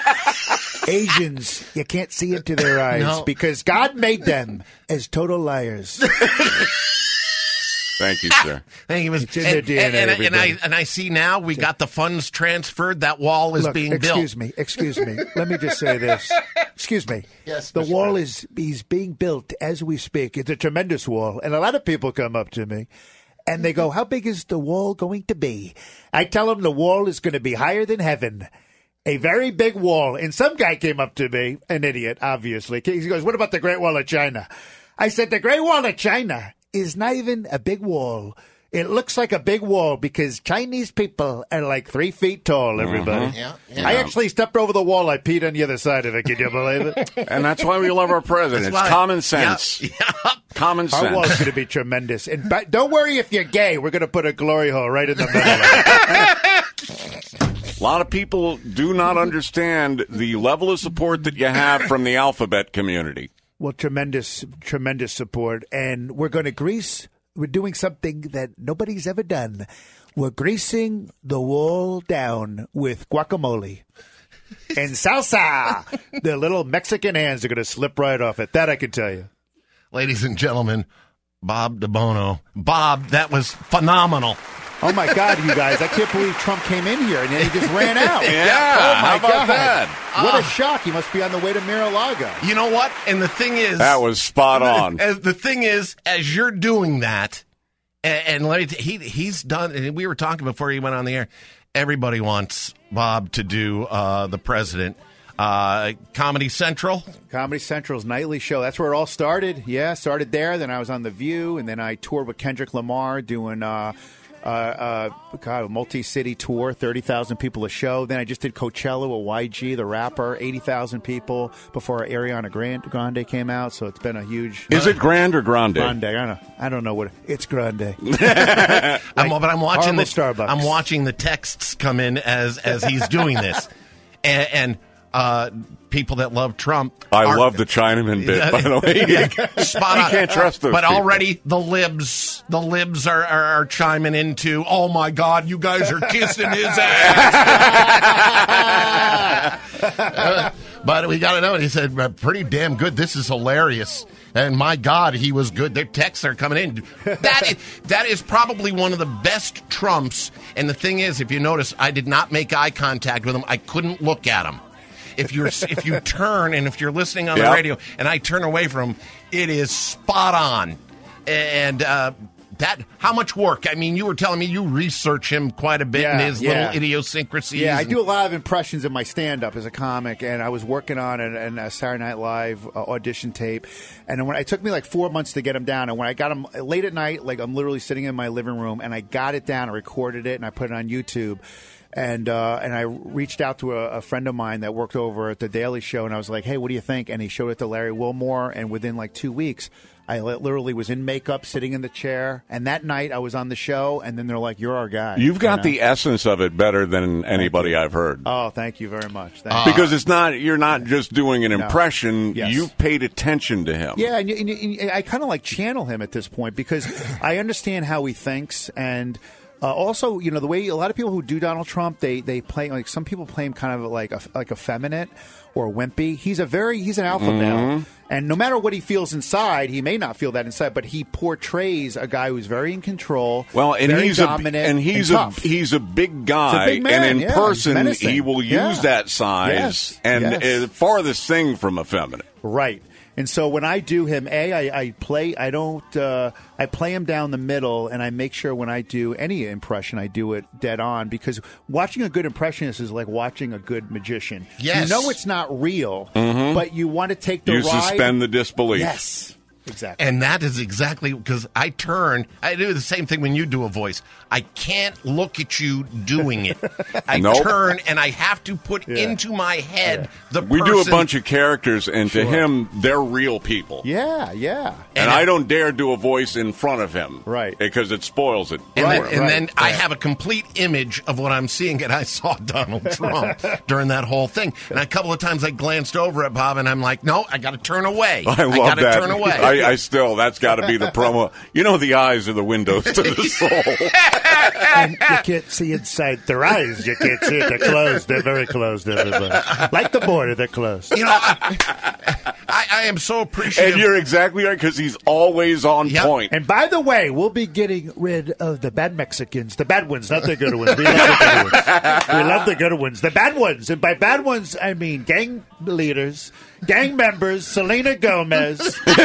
Asians, you can't see into their eyes No. because God made them as total liars. Thank you, sir. Thank you, It's in and, their D N A, and, and, and I everybody. and I see now we got the funds transferred. That wall is Look, being excuse built. me, excuse me. Let me just say this. Excuse me. Yes, the Mister wall is is being built as we speak. It's a tremendous wall, and a lot of people come up to me. And they go, how big is the wall going to be? I tell them the wall is going to be higher than heaven. A very big wall. And some guy came up to me, an idiot, obviously. He goes, what about the Great Wall of China? I said, the Great Wall of China is not even a big wall. It looks like a big wall because Chinese people are like three feet tall, everybody. Mm-hmm. Yeah, yeah. I actually stepped over the wall. I peed on the other side of it. Can you believe it? And that's why we love our president. It's why- common sense. Yeah, yeah. Common sense. Our wall's going to be tremendous. And but don't worry if you're gay. We're going to put a glory hole right in the middle of it. A lot of people do not understand the level of support that you have from the alphabet community. Well, tremendous, tremendous support. And we're going to grease. We're doing something that nobody's ever done. We're greasing the wall down with guacamole and salsa. The little Mexican hands are going to slip right off it. That I can tell you. Ladies and gentlemen, Bob DeBono. Bob, that was phenomenal. Oh, my God, you guys. I can't believe Trump came in here and then he just ran out. Yeah, Oh, my how about God. that? What Uh, a shock. He must be on the way to Mar-a-Lago. You know what? And the thing is... That was spot on. As the thing is, as you're doing that, and, and let me t- he he's done. And we were talking before he went on the air. Everybody wants Bob to do uh, the president. Uh, Comedy Central. Comedy Central's nightly show. That's where it all started. Yeah, started there. Then I was on The View, and then I toured with Kendrick Lamar doing uh, uh, uh, God, a multi-city tour, thirty thousand people a show. Then I just did Coachella with Y G, the rapper, eighty thousand people before Ariana Grande, Grande came out. So it's been a huge... Is it Grand or Grande? Grande. I don't know. I don't know what... It, it's Grande. I'm, but I'm watching horrible the Starbucks. I'm watching the texts come in as as he's doing this, and, and uh, people that love Trump. I are, love the Chinaman bit, by the way. Yeah, spot on. You can't trust those But people. already the libs, the libs are, are, are chiming into, oh, my God, you guys are kissing his ass. uh, but we got to know, he said, pretty damn good. This is hilarious. And my God, he was good. Their texts are coming in. That is, that is probably one of the best Trumps. And the thing is, if you notice, I did not make eye contact with him. I couldn't look at him. If you're if you turn and if you're listening on Yep. the radio and I turn away from him, it is spot on. And uh, that how much work? I mean, you were telling me you research him quite a bit Yeah, and his yeah. little idiosyncrasies. Yeah, I and- do a lot of impressions in my stand-up as a comic, and I was working on an, an, a Saturday Night Live uh, audition tape, and when it took me like four months to get him down, and when I got him late at night, like I'm literally sitting in my living room, and I got it down, I recorded it, and I put it on YouTube. And uh, and I reached out to a, a friend of mine that worked over at the Daily Show, and I was like, "Hey, what do you think?" And he showed it to Larry Wilmore, and within like two weeks, I li- literally was in makeup, sitting in the chair. And that night, I was on the show, and then they're like, "You're our guy." You've got You know? the essence of it better than anybody I've heard. Oh, thank you very much. Thank you. Because it's not you're not just doing an No. impression. Yes. You've paid attention to him. Yeah, and, you- and, you- and I kind of like channel him at this point because I understand how he thinks, and uh, also, you know, the way a lot of people who do Donald Trump, they they play like some people play him kind of like a, like effeminate or wimpy. He's a very he's an alpha male, Mhm. and no matter what he feels inside, he may not feel that inside, but he portrays a guy who's very in control. Well, and very he's dominant a and he's and a tough. he's a big guy, He's a big man, and in yeah, he's person menacing. he will use Yeah. that size Yes, and yes. uh, farthest thing from effeminate. Right. And so when I do him, a I, I play. I don't. Uh, I play him down the middle, and I make sure when I do any impression, I do it dead on. Because watching a good impressionist is like watching a good magician. Yes. You know it's not real, Mhm. but you want to take the You ride. suspend the disbelief. Yes. Exactly. And that is exactly because I turn. I do the same thing when you do a voice. I can't look at you doing it. I Nope. turn and I have to put Yeah. into my head the We person. do a bunch of characters, and to Sure. him, they're real people. Yeah, yeah. And, I don't dare do a voice in front of him, right? Because it spoils it. And, for then, him. and then I have a complete image of what I'm seeing, and I saw Donald Trump during that whole thing. And a couple of times I glanced over at Bob, and I'm like, no, I got to turn away. I love got to that. turn away. I, I still, that's got to be the promo. You know, the eyes are the windows to the soul. And you can't see inside their eyes. You can't see it. They're closed. They're very closed, everybody. Like the border, they're closed. You know, I, I, I am so appreciative. And you're exactly right, because he's always on point. And by the way, we'll be getting rid of the bad Mexicans. The bad ones, not the good ones. We love the good ones. We love the good ones. The bad ones. And by bad ones, I mean gang leaders, gang members, Selena Gomez,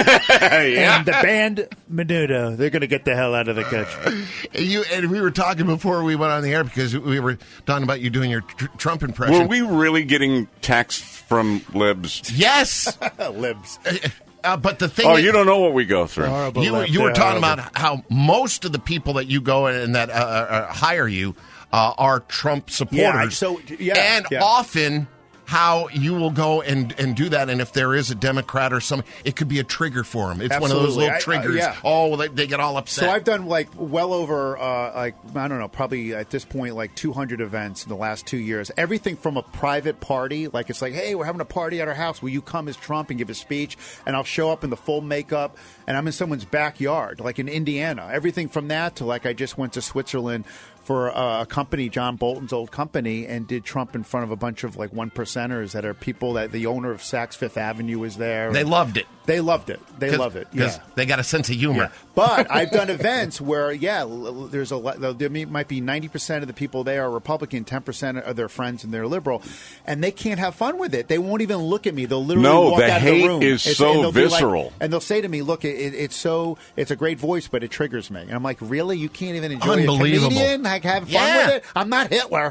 and the band Menudo. They're going to get the hell out of the country. You and we were talking before we went on the air because we were talking about you doing your tr- Trump impression. Were we really getting texts from libs? Yes, libs. Uh, but the thing, Oh, is, you don't know what we go through. you, were- you were talking about how most of the people that you go and that uh, uh, hire you uh, are Trump supporters. Yeah, so- yeah, and yeah. often how you will go and, and do that, and if there is a Democrat or something, it could be a trigger for them. It's one of those Absolutely. little I- uh, triggers. yeah. Oh, they, they get all upset. So I've done like well over uh, like I don't know, probably at this point like two hundred events in the last two years. Everything from a private party, like it's like, hey, we're having a party at our house. Will you come as Trump and give a speech? And I'll show up in the full makeup, and I'm in someone's backyard, like in Indiana. Everything from that to like I just went to Switzerland for uh, a company, John Bolton's old company, and did Trump in front of a bunch of like one percenters that are people that the owner of Saks Fifth Avenue was there. They loved it. They loved it. They love it. because Yeah. they got a sense of humor. Yeah. But I've done events where, yeah, l- l- there's a lot, there may- might be ninety percent of the people there are Republican, ten percent are their friends and they're liberal, and they can't have fun with it. They won't even look at me. They'll literally No, walk the out of hate the room. is It's- so and they'll be like- visceral. and they'll say to me, look, it, it, it's so, it's a great voice, but it triggers me. And I'm like, really? You can't even enjoy Unbelievable. a comedian? Like, have fun Yeah. with it? I'm not Hitler.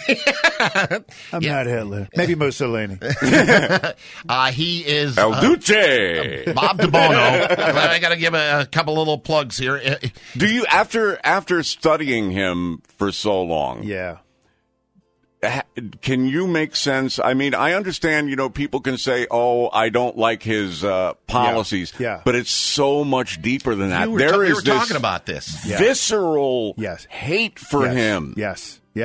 I'm not Hitler. Maybe Mussolini. uh, he is El uh, Duce. Bob DeBono. I got to give a, a couple little plugs here. Uh, Do you after after studying him for so long? Yeah. ha- Can you make sense? I mean, I understand, you know, people can say, oh, I don't like his uh, policies. Yeah, yeah. But it's so much deeper than that. You were, There ta- is you were this talking about this. Yeah. visceral Yes. hate for Yes. him. Yes. Yeah.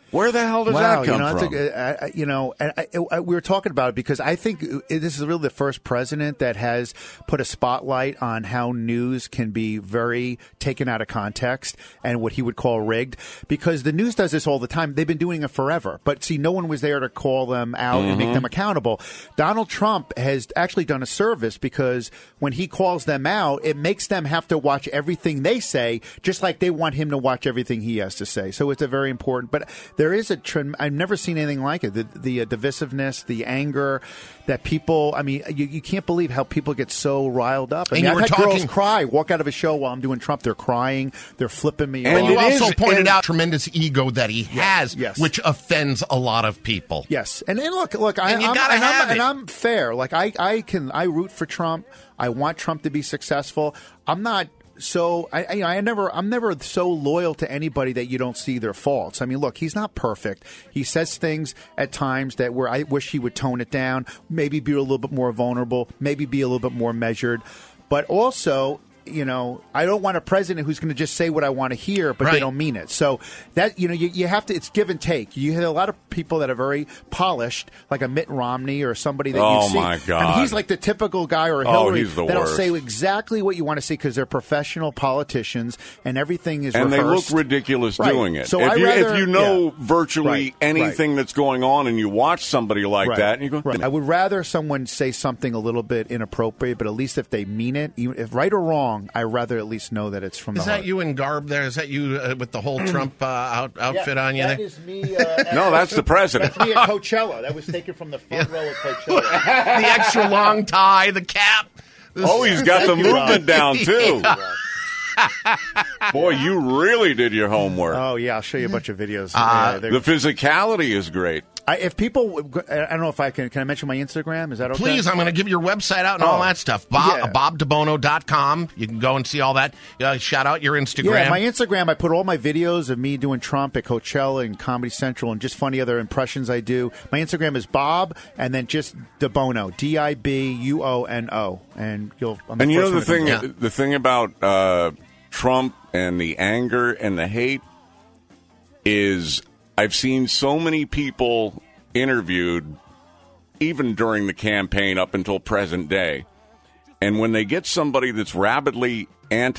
Where the hell does wow, that come you know, from? That's a, I, you know, and I, I, we were talking about it because I think this is really the first president that has put a spotlight on how news can be very taken out of context and what he would call rigged. Because the news does this all the time. They've been doing it forever. But see, no one was there to call them out mm-hmm. and make them accountable. Donald Trump has actually done a service because when he calls them out, it makes them have to watch everything they say, just like they want him to watch everything he has to say. So it's a very important. But there is a trend. I've never seen anything like it. The, the uh, divisiveness, the anger that people, I mean, you, you can't believe how people get so riled up. I and mean, you I've were had talking, girls cry, walk out of a show while I'm doing Trump. They're crying. They're flipping me and off. you also is, pointed and, out tremendous ego that he has, yes. which offends a lot of people. Yes. And, and look, look, I, and you I'm, gotta and, have I'm, it. and I'm fair. Like, I, I can, I root for Trump. I want Trump to be successful. I'm not. So I, I, I never, I'm never so loyal to anybody that you don't see their faults. I mean, look, he's not perfect. He says things at times that where I wish he would tone it down, maybe be a little bit more vulnerable, maybe be a little bit more measured, but also, you know, I don't want a president who's going to just say what I want to hear, but right. they don't mean it. So that, you know, you, you have to, it's give and take. You have a lot of people that are very polished, like a Mitt Romney or somebody that oh you see. my God. And he's like the typical guy or a oh, Hillary he's the that'll worst. say exactly what you want to see because they're professional politicians and everything is and rehearsed. they look ridiculous right. doing it. So if, I you, rather, if you know yeah. virtually right. anything right. that's going on and you watch somebody like right. that, and you go, right. I would rather someone say something a little bit inappropriate, but at least if they mean it, even if right or wrong, I rather at least know that it's from Is the that heart. you in garb there? Is that you uh, with the whole Trump uh, out, outfit yeah, on you that there? is me. Uh, no, that's the president. That's me at Coachella. That was taken from the front row of Coachella. The extra long tie, the cap. Oh, he's got the movement down, too. Boy, you really did your homework. Oh, yeah. I'll show you a bunch of videos. Uh, yeah, the physicality is great. I, if people, I don't know if I can, can I mention my Instagram? Is that okay? Please, I'm going to give your website out and all Oh, that stuff. Bob, yeah. bob de bono dot com. You can go and see all that. Uh, shout out your Instagram. Yeah, my Instagram, I put all my videos of me doing Trump at Coachella and Comedy Central and just funny other impressions I do. My Instagram is Bob and then just de Bono, D I B U O N O. And you'll. I'm the and you first know the one to thing, do that. the thing about uh, Trump and the anger and the hate is I've seen so many people interviewed even during the campaign up until present day, and when they get somebody that's rabidly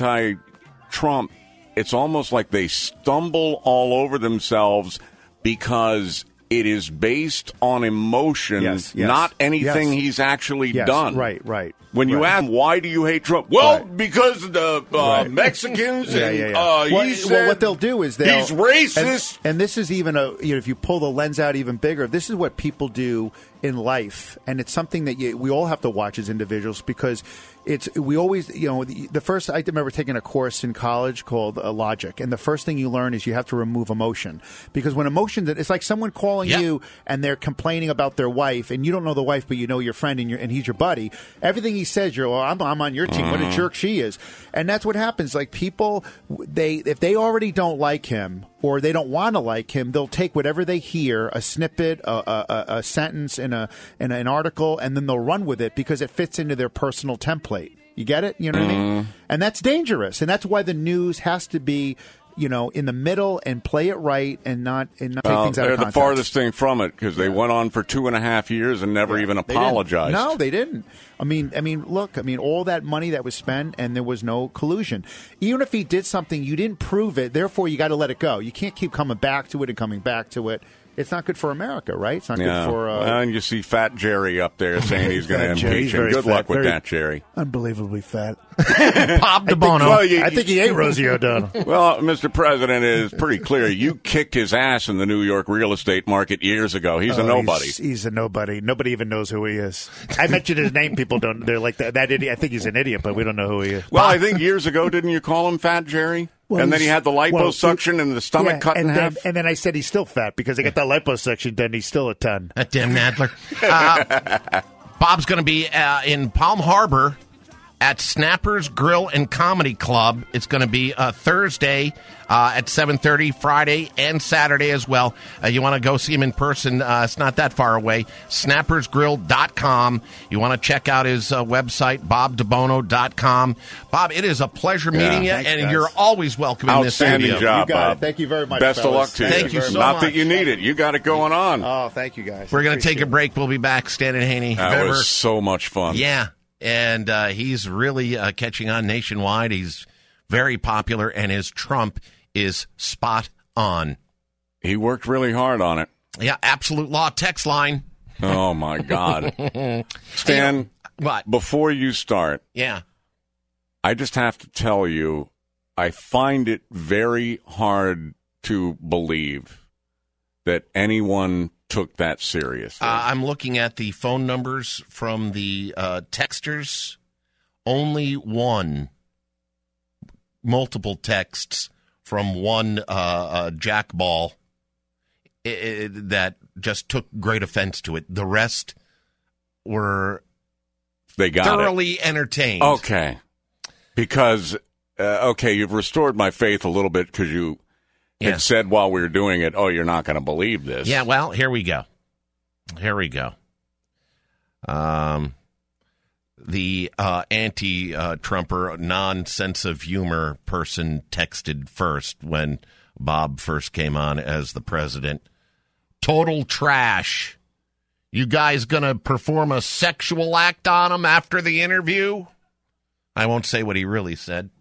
anti-Trump, it's almost like they stumble all over themselves because it is based on emotion, Yes, yes, not anything yes. he's actually Yes, done. right, right. When you right. ask, why do you hate Trump? Well, Right. because of the uh, Right. Mexicans Yeah, and yeah, yeah. Uh, well, he well, said what they'll do is they'll he's racist. and, and this is even a you know if you pull the lens out even bigger, this is what people do in life, and it's something that you, we all have to watch as individuals because it's we always you know the, the first I remember taking a course in college called uh, Logic, and the first thing you learn is you have to remove emotion because when emotion it's like someone calling Yeah. you and they're complaining about their wife, and you don't know the wife, but you know your friend and, your, and he's your buddy. Everything he says, you're well, I'm, I'm on your team. What a jerk she is, and that's what happens. Like people, they if they already don't like him or they don't want to like him, they'll take whatever they hear, a snippet, a, a, a, a sentence in a in an article, and then they'll run with it because it fits into their personal template. You get it? You know what I mean? And that's dangerous, and that's why the news has to be. You know, in the middle and play it right and not and not take Well, things out they're of the context. farthest thing from it because they went on for two and a half years and never even They didn't. apologized. No, they didn't. I mean, I mean, look, I mean, all that money that was spent and there was no collusion. Even if he did something, you didn't prove it. Therefore, you got to let it go. You can't keep coming back to it and coming back to it. It's not good for America, right? It's not Yeah. good for. Uh, Well, and you see Fat Jerry up there saying he's going to Fat Jerry, impeach he's him. very Good fat, luck with very- that, Jerry. unbelievably fat. Bob de I Bono. think, Well, you- I think he ate Rosie O'Donnell. Well, Mister President, it is pretty clear you kicked his ass in the New York real estate market years ago. He's a Oh, nobody. He's, he's a nobody. Nobody even knows who he is. I mentioned his name. People don't. They're like that. That idiot. I think he's an idiot, but we don't know who he is. Well, I think years ago, didn't you call him Fat Jerry? Well, and then he he's- had the well, liposuction he- and the stomach yeah, cut in and then, half. and then I said he's still fat because I got that liposuction done. He's still a ton. That damn Nadler. Uh, Bob's going to be uh, in Palm Harbor at Snappers Grill and Comedy Club. It's going to be uh, Thursday uh, at seven thirty, Friday and Saturday as well. Uh, you want to go see him in person, uh, it's not that far away, snappers grill dot com. You want to check out his uh, website, bob debono dot com. Bob, it is a pleasure meeting Yeah. you, Thanks, and guys. you're always welcome in this Outstanding studio. job, You got it. Bob. Thank you very much, Best of fellas. luck to you. Thank you so Not much. that you need it. You got it going on. Oh, thank you, guys. We're going to Appreciate take a break. We'll be back. Stan and Haney. That Remember- was so much fun. Yeah, and uh, he's really uh, catching on nationwide. He's very popular, and his Trump is spot on. He worked really hard on it. Yeah, Absolute Law text line. Oh, my God. Stan, You know, what? before you start, Yeah. I just have to tell you, I find it very hard to believe that anyone took that seriously. Uh, I'm looking at the phone numbers from the uh, texters. Only one, multiple texts from one uh, uh, jackball i- i- that just took great offense to it. The rest were they got thoroughly it. entertained. Okay. Because, uh, okay, you've restored my faith a little bit because you Yeah. had said while we were doing it, oh, you're not going to believe this. Yeah, well, here we go. Here we go. Um, the uh, anti-Trumper, non-sense of humor person texted first when Bob first came on as the president. Total trash. You guys going to perform a sexual act on him after the interview? I won't say what he really said.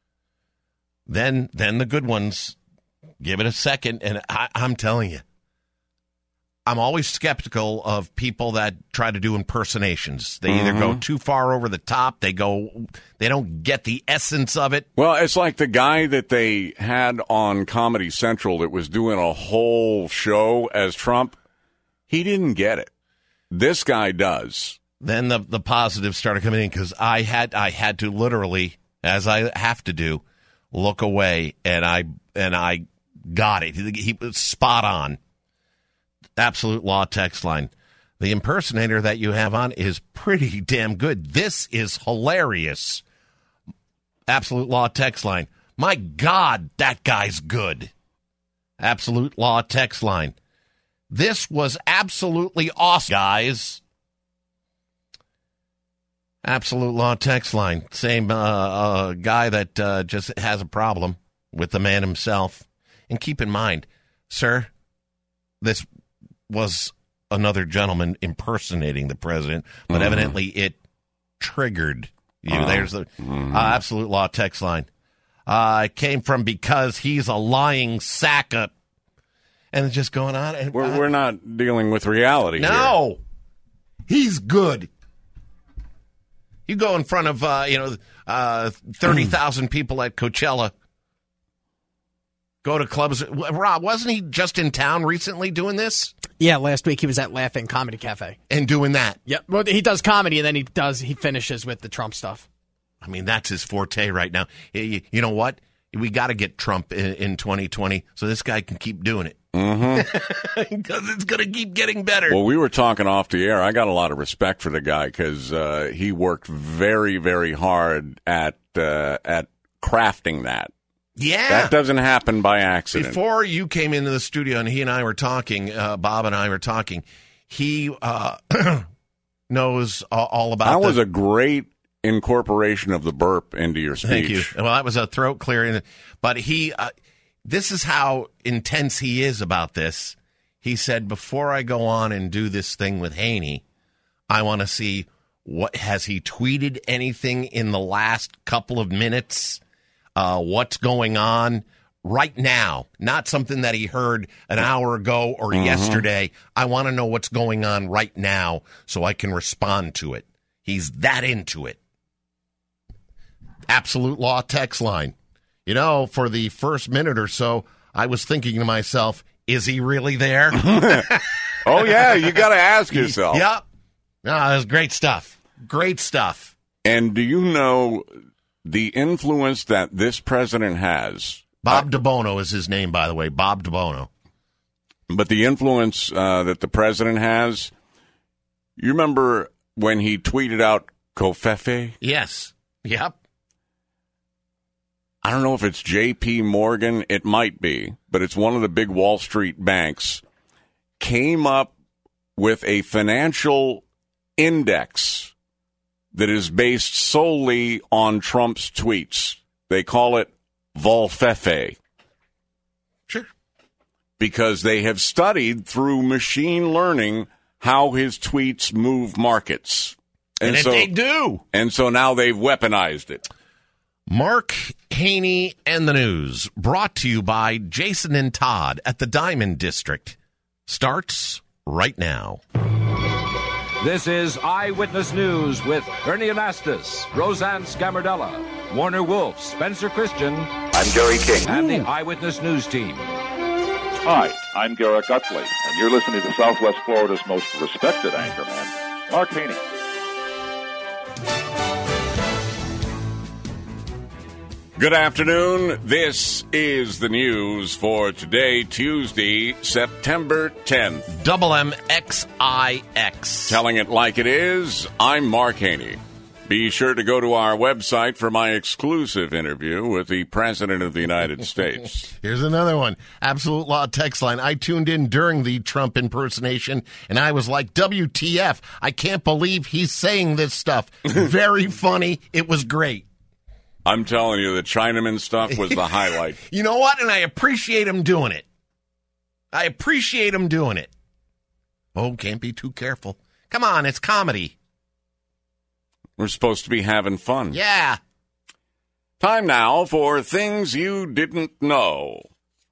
Then, then the good ones. Give it a second, and I, I'm telling you, I'm always skeptical of people that try to do impersonations. They either go Mhm. too far over the top, they go, they don't get the essence of it. Well, it's like the guy that they had on Comedy Central that was doing a whole show as Trump. He didn't get it. This guy does. Then the the positives started coming in because I had I had to literally, as I have to do, look away, and I and I got it. He, he was spot on. Absolute Law text line. The impersonator that you have on is pretty damn good. This is hilarious. Absolute Law text line. My God, that guy's good. Absolute Law text line. This was absolutely awesome, guys. Absolute Law text line. Same uh, uh, guy that uh, just has a problem with the man himself. And keep in mind, sir, this was another gentleman impersonating the president, but Mhm. evidently it triggered you. Uh, There's the mhm. uh, Absolute Law text line. Uh, it came from because he's a lying sack of, and it's just going on. And, We're, we're not dealing with reality here. no, he's good. You go in front of uh, you know uh, thirty thousand people at Coachella. Go to clubs. Rob, wasn't he just in town recently doing this Yeah, last week he was at Laughing Comedy Cafe. and doing that? Yep. Well, he does comedy and then he does he finishes with the Trump stuff. I mean, that's his forte right now. You you know what? We got to get Trump in, in twenty twenty so this guy can keep doing it. Mm-hmm. Because it's going to keep getting better. Well, we were talking off the air. I got a lot of respect for the guy because uh, he worked very, very hard at uh, at crafting that. Yeah. That doesn't happen by accident. Before you came into the studio and he and I were talking, uh, Bob and I were talking, he uh, knows all, all about that the, was a great incorporation of the burp into your speech. Thank you. Well, that was a throat clearing. But he, uh, this is how intense he is about this. He said, before I go on and do this thing with Haney, I want to see what has he tweeted anything in the last couple of minutes? Uh, what's going on right now? Not something that he heard an hour ago or Mhm. yesterday. I want to know what's going on right now so I can respond to it. He's that into it. Absolute Law text line. You know, for the first minute or so, I was thinking to myself, is he really there? Oh, yeah, you got to ask yourself. Yep. No, that was great stuff. Great stuff. And do you know the influence that this president has? Bob DeBono is his name, by the way. Bob DeBono. But the influence uh, that the president has, you remember when he tweeted out Covfefe? Yes. Yep. I don't know if it's J P Morgan. It might be, but it's one of the big Wall Street banks. Came up with a financial index that is based solely on Trump's tweets. They call it Volfefe. Sure. Because they have studied through machine learning how his tweets move markets. And, And, if so they do. And so now they've weaponized it. Mark Haney and the News, brought to you by Jason and Todd at the Diamond District, starts right now. This is Eyewitness News with Ernie Anastas, Roseanne Scamardella, Warner Wolf, Spencer Christian. I'm Gary King. And the Eyewitness News team. Hi, I'm Garrett Gutley, and you're listening to Southwest Florida's most respected anchorman, Mark Haney. Good afternoon. This is the news for today, Tuesday, September tenth. Double M X I X. Telling it like it is, I'm Mark Haney. Be sure to go to our website for my exclusive interview with the President of the United States. Here's another one. Absolute Law text line. I tuned in during the Trump impersonation, and I was like, W T F, I can't believe he's saying this stuff. Very funny. It was great. I'm telling you, the Chinaman stuff was the highlight. You know what? And I appreciate him doing it. I appreciate him doing it. Oh, can't be too careful. Come on, it's comedy. We're supposed to be having fun. Yeah. Time now for things you didn't know.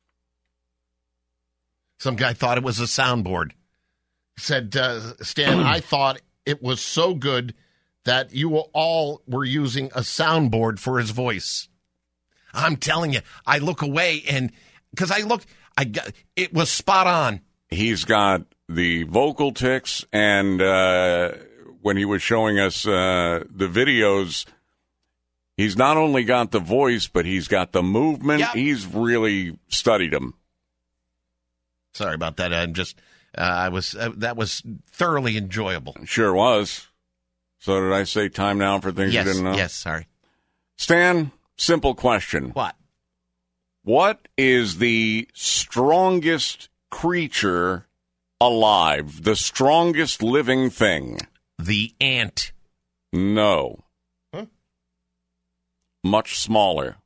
Some guy thought it was a soundboard. Said, uh, Stan, I thought it was so good that you all were using a soundboard for his voice. I'm telling you, I look away and because I look, I got it was spot on. He's got the vocal tics, and uh, when he was showing us uh, the videos, he's not only got the voice, but he's got the movement. Yep. He's really studied him. Sorry about that. I'm just, uh, I was uh, that was thoroughly enjoyable. Sure was. So did I say time now for things yes, you didn't know? Yes, sorry. Stan, simple question. What? What is the strongest creature alive? The strongest living thing? The ant. No. Huh? Much smaller.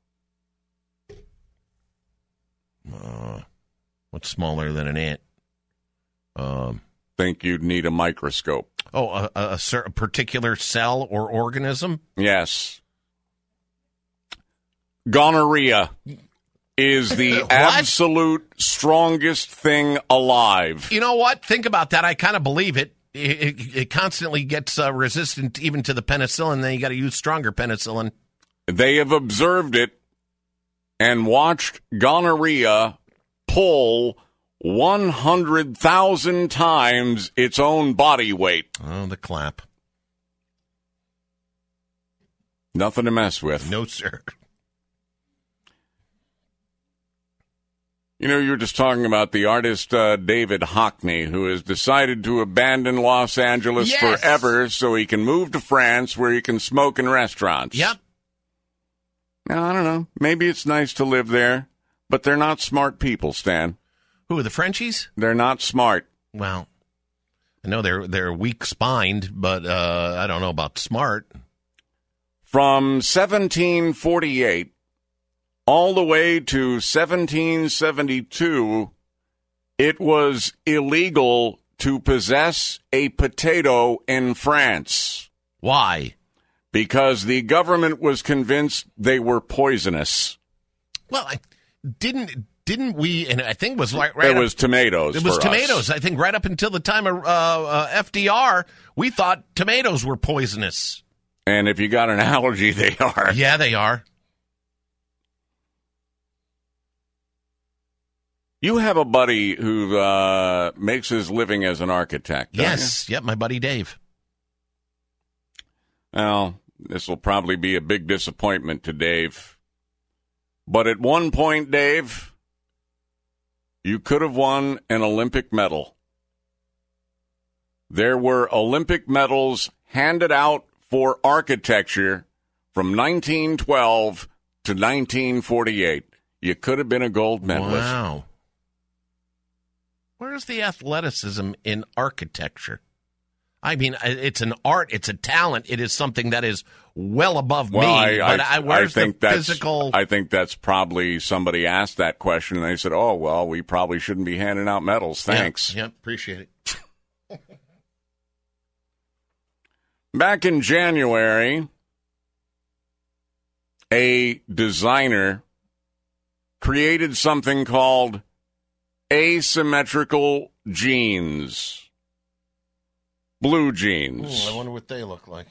Uh, what's smaller than an ant? Um, Think you'd need a microscope. Oh, a, a, a, cer- a particular cell or organism? Yes. Gonorrhea is the absolute strongest thing alive. You know what? Think about that. I kind of believe it. It, it, it constantly gets uh, resistant even to the penicillin. Then you got to use stronger penicillin. They have observed it and watched gonorrhea pull one hundred thousand times its own body weight. Oh, the clap. Nothing to mess with. No, sir. You know, you were just talking about the artist uh, David Hockney, who has decided to abandon Los Angeles yes. forever so he can move to France where he can smoke in restaurants. Yep. Now, I don't know. Maybe it's nice to live there, but they're not smart people, Stan. Who are the Frenchies? They're not smart. Well, I know they're they're weak-spined, but uh, I don't know about smart. From seventeen forty-eight all the way to seventeen seventy-two, it was illegal to possess a potato in France. Why? Because the government was convinced they were poisonous. Well, I didn't... Didn't we, and I think it was right, right It up, was tomatoes It was for tomatoes. us. I think right up until the time of uh, uh, F D R, we thought tomatoes were poisonous. And if you got an allergy, they are. Yeah, they are. You have a buddy who uh, makes his living as an architect. don't Yes. you? Yep, my buddy Dave. Well, this will probably be a big disappointment to Dave. But at one point, Dave, you could have won an Olympic medal. There were Olympic medals handed out for architecture from nineteen twelve to nineteen forty-eight. You could have been a gold medalist. Wow. Where's the athleticism in architecture? I mean, it's an art, it's a talent, it is something that is well above well, me. I, but I, I, where's I think the that's, physical? I think that's probably somebody asked that question, and they said, oh, well, we probably shouldn't be handing out medals. Thanks. Yeah, yeah, appreciate it. Back in January, a designer created something called asymmetrical jeans. Blue jeans. Ooh, I wonder what they look like.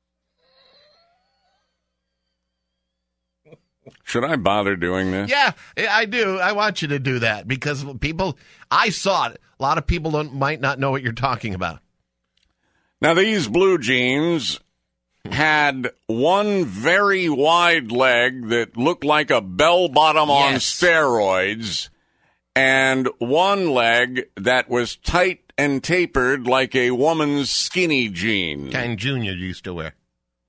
Should I bother doing this? Yeah, I do. I want you to do that because people, I saw it. A lot of people don't, might not know what you're talking about. Now, these blue jeans had one very wide leg that looked like a bell bottom on Yes. steroids, and one leg that was tight and tapered like a woman's skinny jean. Kind Junior used to wear.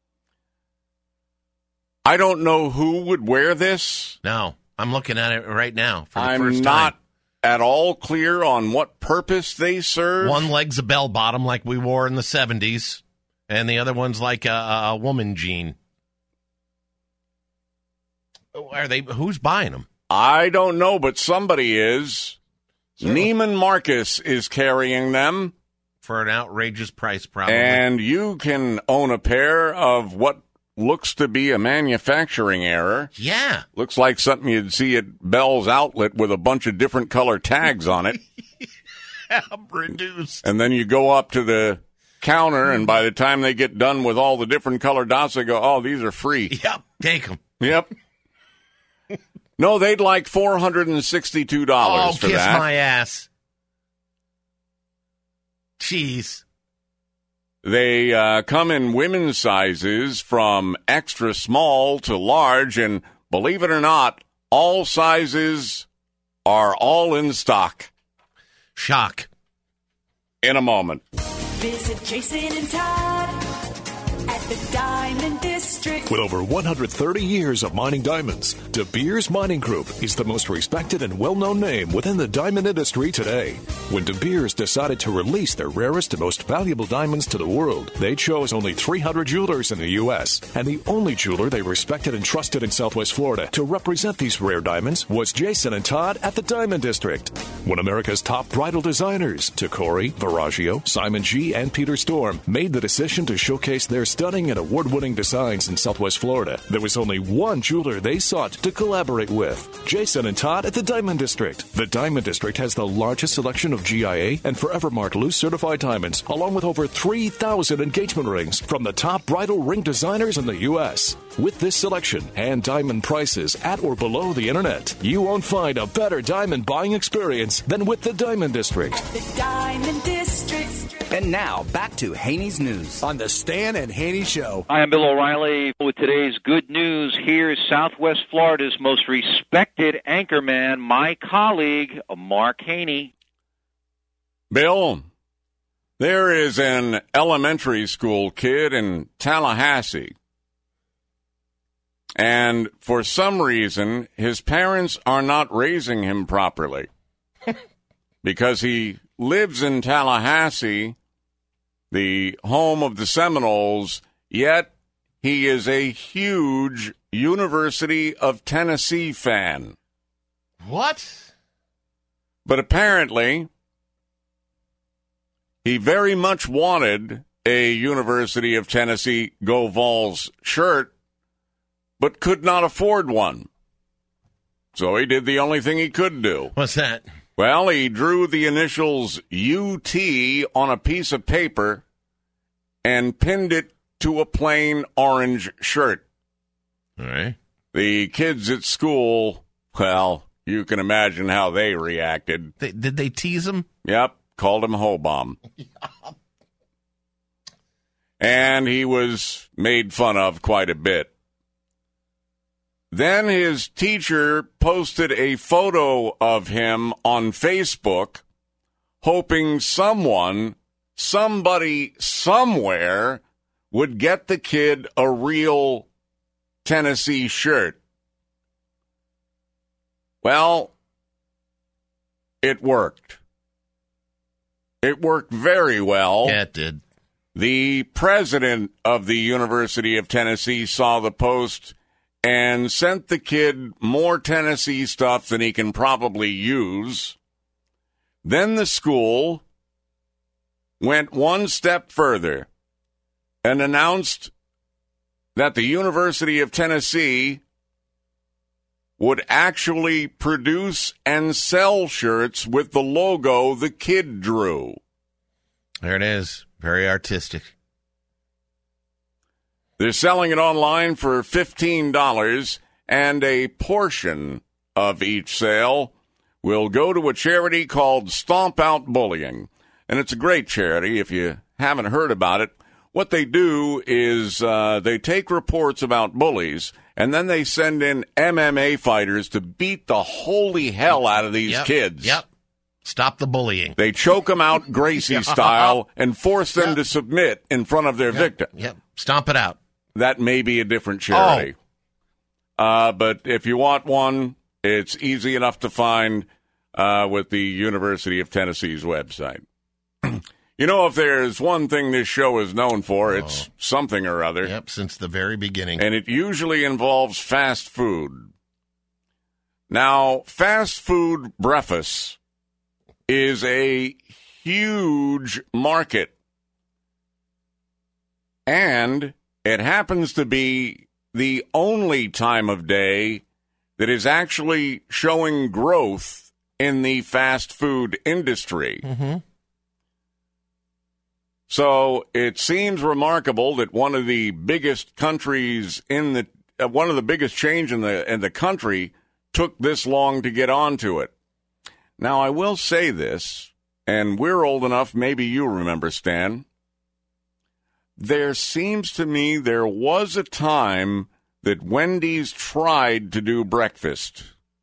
I don't know who would wear this. No, I'm looking at it right now for the I'm first not time. at all clear on what purpose they serve. One leg's a bell bottom like we wore in the seventies, and the other one's like a, a woman jean. Are they? Who's buying them? I don't know, but somebody is. Neiman Marcus is carrying them. For an outrageous price, probably. And you can own a pair of what looks to be a manufacturing error. Yeah. Looks like something you'd see at Bell's Outlet with a bunch of different color tags on it. Reduced. And then you go up to the counter, and by the time they get done with all the different color dots, they go, oh, these are free. Yep, take them. Yep. No, they'd like four hundred sixty-two dollars oh, for kiss that. my ass. Jeez. They uh, come in women's sizes from extra small to large, and believe it or not, all sizes are all in stock. Shock. In a moment. Visit Jason and Todd at the Diamond District. With over one hundred thirty years of mining diamonds, De Beers Mining Group is the most respected and well-known name within the diamond industry today. When De Beers decided to release their rarest and most valuable diamonds to the world, they chose only three hundred jewelers in the U S, and the only jeweler they respected and trusted in Southwest Florida to represent these rare diamonds was Jason and Todd at the Diamond District. When America's top bridal designers, Tacori, Verragio, Simon G., and Peter Storm, made the decision to showcase their stunning and award-winning designs in Southwest Florida, there was only one jeweler they sought to collaborate with, Jason and Todd at the Diamond District. The Diamond District has the largest selection of G I A and Forever Mark loose certified diamonds, along with over three thousand engagement rings from the top bridal ring designers in the U S. With this selection and diamond prices at or below the internet, you won't find a better diamond buying experience than with the Diamond District. The Diamond District. And now, back to Haney's News on the Stan and Haney Show. Hi, I'm Bill O'Reilly with today's good news. Here's Southwest Florida's most respected anchorman, my colleague, Mark Haney. Bill, there is an elementary school kid in Tallahassee, and for some reason, his parents are not raising him properly because he lives in Tallahassee, the home of the Seminoles, yet he is a huge University of Tennessee fan. What? But apparently, he very much wanted a University of Tennessee Go Vols shirt, but could not afford one. So he did the only thing he could do. What's that? Well, he drew the initials U T on a piece of paper and pinned it to a plain orange shirt. All right. The kids at school, well, you can imagine how they reacted. They, did they tease him? Yep, called him Hobomb. And he was made fun of quite a bit. Then his teacher posted a photo of him on Facebook, hoping someone, somebody, somewhere would get the kid a real Tennessee shirt. Well, it worked. It worked very well. Yeah, it did. The president of the University of Tennessee saw the post and sent the kid more Tennessee stuff than he can probably use. Then the school went one step further and announced that the University of Tennessee would actually produce and sell shirts with the logo the kid drew. There it is. Very artistic. They're selling it online for fifteen dollars, and a portion of each sale will go to a charity called Stomp Out Bullying. And it's a great charity if you haven't heard about it. What they do is uh, they take reports about bullies, and then they send in M M A fighters to beat the holy hell out of these Yep. kids. Yep. Stop the bullying. They choke them out Gracie style and force them Yep. to submit in front of their Yep. victim. Yep. Stomp it out. That may be a different charity. Oh. Uh, but if you want one, it's easy enough to find uh, with the University of Tennessee's website. You know, if there's one thing this show is known for, it's something or other. Yep, since the very beginning. And it usually involves fast food. Now, fast food breakfast is a huge market. And it happens to be the only time of day that is actually showing growth in the fast food industry. Mm-hmm. So it seems remarkable that one of the biggest countries in the uh, one of the biggest change in the in the country took this long to get onto it. Now, I will say this, and we're old enough, maybe you remember, Stan. There seems to me there was a time that Wendy's tried to do breakfast.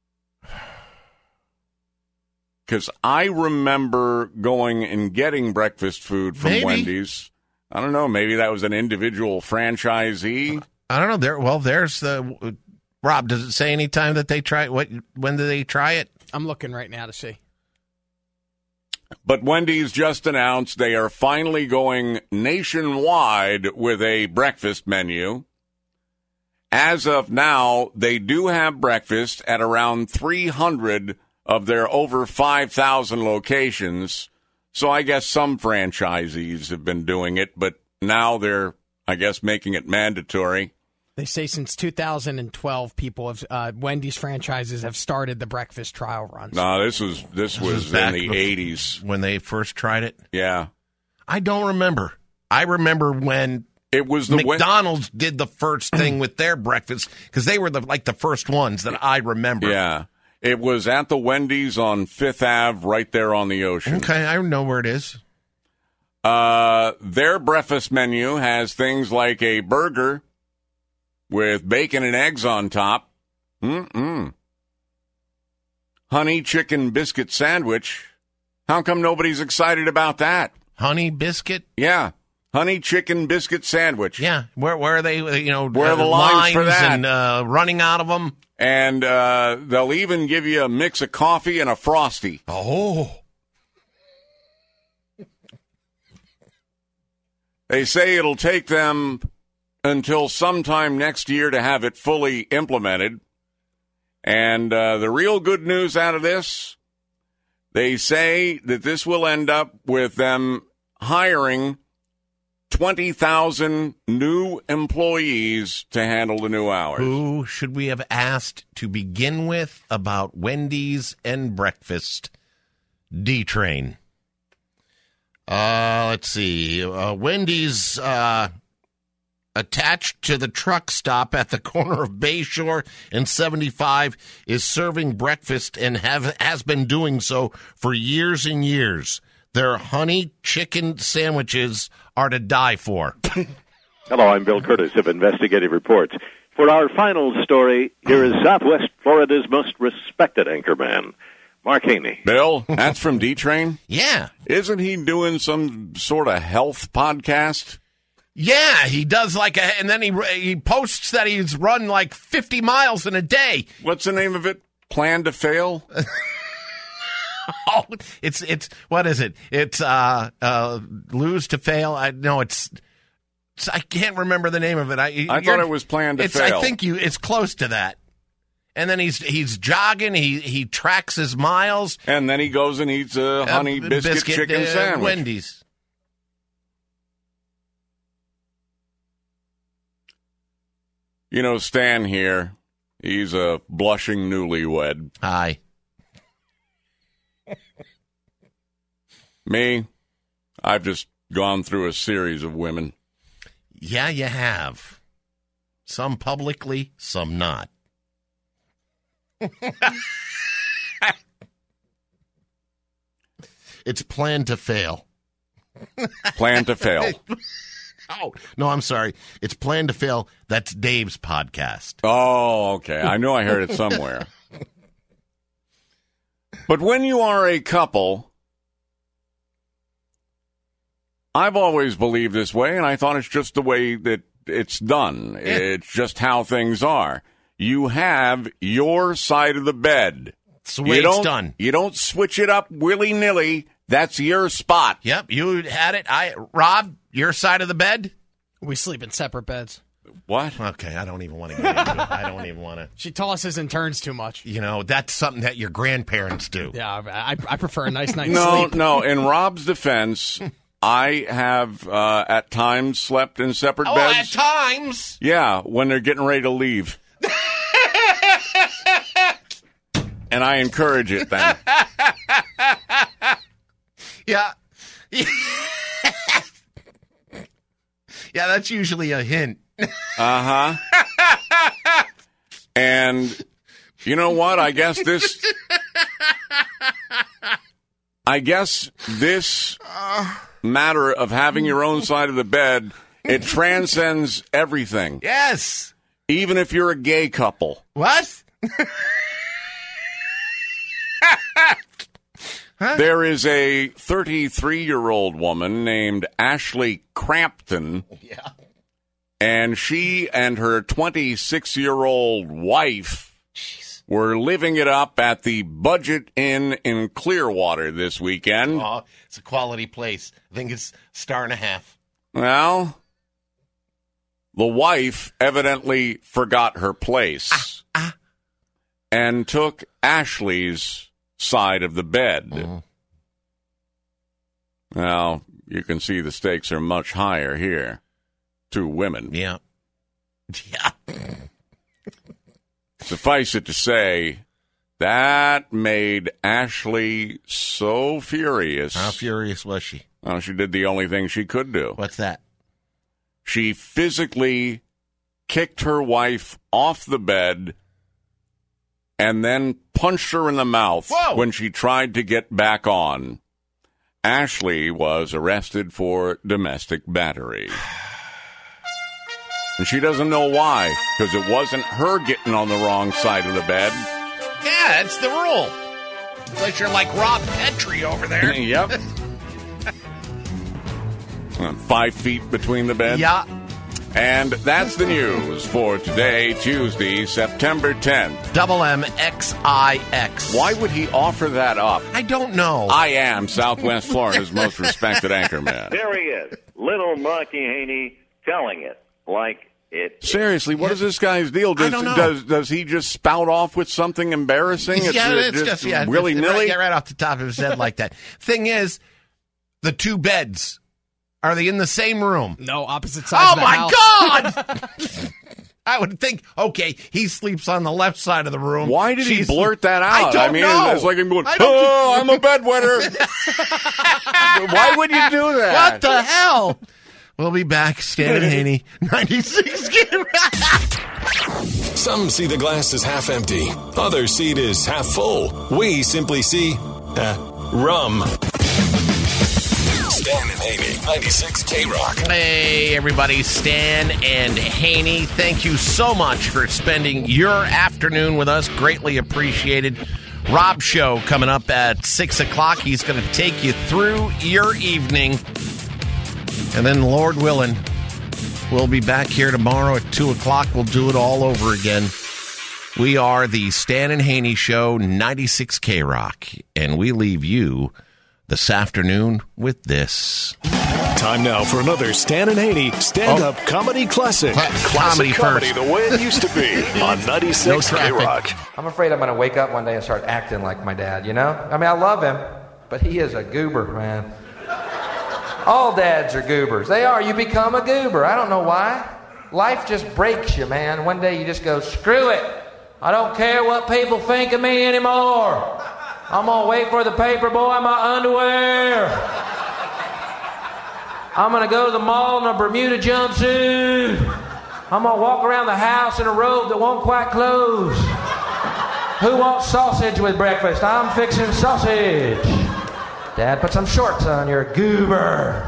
Because I remember going and getting breakfast food from Maybe. Wendy's. I don't know, maybe that was an individual franchisee. I don't know. There, well, there's the Rob. Does it say any time that they try? What? When do they try it? I'm looking right now to see. But Wendy's just announced they are finally going nationwide with a breakfast menu. As of now, they do have breakfast at around three hundred of their over five thousand locations. So I guess some franchisees have been doing it, but now they're, I guess, making it mandatory. They say since two thousand twelve, people have uh, Wendy's franchises have started the breakfast trial runs. No, this was this, This was was in back the bef- eighties when they first tried it. Yeah, I don't remember. I remember when it was the McDonald's Wen- did the first thing with their breakfast because they were the like the first ones that I remember. Yeah, it was at the Wendy's on Fifth Avenue, right there on the ocean. Okay, I know where it is. Uh, their breakfast menu has things like a burger with bacon and eggs on top. Mm-mm. Honey chicken biscuit sandwich. How come nobody's excited about that? Honey biscuit? Yeah. Honey chicken biscuit sandwich. Yeah. Where where are they, you know, Where are the uh, lines for that? and uh, running out of them? And uh, they'll even give you a mix of coffee and a Frosty. Oh. They say it'll take them until sometime next year to have it fully implemented. And uh, the real good news out of this, they say that this will end up with them hiring twenty thousand new employees to handle the new hours. Who should we have asked to begin with about Wendy's and breakfast? D-Train. Uh, let's see. Uh, Wendy's uh, attached to the truck stop at the corner of Bayshore and seventy-five is serving breakfast and have has been doing so for years and years. Their honey chicken sandwiches are to die for. Hello, I'm Bill Curtis of Investigative Reports. For our final story, here is Southwest Florida's most respected anchorman, Mark Haney. Bill, that's from D-Train? Yeah. Isn't he doing some sort of health podcast? Yeah, he does like a, and then he he posts that he's run like fifty miles in a day. What's the name of it? Plan to fail? oh, it's it's what is it? It's uh uh lose to fail. I no, it's, it's I can't remember the name of it. I I thought it was Plan to it's, fail. I think you it's close to that. And then he's he's jogging. He he tracks his miles, and then he goes and eats a honey uh, biscuit, biscuit chicken uh, sandwich. Wendy's. You know, Stan here, he's a blushing newlywed. Hi. Me, I've just gone through a series of women. Yeah, you have. Some publicly, some not. It's Plan to Fail. Plan to Fail. Oh, no, I'm sorry. It's Plan to Fail. That's Dave's podcast. Oh, okay. I know I heard it somewhere. But when you are a couple, I've always believed this way, and I thought it's just the way that it's done. Yeah. It's just how things are. You have your side of the bed. That's the way it's done. You don't switch it up willy-nilly. That's your spot. Yep, you had it. I Rob, your side of the bed? We sleep in separate beds. What? Okay, I don't even want to get into it. I don't even want to. She tosses and turns too much. You know, that's something that your grandparents do. Yeah, I, I prefer a nice night's no, sleep. No, no. In Rob's defense, I have uh, at times slept in separate oh, beds. at times? Yeah, when they're getting ready to leave. And I encourage it then. Yeah. Yeah, that's usually a hint. Uh-huh. And you know what? I guess this... I guess this matter of having your own side of the bed, it transcends everything. Yes. Even if you're a gay couple. What? Huh? There is a thirty-three-year-old woman named Ashley Crampton. Yeah. And she and her twenty-six-year-old wife Jeez. were living it up at the Budget Inn in Clearwater this weekend. Oh, it's a quality place. I think it's a star and a half. Well, the wife evidently forgot her place ah, ah. and took Ashley's side of the bed. Mm. Now, you can see the stakes are much higher here. Two women. Yeah. Yeah. Suffice it to say, that made Ashley so furious. How furious was she? Well, she did the only thing she could do. What's that? She physically kicked her wife off the bed and then punched her in the mouth Whoa. when she tried to get back on. Ashley was arrested for domestic battery. And she doesn't know why, because it wasn't her getting on the wrong side of the bed. Yeah, that's the rule. Unless you're like Rob Petrie over there. Yep. Five feet between the beds. Yeah. And that's the news for today, Tuesday, September tenth. Double M X I X. Why would he offer that up? I don't know. I am Southwest Florida's most respected anchorman. There he is, little Marky Haney, telling it like it is. Seriously, what is this guy's deal? Does, I don't know. Does, does he just spout off with something embarrassing? It's, yeah, it's just, just yeah, willy-nilly? Right, yeah, right off the top of his head like that. Thing is, the two beds... Are they in the same room? No, opposite sides oh of the my house. God! I would think, okay, he sleeps on the left side of the room. Why did She's, he blurt that out? I don't I mean, know. It's like him going, oh, I'm a bedwetter. Why would you do that? What the hell? We'll be back. Stan and Haney, ninety-six. Some see the glass as half empty. Others see it as half full. We simply see uh, rum. Stan and Haney, ninety-six K-Rock. Hey, everybody. Stan and Haney, thank you so much for spending your afternoon with us. Greatly appreciated. Rob Show coming up at six o'clock. He's going to take you through your evening. And then, Lord willing, We'll be back here tomorrow at two o'clock. We'll do it all over again. We are the Stan and Haney Show, ninety-six K Rock, and we leave you this afternoon with this. Time now for another Stan and Haney stand-up oh. comedy classic. Cla- comedy, comedy first. the way it used to be on ninety-six K Rock. I'm afraid I'm going to wake up one day and start acting like my dad, you know? I mean, I love him, but he is a goober, man. All dads are goobers. They are. You become a goober. I don't know why. Life just breaks you, man. One day you just go, screw it. I don't care what people think of me anymore. I'm going to wait for the paper boy in my underwear. I'm going to go to the mall in a Bermuda jumpsuit. I'm going to walk around the house in a robe that won't quite close. Who wants sausage with breakfast? I'm fixing sausage. Dad, put some shorts on. You're a goober.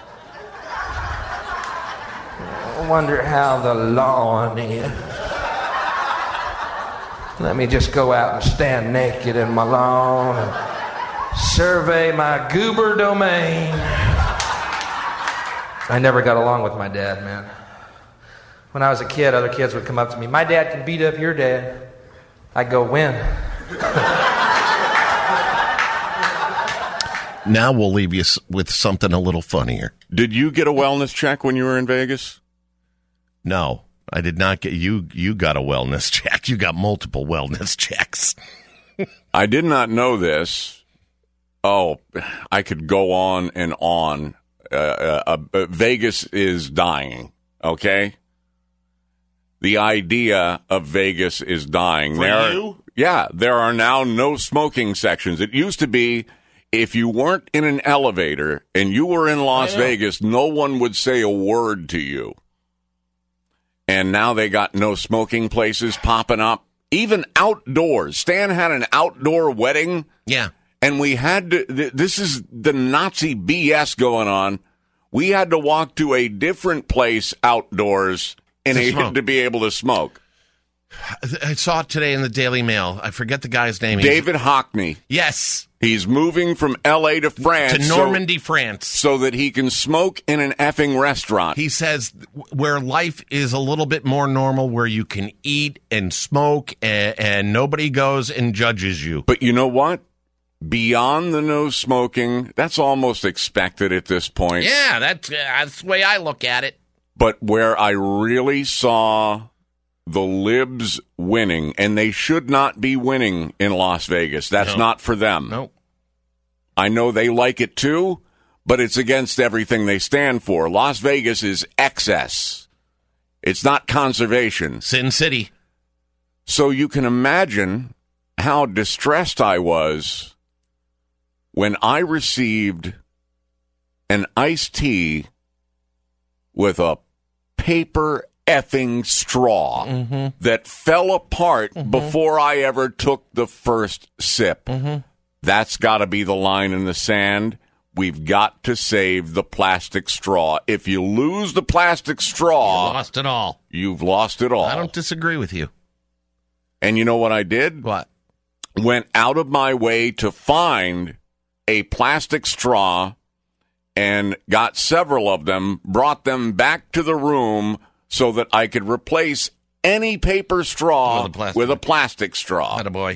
I wonder how the lawn is. Let me just go out and stand naked in my lawn and survey my goober domain. I never got along with my dad, man. When I was a kid, other kids would come up to me. My dad can beat up your dad. I'd go, when? Now we'll leave you with something a little funnier. Did you get a wellness check when you were in Vegas? No, I did not get you. You got a wellness check. You got multiple wellness checks. I did not know this. Oh, I could go on and on. Uh, uh, uh, Vegas is dying, okay? The idea of Vegas is dying. For there, you? Yeah, there are now no smoking sections. It used to be if you weren't in an elevator and you were in Las Vegas, no one would say a word to you. And now they got no smoking places popping up, even outdoors. Stan had an outdoor wedding. Yeah. And we had to, th- this is the Nazi B S going on. We had to walk to a different place outdoors in To a, smoke. to be able to smoke. I saw it today in the Daily Mail. I forget the guy's name. David Hockney. Yes. He's moving from L A to France. To Normandy, so, France. So that he can smoke in an effing restaurant. He says where life is a little bit more normal, where you can eat and smoke and, and nobody goes and judges you. But you know what? Beyond the no smoking, that's almost expected at this point. Yeah, that's, uh, that's the way I look at it. But where I really saw the libs winning, and they should not be winning in Las Vegas. That's No. not for them. Nope. I know they like it too, but it's against everything they stand for. Las Vegas is excess. It's not conservation. Sin City. So you can imagine how distressed I was when I received an iced tea with a paper effing straw mm-hmm. that fell apart mm-hmm. before I ever took the first sip. Mm-hmm. That's got to be the line in the sand. We've got to save the plastic straw. If you lose the plastic straw, You lost it all. You've lost it all. I don't disagree with you. And you know what I did? What? Went out of my way to find a plastic straw and got several of them, brought them back to the room so that I could replace any paper straw with a plastic, with a plastic straw. Attaboy.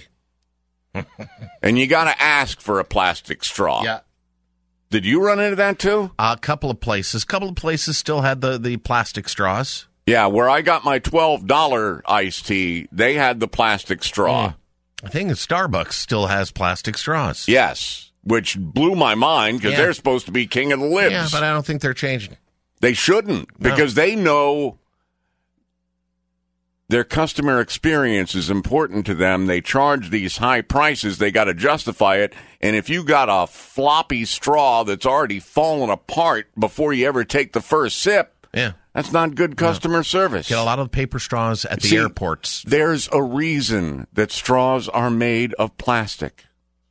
And you got to ask for a plastic straw. Yeah. Did you run into that too? A couple of places. A couple of places still had the, the plastic straws. Yeah, where I got my twelve dollars iced tea, they had the plastic straw. Mm. I think Starbucks still has plastic straws. Yes, which blew my mind because Yeah. they're supposed to be king of the libs. Yeah, but I don't think they're changing. They shouldn't, No. because they know their customer experience is important to them. They charge these high prices. They got to justify it. And if you got a floppy straw that's already fallen apart before you ever take the first sip, yeah, that's not good customer service. Get a lot of paper straws at the See, airports. There's a reason that straws are made of plastic.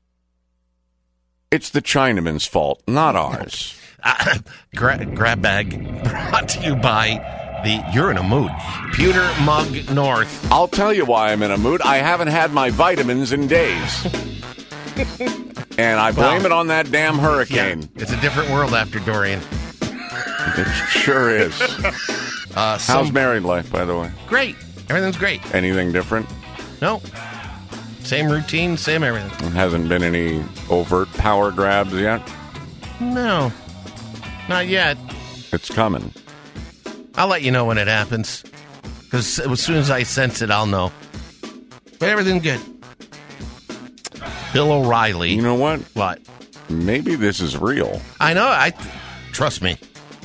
It's the Chinaman's fault, not ours. Uh, gra- grab bag brought to you by the You're in a Mood Pewter Mug North. I'll tell you why I'm in a mood. I haven't had my vitamins in days. And I blame Well, it on that damn hurricane. Yeah, it's a different world after Dorian. It sure is. Uh, some, How's married life, by the way? Great. Everything's great. Anything different? No. Same routine, same everything. There hasn't been any overt power grabs yet? No. Not yet. It's coming. I'll let you know when it happens. Because as soon as I sense it, I'll know. But everything's good. Bill O'Reilly. You know what? What? Maybe this is real. I know. I trust me.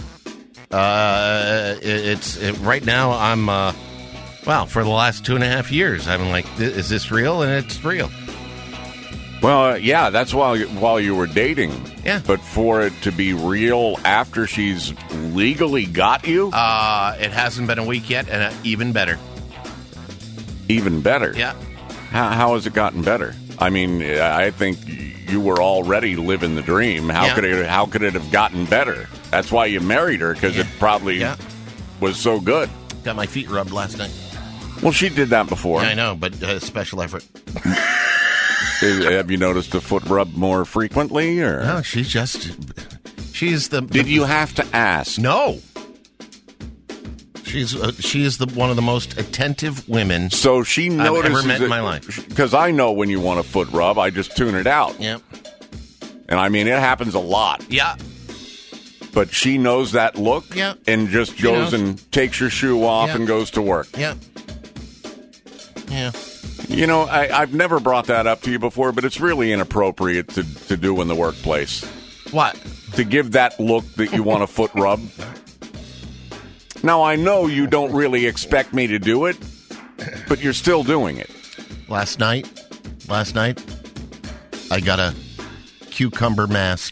Uh, it, it's it, right now. I'm uh, well for the last two and a half years. I'm like, is this real? And it's real. Well, uh, yeah, that's while you, while you were dating. Yeah. But for it to be real after she's legally got you, uh, it hasn't been a week yet, and uh, even better. Even better. Yeah. How, how has it gotten better? I mean, I think you were already living the dream. How Yeah. could it? How could it have gotten better? That's why you married her, because Yeah. it probably Yeah. was so good. Got my feet rubbed last night. Well, she did that before. Yeah, I know, but uh, special effort. Have you noticed a foot rub more frequently, or No, she's just she's the. did the, you have to ask? No. She's uh, she is the one of the most attentive women. So she notices I've ever met it, in my life. Because I know when you want a foot rub, I just tune it out. Yep. And I mean, it happens a lot. Yeah. But she knows that look. Yeah. And just She goes knows. and takes your shoe off Yeah. and goes to work. Yeah. Yeah. You know, I, I've never brought that up to you before, but it's really inappropriate to, to do in the workplace. What? To give that look that you want a foot rub. Now, I know you don't really expect me to do it, but you're still doing it. Last night, last night, I got a cucumber mask.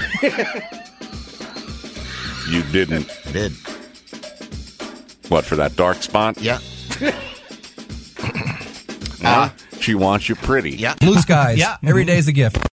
You didn't. I did. What, for that dark spot? Yeah. Uh, she wants you pretty. Yeah. Blue skies. Yeah. Every day's a gift.